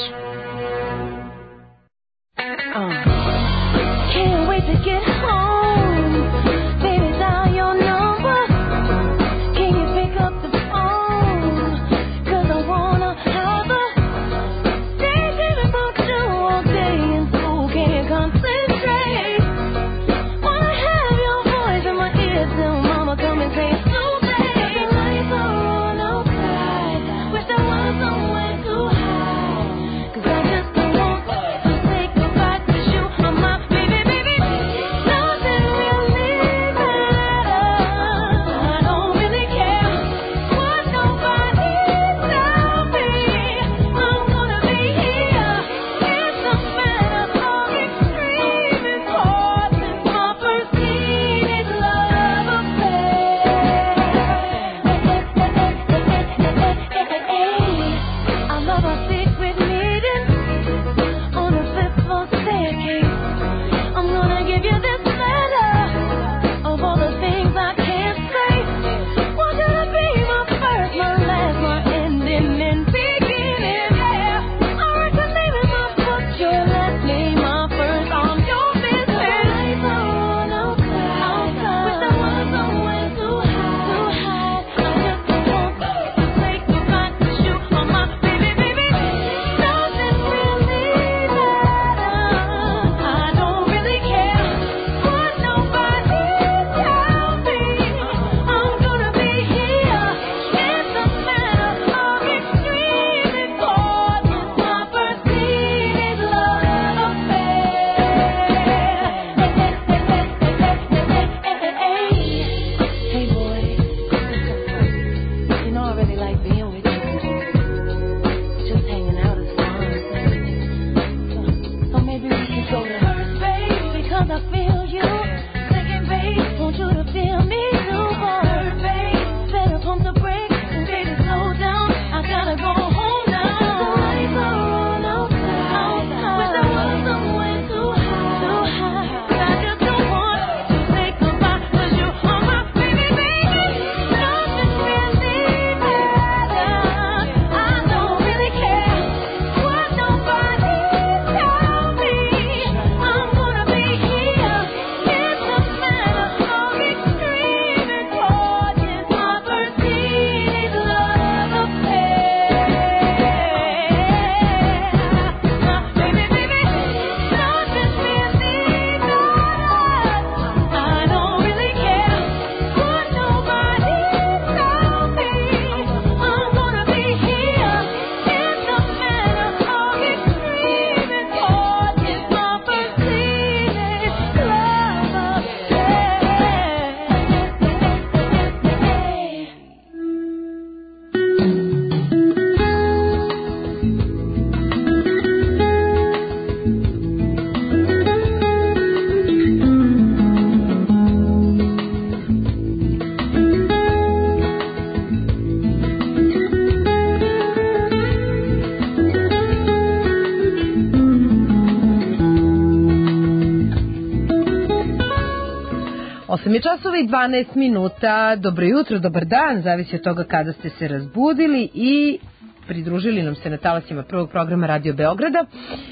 Je časova i 12 minuta, dobro jutro, dobar dan, zavisi od toga kada ste se razbudili i pridružili nam se na talasima prvog programa Radio Beograda.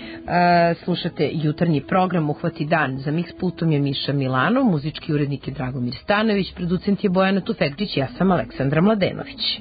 Slušate jutarnji program Uhvati dan. Za mix pultom je Miša Milano, muzički urednik je Dragomir Stanović, producent je Bojana Tufekčić, ja sam Aleksandra Mladenović.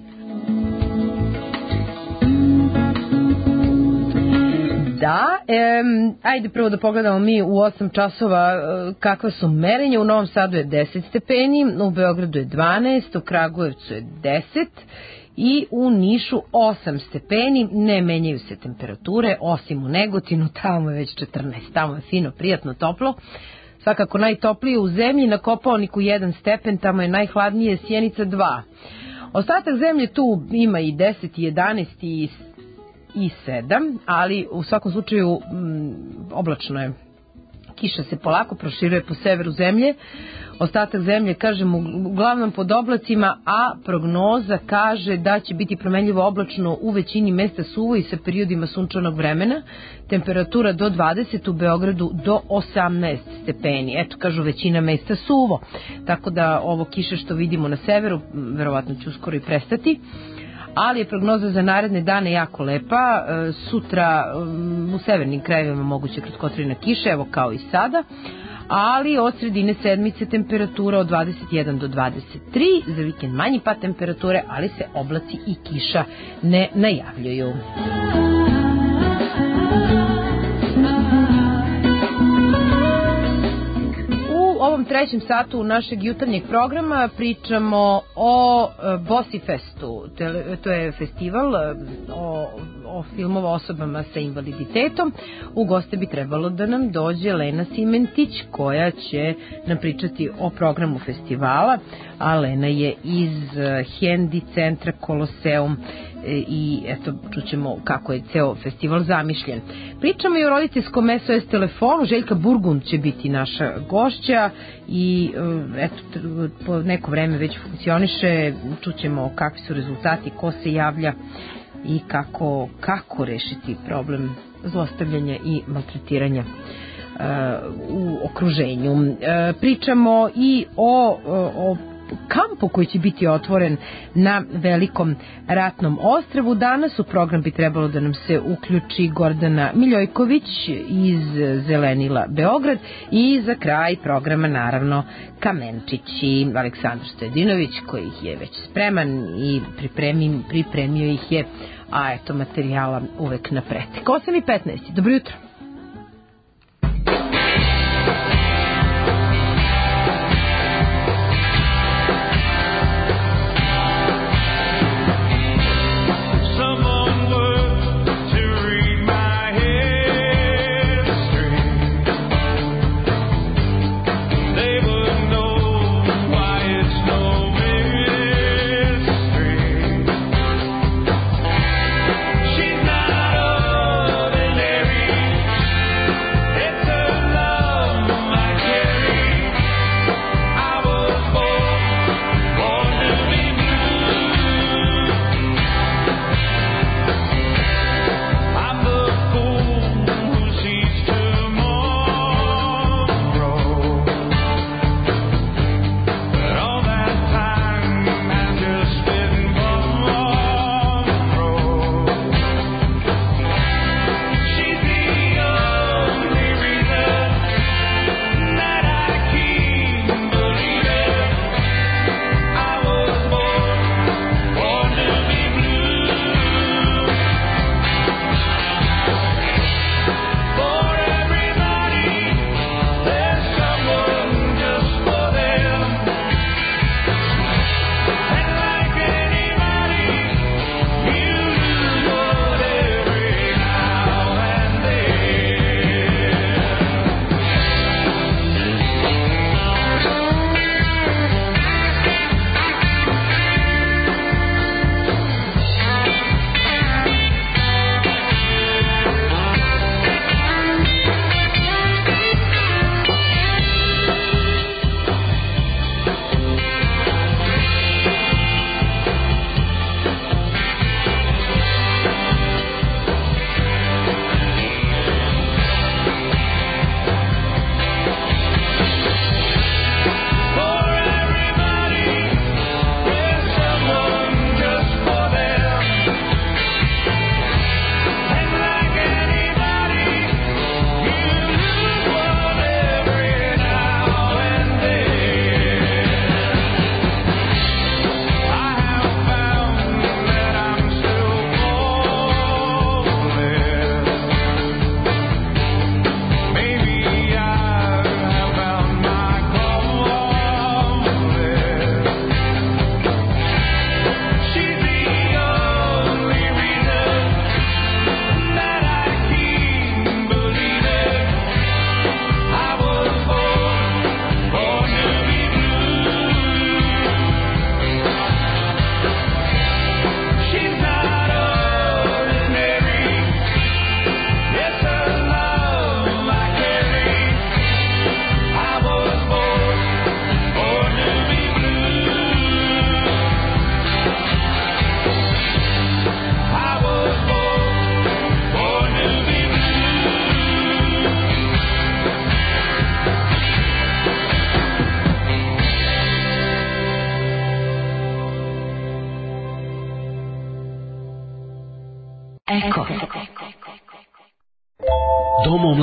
Da, ajde prvo da pogledamo mi u 8 časova kakva su merenja. U Novom Sadu je 10 stepeni, u Beogradu je 12, u Kragujevcu je 10 i u Nišu 8 stepeni, ne menjaju se temperature, osim u Negotinu, tamo je već 14, tamo je fino, prijatno, toplo. Svakako najtoplije u zemlji, na Kopaoniku 1 stepen, tamo je najhladnije, Sjenica 2. Ostatak zemlje tu ima i 10, i 11 i 7, ali u svakom slučaju oblačno je. Kiša se polako proširuje po severu zemlje, ostatak zemlje, kažem, uglavnom pod oblacima, a prognoza kaže da će biti promenljivo oblačno u većini mesta suvo i sa periodima sunčanog vremena, temperatura do 20, u Beogradu do 18 stepeni. Eto, kažu, većina mesta suvo, tako da ovo kiše što vidimo na severu, verovatno će uskoro i prestati. Ali je prognoza za naredne dane jako lepa. Sutra u severnim krajevima moguće kratkotrajna kiša, evo kao i sada, ali od sredine sedmice temperatura od 21 do 23, za vikend manji pad temperature, ali se oblaci i kiša ne najavljuju. U ovom trećem satu našeg jutarnjeg programa pričamo o Bosifestu. To je festival o filmova osobama sa invaliditetom. U goste bi trebalo da nam dođe Lena Simentić, koja će nam pričati o programu festivala, a Lena je iz Hendi centra Koloseum i eto, čućemo kako je ceo festival zamišljen. Pričamo i o roditeljskom SOS telefonu. Željka Burgund će biti naša gošća i eto, po neko vreme već funkcioniše. Čućemo kakvi su rezultati, ko se javlja i kako rešiti problem zlostavljanja i maltretiranja u okruženju. Pričamo i o kampu koji će biti otvoren na Velikom ratnom ostrvu. Danas u program bi trebalo da nam se uključi Gordana Miljojković iz Zelenila Beograd i za kraj programa naravno Kamenčić i Aleksandar Stojadinović, koji je već spreman i pripremio ih je, a eto materijala uvek na pretek. 8:15, dobro jutro. She's not ordinary.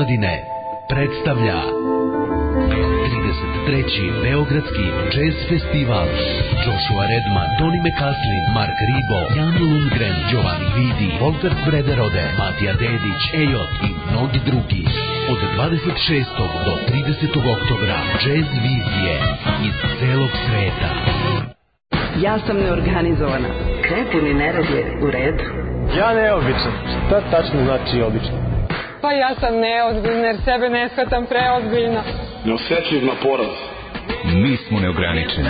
godine predstavlja 33. Beogradski jazz festival. Joshua Redman, Tony McCaslin, Mark Ribot, Jan Lundgren, Giovanni Vidi, Volker Brederode, Matija Dedić, Ejot i mnogi drugi. Od 26. do 30. oktobra jazz vizije iz celog sveta. Ja sam neorganizovana. Nepuni nerad je u redu. Ja neobičan. Šta tačno znači obično? Pa ja sam neozbiljna jer sebe ne shvatam preozbiljno. Neosjetljiv na poraz. Mi smo neograničeni.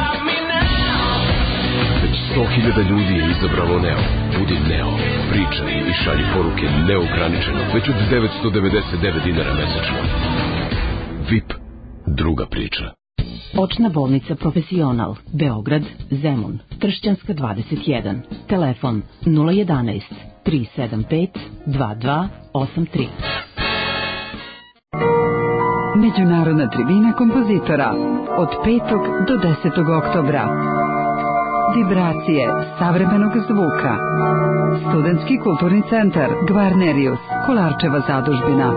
Već 100.000 ljudi je izabralo Neo. Budi Neo. Pričaj i šalji poruke neograničeno. Već od 999 dinara mesečno. VIP. Druga priča. Očna bolnica Profesional, Beograd, Zemun, Tršćanska 21, telefon 011 375 2283. Međunarodna tribina kompozitora od 5. do 10. oktobra. Vibracije savremenog zvuka. Studentski kulturni centar Gvarnerius, Kolarčeva zadužbina.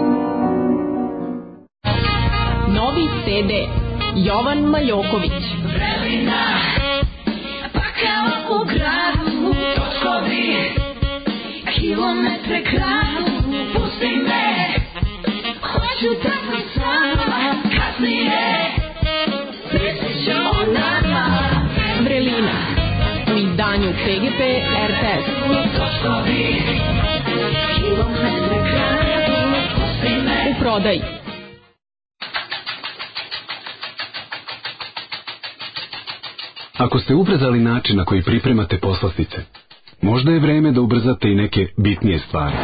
Novi CD Jovan Maljoković. Vremena, pa kao u gradu, točkovi, kilometre kradu, pusti me, hoću da sam sama, kasnije, pričat o nama. Vrelina, u izdanju PGP RTS. Točkovi, kilometre kradu, pusti me. U prodaji. Ako ste ubrzali način na koji pripremate poslastice, možda je vreme da ubrzate i neke bitnije stvari.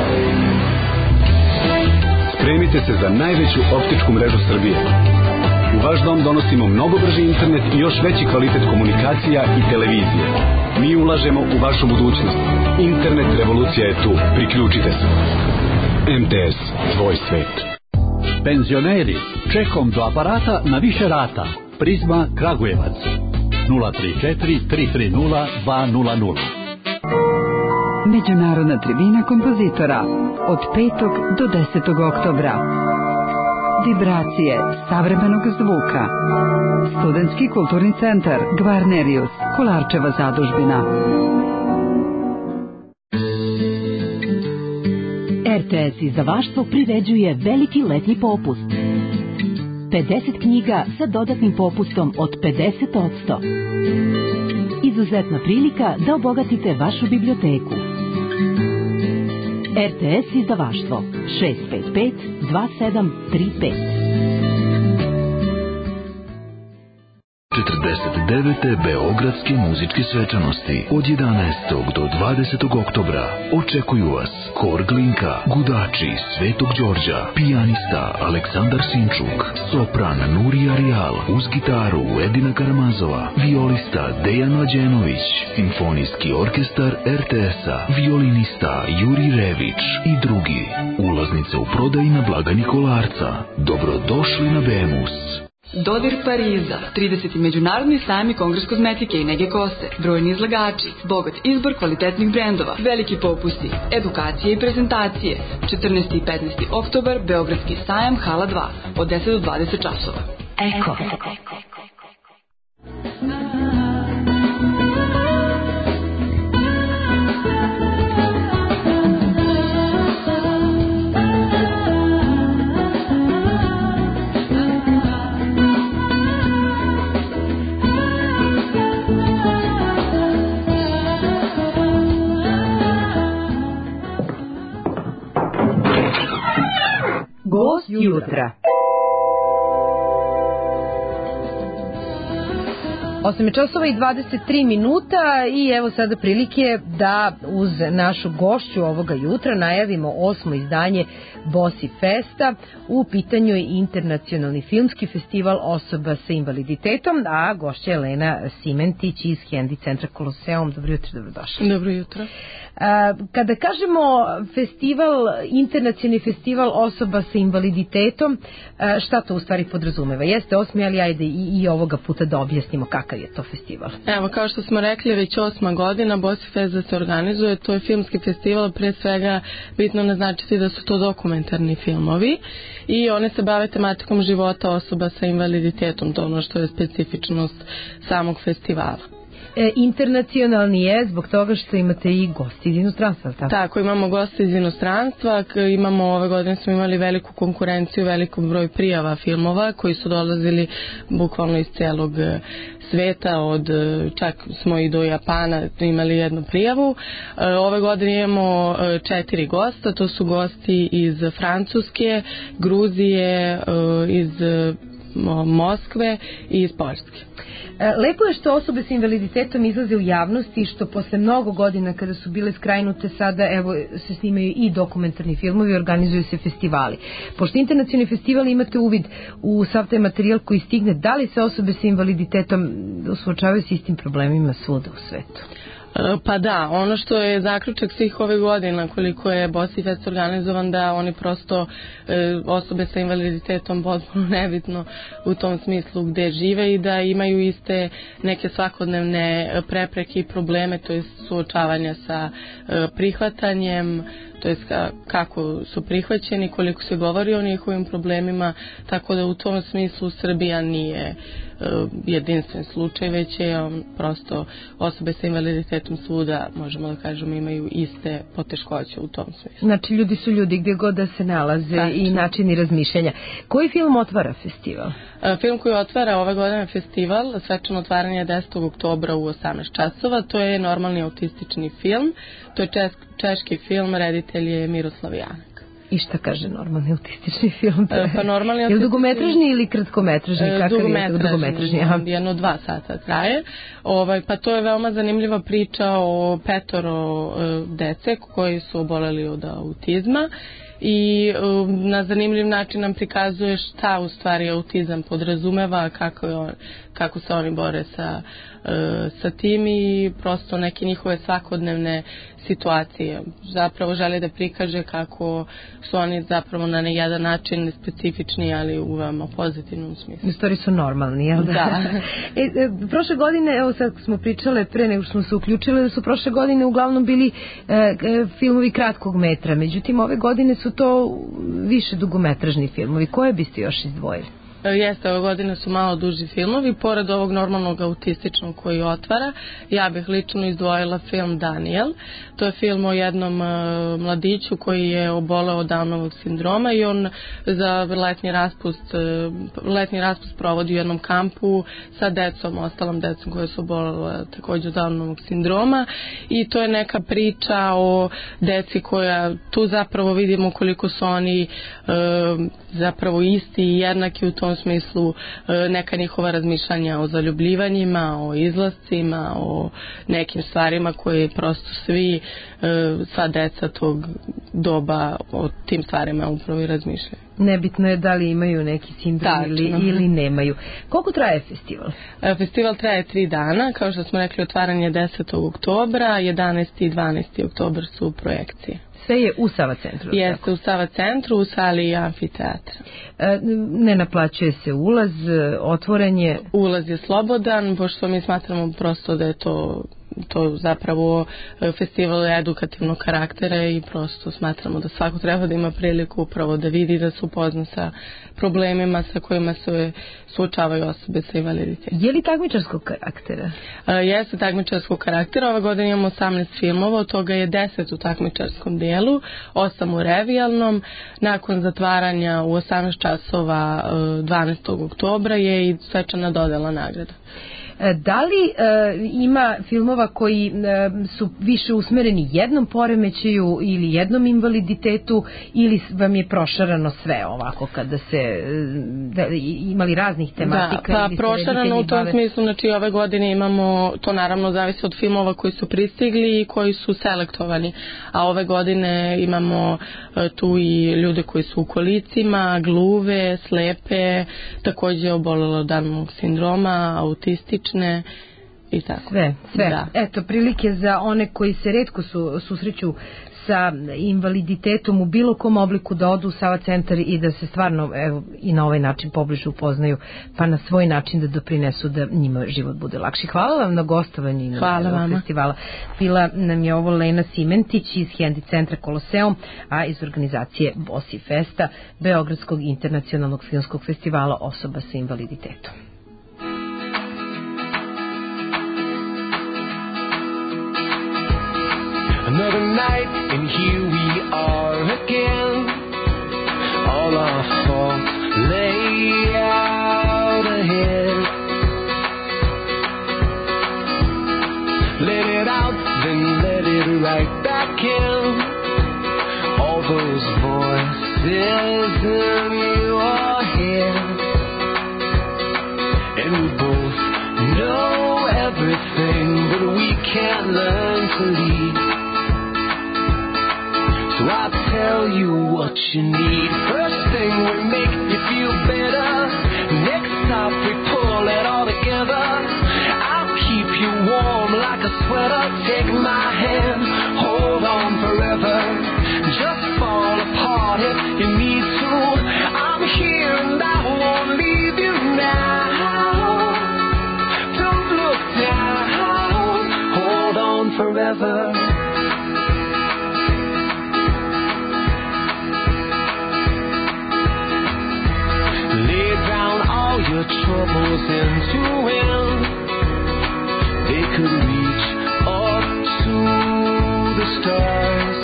Spremite se za najveću optičku mrežu Srbije. U vaš dom donosimo mnogo brži internet i još veći kvalitet komunikacija i televizije. Mi ulažemo u vašu budućnost. Internet revolucija je tu. Priključite se. MTS, tvoj svet. Penzioneri, čekom do aparata na više rata. Prizma Kragujevac. 034 330 200. Međunarodna tribina kompozitora od 5. do 10. oktobra. Vibracije savremenog zvuka. Studentski kulturni centar Gvarnerius, Kolarčeva zadužbina. RTS izdavaštvo priređuje veliki letnji popust. 50 knjiga sa dodatnim popustom od 50%. Izuzetna prilika da obogatite vašu biblioteku. RTS izdavaštvo 655 2735. 49. Beogradske muzičke svečanosti od 11. do 20. oktobra očekuju vas Kor Glinka, Gudači Svetog Đorđa, pijanista Aleksandar Sinčuk, sopran Nurija Rijal, uz gitaru Edina Karamazova, violista Dejan Mlađenović, simfonijski orkestar RTS-a, violinista Juri Rević i drugi. Ulaznice u prodaji na blagajni Kolarca. Dobrodošli na Bemus. Dodir Pariza, 30. međunarodni sajam i kongres kozmetike i nege kose, brojni izlagači, bogat izbor kvalitetnih brendova, veliki popusti, edukacije i prezentacije. 14. i 15. oktobar, Beogradski sajam, hala 2, od 10 do 20 časova. Eko. Gost jutra. 8 časova i 23 minuta i evo sada prilike da uz našu gošću ovoga jutra najavimo 8. izdanje Bosi Festa. U pitanju je internacionalni filmski festival osoba sa invaliditetom, a gošća je Lena Simentić iz Hendi centra Koloseum. Dobro jutro, dobrodošli. Dobro jutro. Kada kažemo festival, internacionalni festival osoba sa invaliditetom, šta to u stvari podrazumeva? Jeste 8. ali ajde i ovoga puta da objasnimo kako kakav je to festival? Evo, kao što smo rekli, već 8. godina Bosifest da se organizuje, to je filmski festival, pre svega bitno naznačiti da su to dokumentarni filmovi i one se bave tematikom života osoba sa invaliditetom, to ono što je specifičnost samog festivala. Internacionalni je zbog toga što imate i gosti iz inostranstva, tako? Tako, imamo gosti iz inostranstva, imamo ove godine smo imali veliku konkurenciju, veliko broj prijava filmova koji su dolazili bukvalno iz celog sveta, čak smo i do Japana imali jednu prijavu. Ove godine imamo 4 gosta, to su gosti iz Francuske, Gruzije, iz Moskve i iz Poljske. Lepo je što osobe s invaliditetom izlaze u javnosti i što posle mnogo godina kada su bile skrajnute sada evo se snimaju i dokumentarni filmovi, organizuju se festivali. Pošto internacionalni festival imate uvid u sav taj materijal koji stigne, da li se osobe s invaliditetom suočavaju s istim problemima svuda u svetu? Pa da, ono što je zaključak svih ove godina koliko je Bosifest organizovan, da oni prosto osobe sa invaliditetom potpuno nebitno u tom smislu gde žive i da imaju iste neke svakodnevne prepreke i probleme, to je suočavanje sa prihvatanjem, to je kako su prihvaćeni, koliko se govori o njihovim problemima, tako da u tom smislu Srbija nije jedinstven slučaj, već je prosto osobe sa invaliditetom svuda, možemo da kažemo, imaju iste poteškoće u tom smislu. Znači ljudi su ljudi gdje god da se nalaze. Tačno. I načini razmišljanja. Koji film otvara festival? Film koji otvara ove godine festival, svečano otvaranje je 10. oktobra u 18 časova, to je Normalni autistični film, to je češki film, reditelj je Miroslav Janak. I šta kaže normalni autistični film? Pa normalni je li dugometražni ili kratkometražni? Dugometražni, 1-2 sata traje. Pa to je veoma zanimljiva priča o 5 dece koji su oboleli od autizma i na zanimljiv način nam prikazuje šta u stvari autizam podrazumeva, kako se oni bore sa tim i prosto neke njihove svakodnevne situacije. Zapravo žele da prikaže kako su oni zapravo na jedan način specifični, ali u veoma pozitivnom smislu. U stvari su normalni, jel da? Da. Prošle godine, evo sad smo pričale pre nego što smo se uključile, da su prošle godine uglavnom bili filmovi kratkog metra, međutim ove godine su to više dugometražni filmovi. Koje biste još izdvojili? Jeste, ove godine su malo duži filmovi, pored ovog normalnog autističnog koji otvara, ja bih lično izdvojila film Daniel. To je film o jednom mladiću koji je oboleo od Downovog sindroma i on za letnji raspust provodi u jednom kampu sa decom, ostalom decom koje su obolela također od Downovog sindroma i to je neka priča o deci koja tu zapravo vidimo koliko su oni zapravo isti i jednaki u tom smislu, neka njihova razmišljanja o zaljubljivanjima, o izlascima, o nekim stvarima koje prosto sva deca tog doba o tim stvarima upravo i razmišljaju. Nebitno je da li imaju neki sindrom ili nemaju. Koliko traje festival? Festival traje 3 dana, kao što smo rekli, otvaranje 10. oktobra, 11. i 12. oktobar su projekcije. Sve je u Sava centru? Jeste, u Sava centru, u sali amfiteatra. Ne naplaćuje se ulaz, otvoren je? Ulaz je slobodan, pošto mi smatramo prosto da je to zapravo festival edukativnog karaktera i prosto smatramo da svako treba da ima priliku upravo da vidi, da se upozna sa problemima sa kojima se suočavaju osobe sa invaliditetom. Je li takmičarskog karaktera? Jeste takmičarskog karaktera. Ove godine imamo 18 filmova, od toga je 10 u takmičarskom dijelu, 8 u revijalnom. Nakon zatvaranja u 18 časova 12. oktobra je i svečana dodela nagrada. Da li ima filmova koji su više usmereni jednom poremećaju ili jednom invaliditetu ili vam je prošarano sve ovako kada se imali raznih tematika? Da, pa prošarano u tom smislu, znači ove godine imamo, to naravno zavisi od filmova koji su pristigli i koji su selektovani, a ove godine imamo tu i ljude koji su u kolicima, gluve, slepe, također obolelo od Downovog sindroma, autistične i tako. Sve. Da. Eto, prilike za one koji se retko susreću sa invaliditetom u bilo kom obliku da odu u Sava centar i da se stvarno i na ovaj način pobliže upoznaju, pa na svoj način da doprinesu da njima život bude lakši. Hvala vam na gostovanju na festivala. Bila nam je ovo Lena Simentić iz Hendi centra Koloseum, a iz organizacije Bosi Festa, Beogradskog internacionalnog filmskog festivala osoba sa invaliditetom. Another night and here we are again. All our faults lay out ahead. Let it out, then let it right back in. All those voices in your head. And we both know everything, but we can't learn to lead. So I'll tell you what you need. First thing we make you feel better. Next stop we pull it all together. I'll keep you warm like a sweater. Take my hand, hold on forever. Just fall apart if you need to. I'm here and I won't leave you now. Don't look down, hold on forever. Your troubles into him. They could reach up to the stars.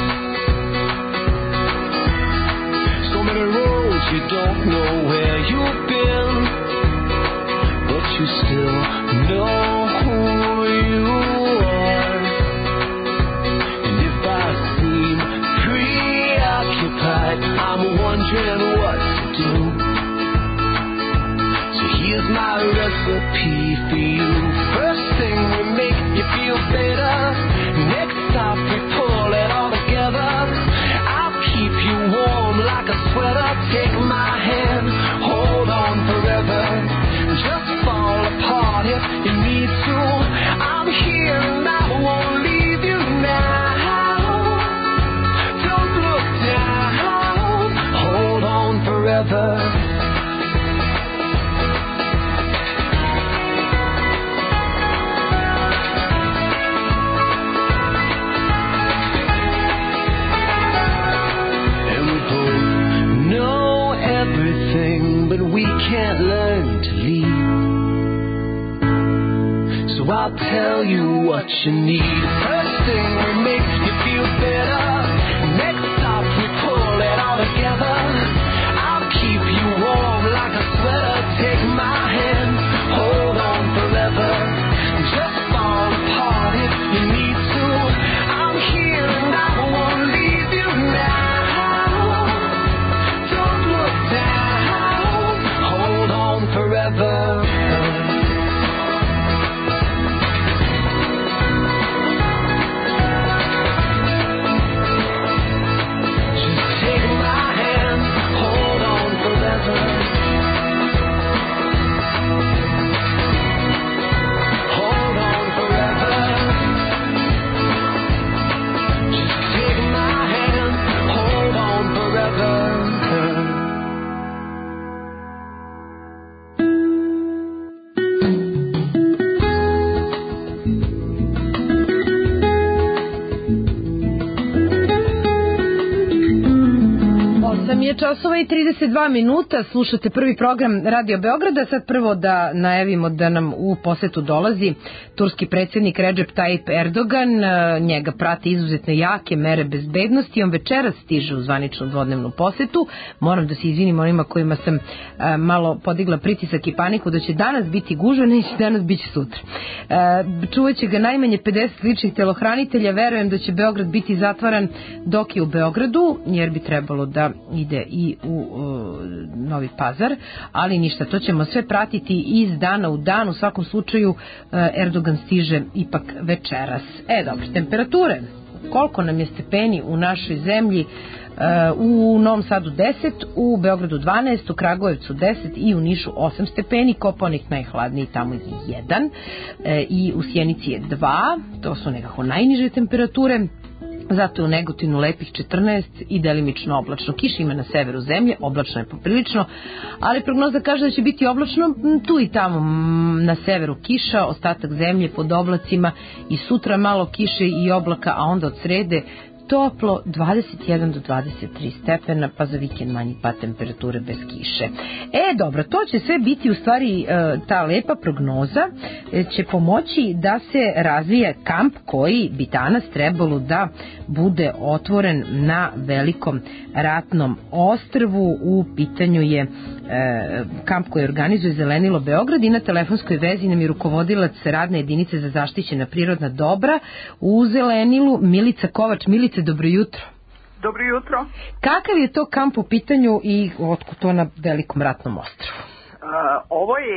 So many roads you don't know where you've been, but you still know who you are. And if I seem preoccupied, I'm wondering what to do. Here's my recipe for you. First thing we make you feel better. Next stop we pull it all together. I'll keep you warm like a sweater. Take my hand, hold on forever. Just fall apart if you need to. I'm here and I won't leave you now. Don't look down, hold on forever. But we can't learn to lead. So I'll tell you what you need. First thing we make you feel better. Next stop we pull it all together. I'll keep you warm like a sweater. Take my hand, hold on forever. Just fall apart if you need to. I'm here and I won't leave you now. Don't look down, hold on forever. Je časova i 32 minuta, slušate prvi program Radio Beograda. Sad prvo da najavimo da nam u posetu dolazi turski predsjednik Recep Tayyip Erdogan. Njega prate izuzetno jake mere bezbednosti. On večeras stiže u zvaničnu dvodnevnu posetu. Moram da se izvinim onima kojima sam malo podigla pritisak i paniku da će danas biti gužva, neće danas biti sutra. Čuvaće ga najmanje 50 ličnih telohranitelja. Verujem da će Beograd biti zatvaran dok je u Beogradu, jer bi trebalo da ide i u Novi Pazar, ali ništa, to ćemo sve pratiti iz dana u dan. U svakom slučaju Erdogan stiže ipak večeras. Dobro, temperature, koliko nam je stepeni u našoj zemlji? U Novom Sadu 10, u Beogradu 12, u Kragujevcu 10 i u Nišu 8 stepeni, Kopaonik najhladniji, tamo je 1 i u Sjenici je 2, to su nekako najniže temperature. Zato je u Negotinu lepih 14 i delimično oblačno. Kiša ima na severu zemlje, oblačno je poprilično, ali prognoza kaže da će biti oblačno tu i tamo na severu kiša, ostatak zemlje pod oblacima i sutra malo kiše i oblaka, a onda od srede toplo 21 do 23 stepena, pa za vikend manji pad temperature bez kiše. Dobro, to će sve biti u stvari ta lepa prognoza će pomoći da se razvije kamp koji bi danas trebalo da bude otvoren na Velikom ratnom ostrvu. U pitanju je kamp koji organizuje Zelenilo Beograd i na telefonskoj vezi nam je rukovodilac radne jedinice za zaštićena prirodna dobra u Zelenilu, Milica Kovač. Milice, dobro jutro. Dobro jutro. Kakav je to kamp u pitanju i otkud to na Velikom ratnom ostrvu? Ovo je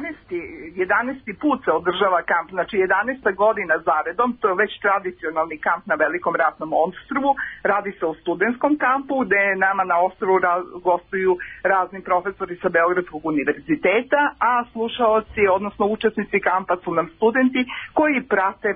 11. put se održava kamp, znači 11. godina zaredom, to je već tradicionalni kamp na Velikom ratnom ostrvu. Radi se o studentskom kampu gde nama na ostrvu gostuju razni profesori sa Beogradskog univerziteta, a slušaoci, odnosno učesnici kampa su nam studenti koji prate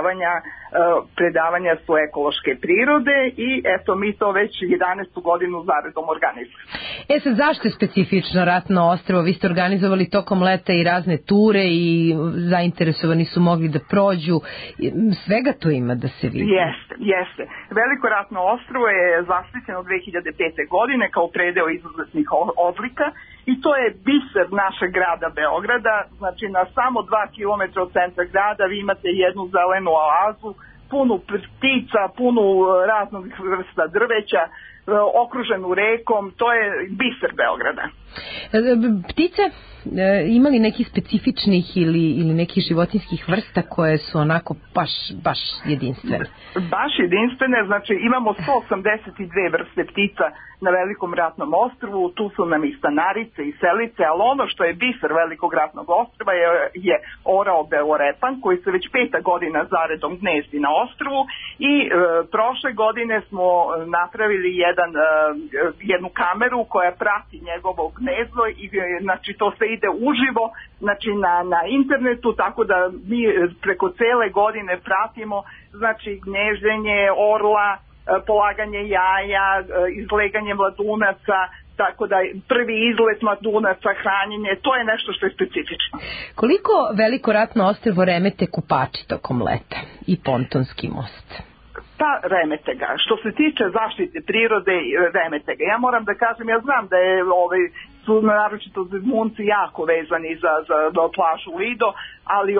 predavanja su ekološke prirode i eto mi to već 11. godinu zaredom organizujemo. Sad zašto je specifično ratno ostrvo? Vi ste organizovali tokom leta i razne ture i zainteresovani su mogli da prođu. Svega to ima da se vidi. Jeste. Veliko ratno ostrvo je zaštićeno 2005. godine kao predeo izuzetnih odlika i to je biser našeg grada Beograda. Znači na samo 2 km od centra grada vi imate jednu zelenu oazu, punu ptica, punu raznog vrsta drveća, okruženu rekom, to je biser Beograda. Ptice, ima li nekih specifičnih ili nekih životinskih vrsta koje su onako baš jedinstvene? Baš jedinstvene, znači imamo 182 vrste ptica na Velikom ratnom ostrvu, tu su nam i stanarice i selice, ali ono što je biser Velikog ratnog ostrva je orao beorepan koji se već 5. godina zaredom gnezdi na ostrvu i prošle godine smo napravili jednu kameru koja prati njegovo gnezdo i znači to se ide uživo, znači na internetu, tako da mi preko cele godine pratimo znači gnezdenje orla, polaganje jaja, izleganje mladunaca, tako da prvi izlet mladunaca, hranjenje, to je nešto što je specifično. Koliko Veliko ratno ostrvo remete kupači tokom leta i pontonski most? Pa remete ga. Što se tiče zaštite prirode, remete ga. Ja moram da kažem, ja znam da je su naročito Zemunci jako vezani za plažu Lido, ali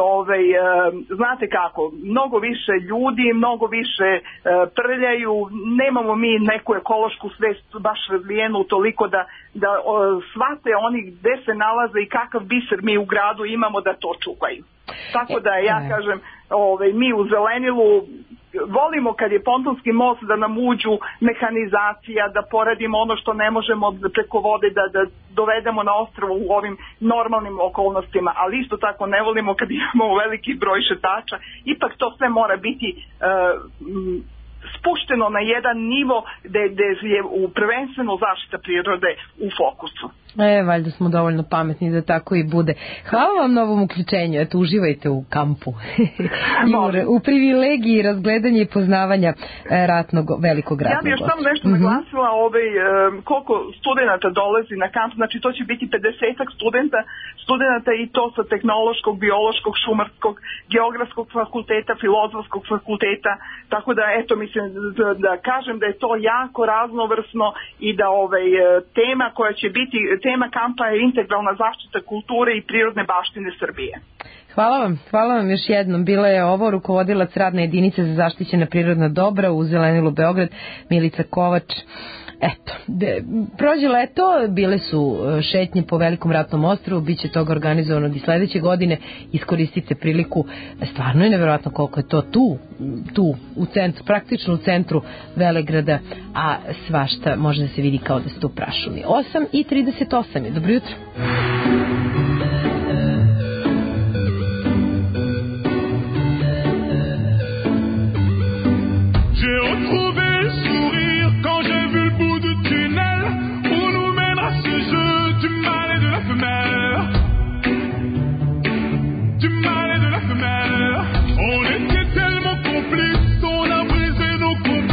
znate kako, mnogo više ljudi, mnogo više prljaju, nemamo mi neku ekološku svest baš razvijenu toliko da shvate oni gde se nalaze i kakav biser mi u gradu imamo da to čuvaju. Tako da ja kažem, mi u Zelenilu volimo kad je pontonski most da nam uđu mehanizacija, da poradimo ono što ne možemo preko vode da dovedemo na ostrvo u ovim normalnim okolnostima, ali isto tako ne volimo kad imamo veliki broj šetača. Ipak to sve mora biti spušteno na jedan nivo gde je prvenstveno zaštita prirode u fokusu. Valjda smo dovoljno pametni da tako i bude. Hvala vam na ovom uključenju, eto, uživajte u kampu. u privilegiji razgledanja i poznavanja Velikog ratnog. Ja bih još samo nešto naglasila koliko studenta dolazi na kamp, znači to će biti 50-ak studenta i to sa tehnološkog, biološkog, šumarskog, geografskog fakulteta, filozofskog fakulteta, tako da eto mislim da kažem da je to jako raznovrsno i da tema koja će biti tema kampa je integralna zaštita kulture i prirodne baštine Srbije. Hvala vam još jednom. Bila je ovo rukovodilac radne jedinice za zaštićena prirodna dobra u Zelenilu Beograd, Milica Kovač. Eto, prođe leto, bile su šetnje po Velikom ratnom ostrvu, bit će toga organizovano i sledeće godine. Iskoristite priliku, stvarno je nevjerojatno koliko je to tu u centru, praktično u centru Velegrada, a svašta može da se vidi kao da ste u prašumi. 8:38 je, dobro jutro. On était tellement complices, on a brisé nos complices.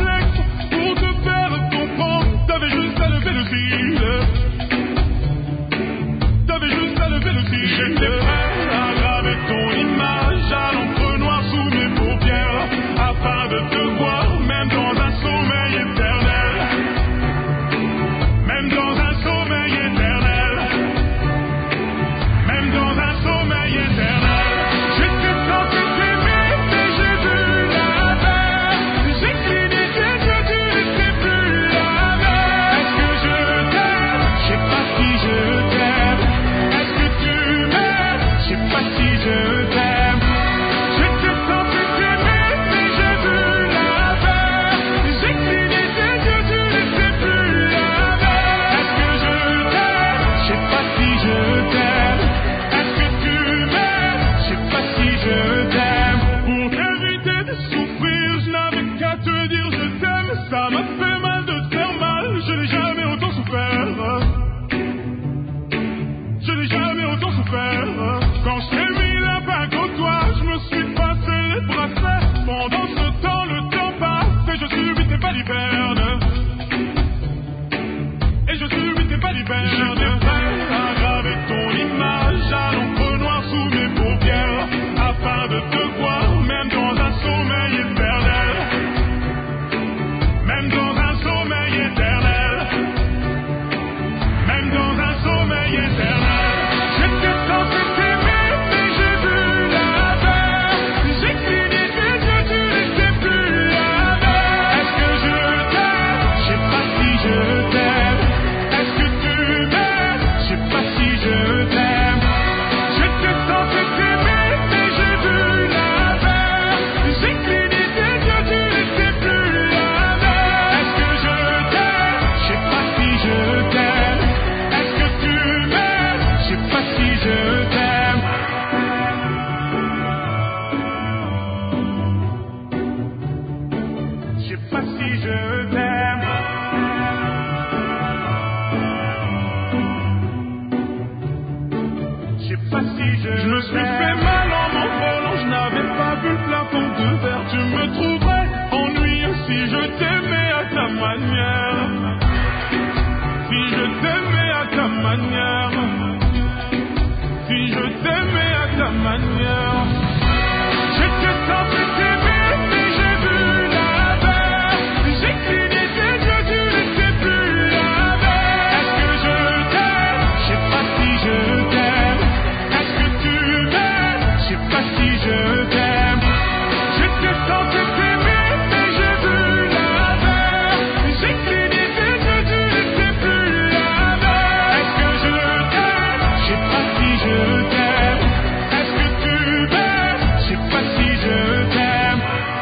pas si je me suis fait mal en m'envolant, je n'avais pas vu le plafond de verre. Tu me trouverais ennuyeux si je t'aimais à ta manière. Si je t'aimais à ta manière. Si je t'aimais à ta manière. J'étais censé t'aimer, mais j'ai vu l'avers. J'ai cligné tes yeux, tu n'étais plus l'avers. Est-ce que je t'aime? Je sais pas si je t'aime. Est-ce que tu m'aimes? Je sais pas si je t'aime. J'étais censé t'aimer, mais j'ai vu l'avers. J'ai cligné tes yeux, tu n'étais plus l'avers. Est-ce que je t'aime? Je sais pas si je t'aime. Est-ce que tu m'aimes? Je sais pas si je t'aime.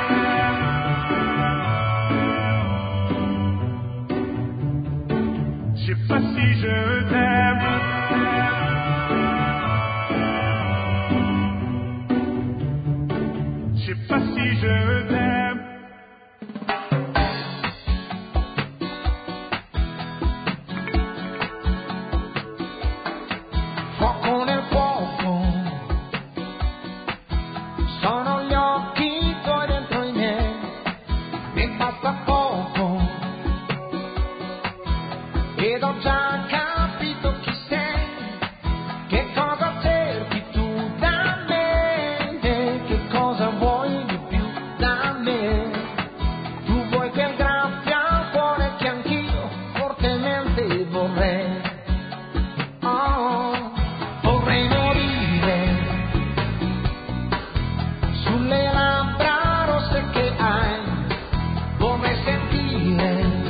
Je sais pas si je t'aime. Je sais pas si je t'aime. Fuoco nel fuoco, sono gli occhi tuoi dentro i miei, mi basta poco, ed ho già capito chi sei, che cosa cerchi tu da me, che cosa vuoi di più da me. Tu vuoi che graffia al cuore che anch'io fortemente vorrei. Oh, vorrei morire sulle labbra rosse che hai, vorrei sentire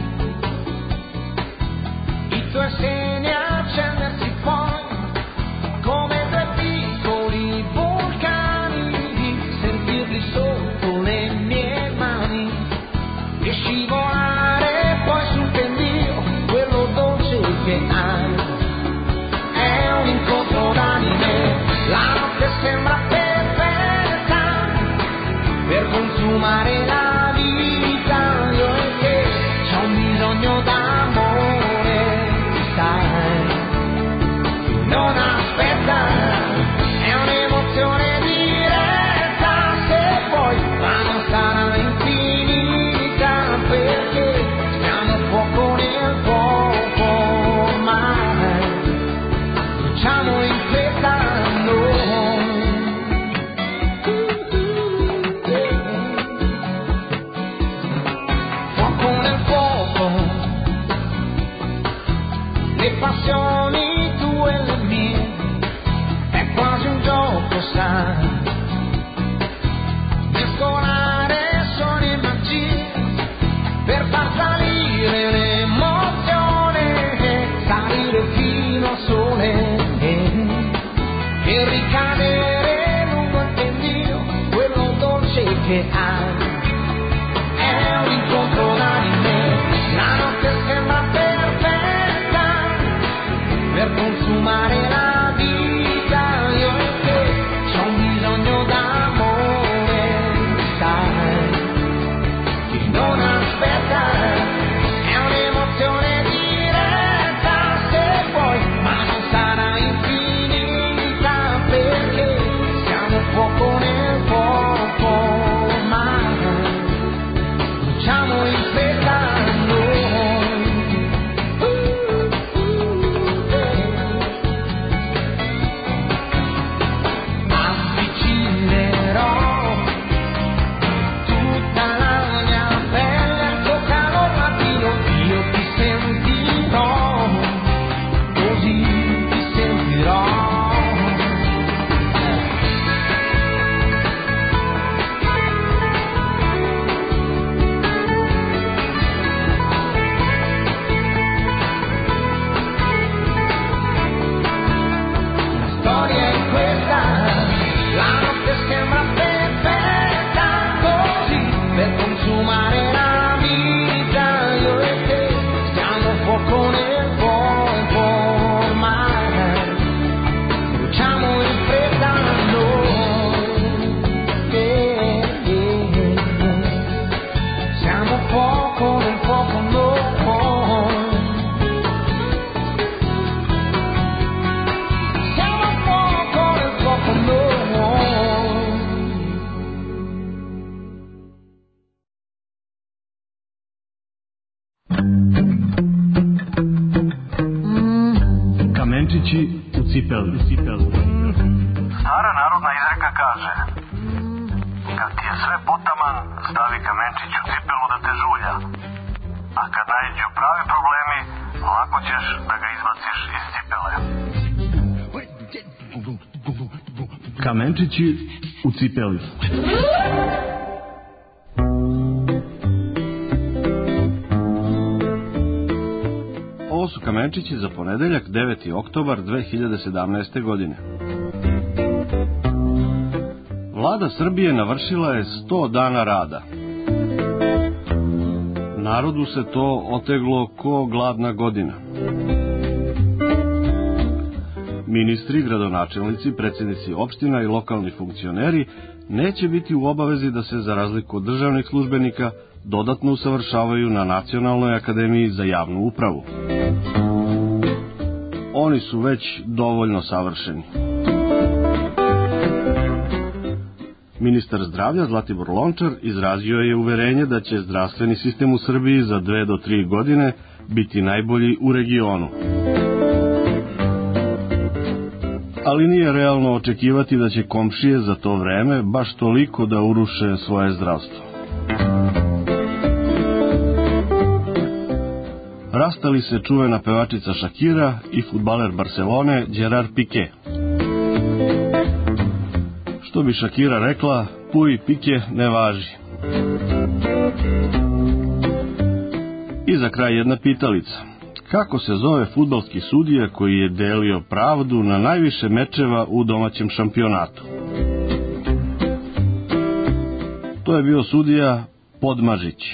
i tuoi seni accendersi poi come due piccoli vulcani, sentirli sotto le mie mani e scivolare poi sul pendio, quello dolce che hai. È un incontro d'anime, la notte sembra perfetta per consumare la vita. Io e te c'ho un bisogno d'amore, sai, non aspetta, è un'emozione diretta se vuoi, ma non sarà infinita perché stiamo fuoco nel fuoco ormai. Facciamo in fretta noi. Fuoco nel fuoco, le passioni tue e le mie, è quasi un gioco, sai, mescolare suoni e magie per far salire l'emozione, salire fino al sole e ricadere lungo il pendio, quello dolce che hai. È un incontro d'anime, la notte sembra perfetta per consumare la vita. Io e te c'ho un bisogno d'amore, sai, che non aspetta, è un'emozione diretta se vuoi, ma non sarà infinita perché siamo fuoco nel fuoco ormai. Facciamo in fretta noi. Kamenčići u cipeli. Stara narodna izreka kaže: kad ti je sve potaman, stavi kamenčić u cipelu da te žulja. A kad naiđu pravi problemi, lako ćeš da ga izbaciš iz cipele. Kamenčići u cipeli. Ovo su kamenčići za ponedeljak 9. oktobar 2017. godine. Vlada Srbije navršila je 100 dana rada. Narodu se to oteglo ko gladna godina. Ministri, gradonačelnici, predsjednici opština i lokalni funkcioneri neće biti u obavezi da se, za razliku od državnih službenika, dodatno usavršavaju na Nacionalnoj akademiji za javnu upravu. Oni su već dovoljno savršeni. Ministar zdravlja Zlatibor Lončar izrazio je uverenje da će zdravstveni sistem u Srbiji za 2 do 3 godine biti najbolji u regionu. Ali nije realno očekivati da će komšije za to vreme baš toliko da uruše svoje zdravstvo. Rastali se čuvena pevačica Shakira i fudbaler Barcelone Gerard Piqué. Što bi Shakira rekla, puj Piqué ne važi. I za kraj jedna pitalica. Kako se zove fudbalski sudija koji je delio pravdu na najviše mečeva u domaćem šampionatu? To je bio sudija Podmažić.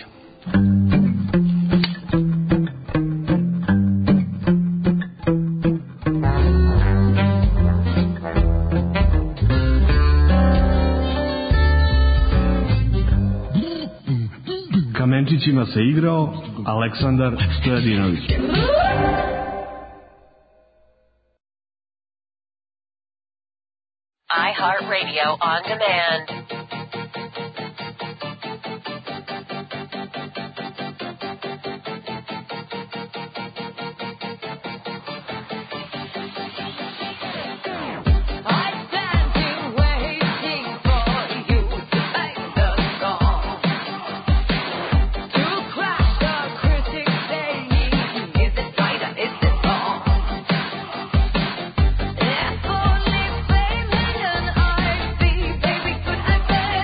Kamenčićima se igrao Aleksandar Stojadinović. iHeartRadio on demand. Baby, could I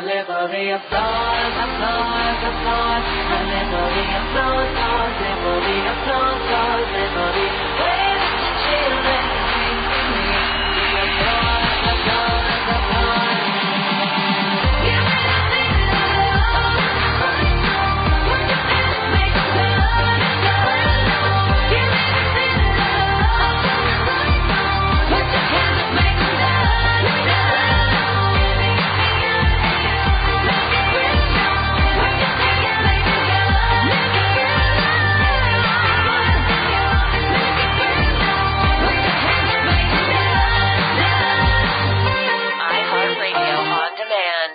slippery applause, applause, applause. A slippery applause, slippery applause, slippery. Wave at the children, sing to me. The applause, applause, applause. You may not think it alone. Put your hands, make a blood, blood. You may not think it alone. Put your hands, make a blood, blood. iHeartRadio on demand.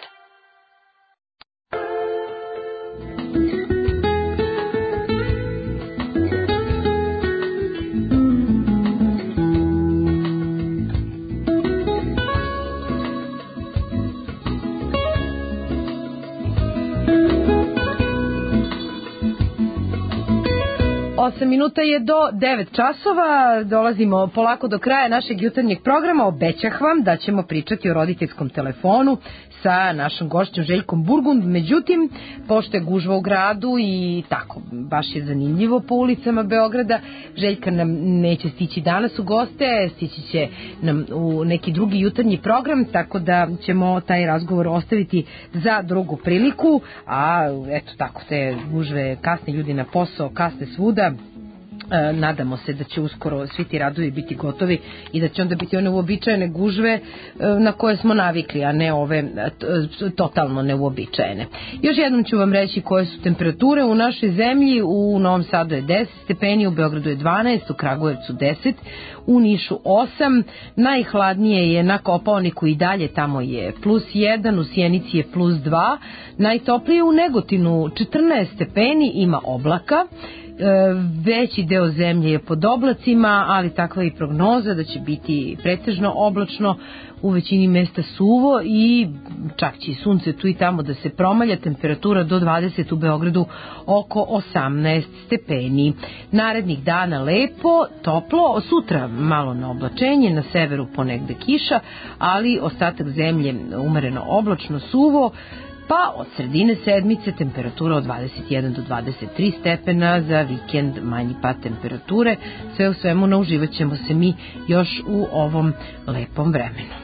Osam minuta je do 9 časova, dolazimo polako do kraja našeg jutarnjeg programa. Obećah vam da ćemo pričati o roditeljskom telefonu sa našom gošćom Željkom Burgund. Međutim, pošto je gužva u gradu i tako, baš je zanimljivo po ulicama Beograda, Željka nam neće stići danas u goste, stići će nam u neki drugi jutarnji program, tako da ćemo taj razgovor ostaviti za drugu priliku. A eto tako, te gužve, kasni ljudi na posao, kasne svuda. Nadamo se da će uskoro svi ti radovi biti gotovi i da će onda biti one uobičajene gužve na koje smo navikli, a ne ove totalno neuobičajene. Još jednom ću vam reći koje su temperature u našoj zemlji. U Novom Sadu je 10 stepeni, u Beogradu je 12, u Kragujevcu 10, u Nišu 8, najhladnije je na Kopaoniku i dalje, tamo je +1, u Sjenici je +2, najtoplije u Negotinu 14 stepeni, ima oblaka. Veći deo zemlje je pod oblacima, ali takva je i prognoza da će biti pretežno oblačno, u većini mesta suvo i čak će i sunce tu i tamo da se promalja, temperatura do 20, u Beogradu oko 18 stepeni. Narednih dana lepo, toplo, sutra malo na oblačenje, na severu ponegde kiša, ali ostatak zemlje umereno oblačno, suvo. Pa od sredine sedmice temperatura od 21 do 23 stepena, za vikend manji pad temperature. Sve u svemu nauživat ćemo se mi još u ovom lepom vremenu.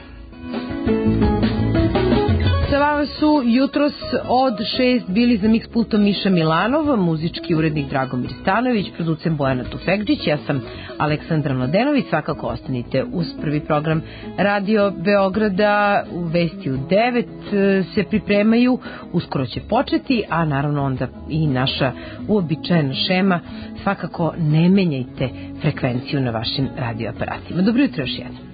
Sa vama su jutros od 6 bili za mix pultom Miša Milanov, muzički urednik Dragomir Stanović, producent Bojana Tufekđić, ja sam Aleksandra Mladenović. Svakako ostanite uz prvi program Radio Beograda. U vesti u 9 se pripremaju, uskoro će početi, a naravno onda i naša uobičajena šema. Svakako ne menjajte frekvenciju na vašim radioaparatima. Dobro jutro još jednom.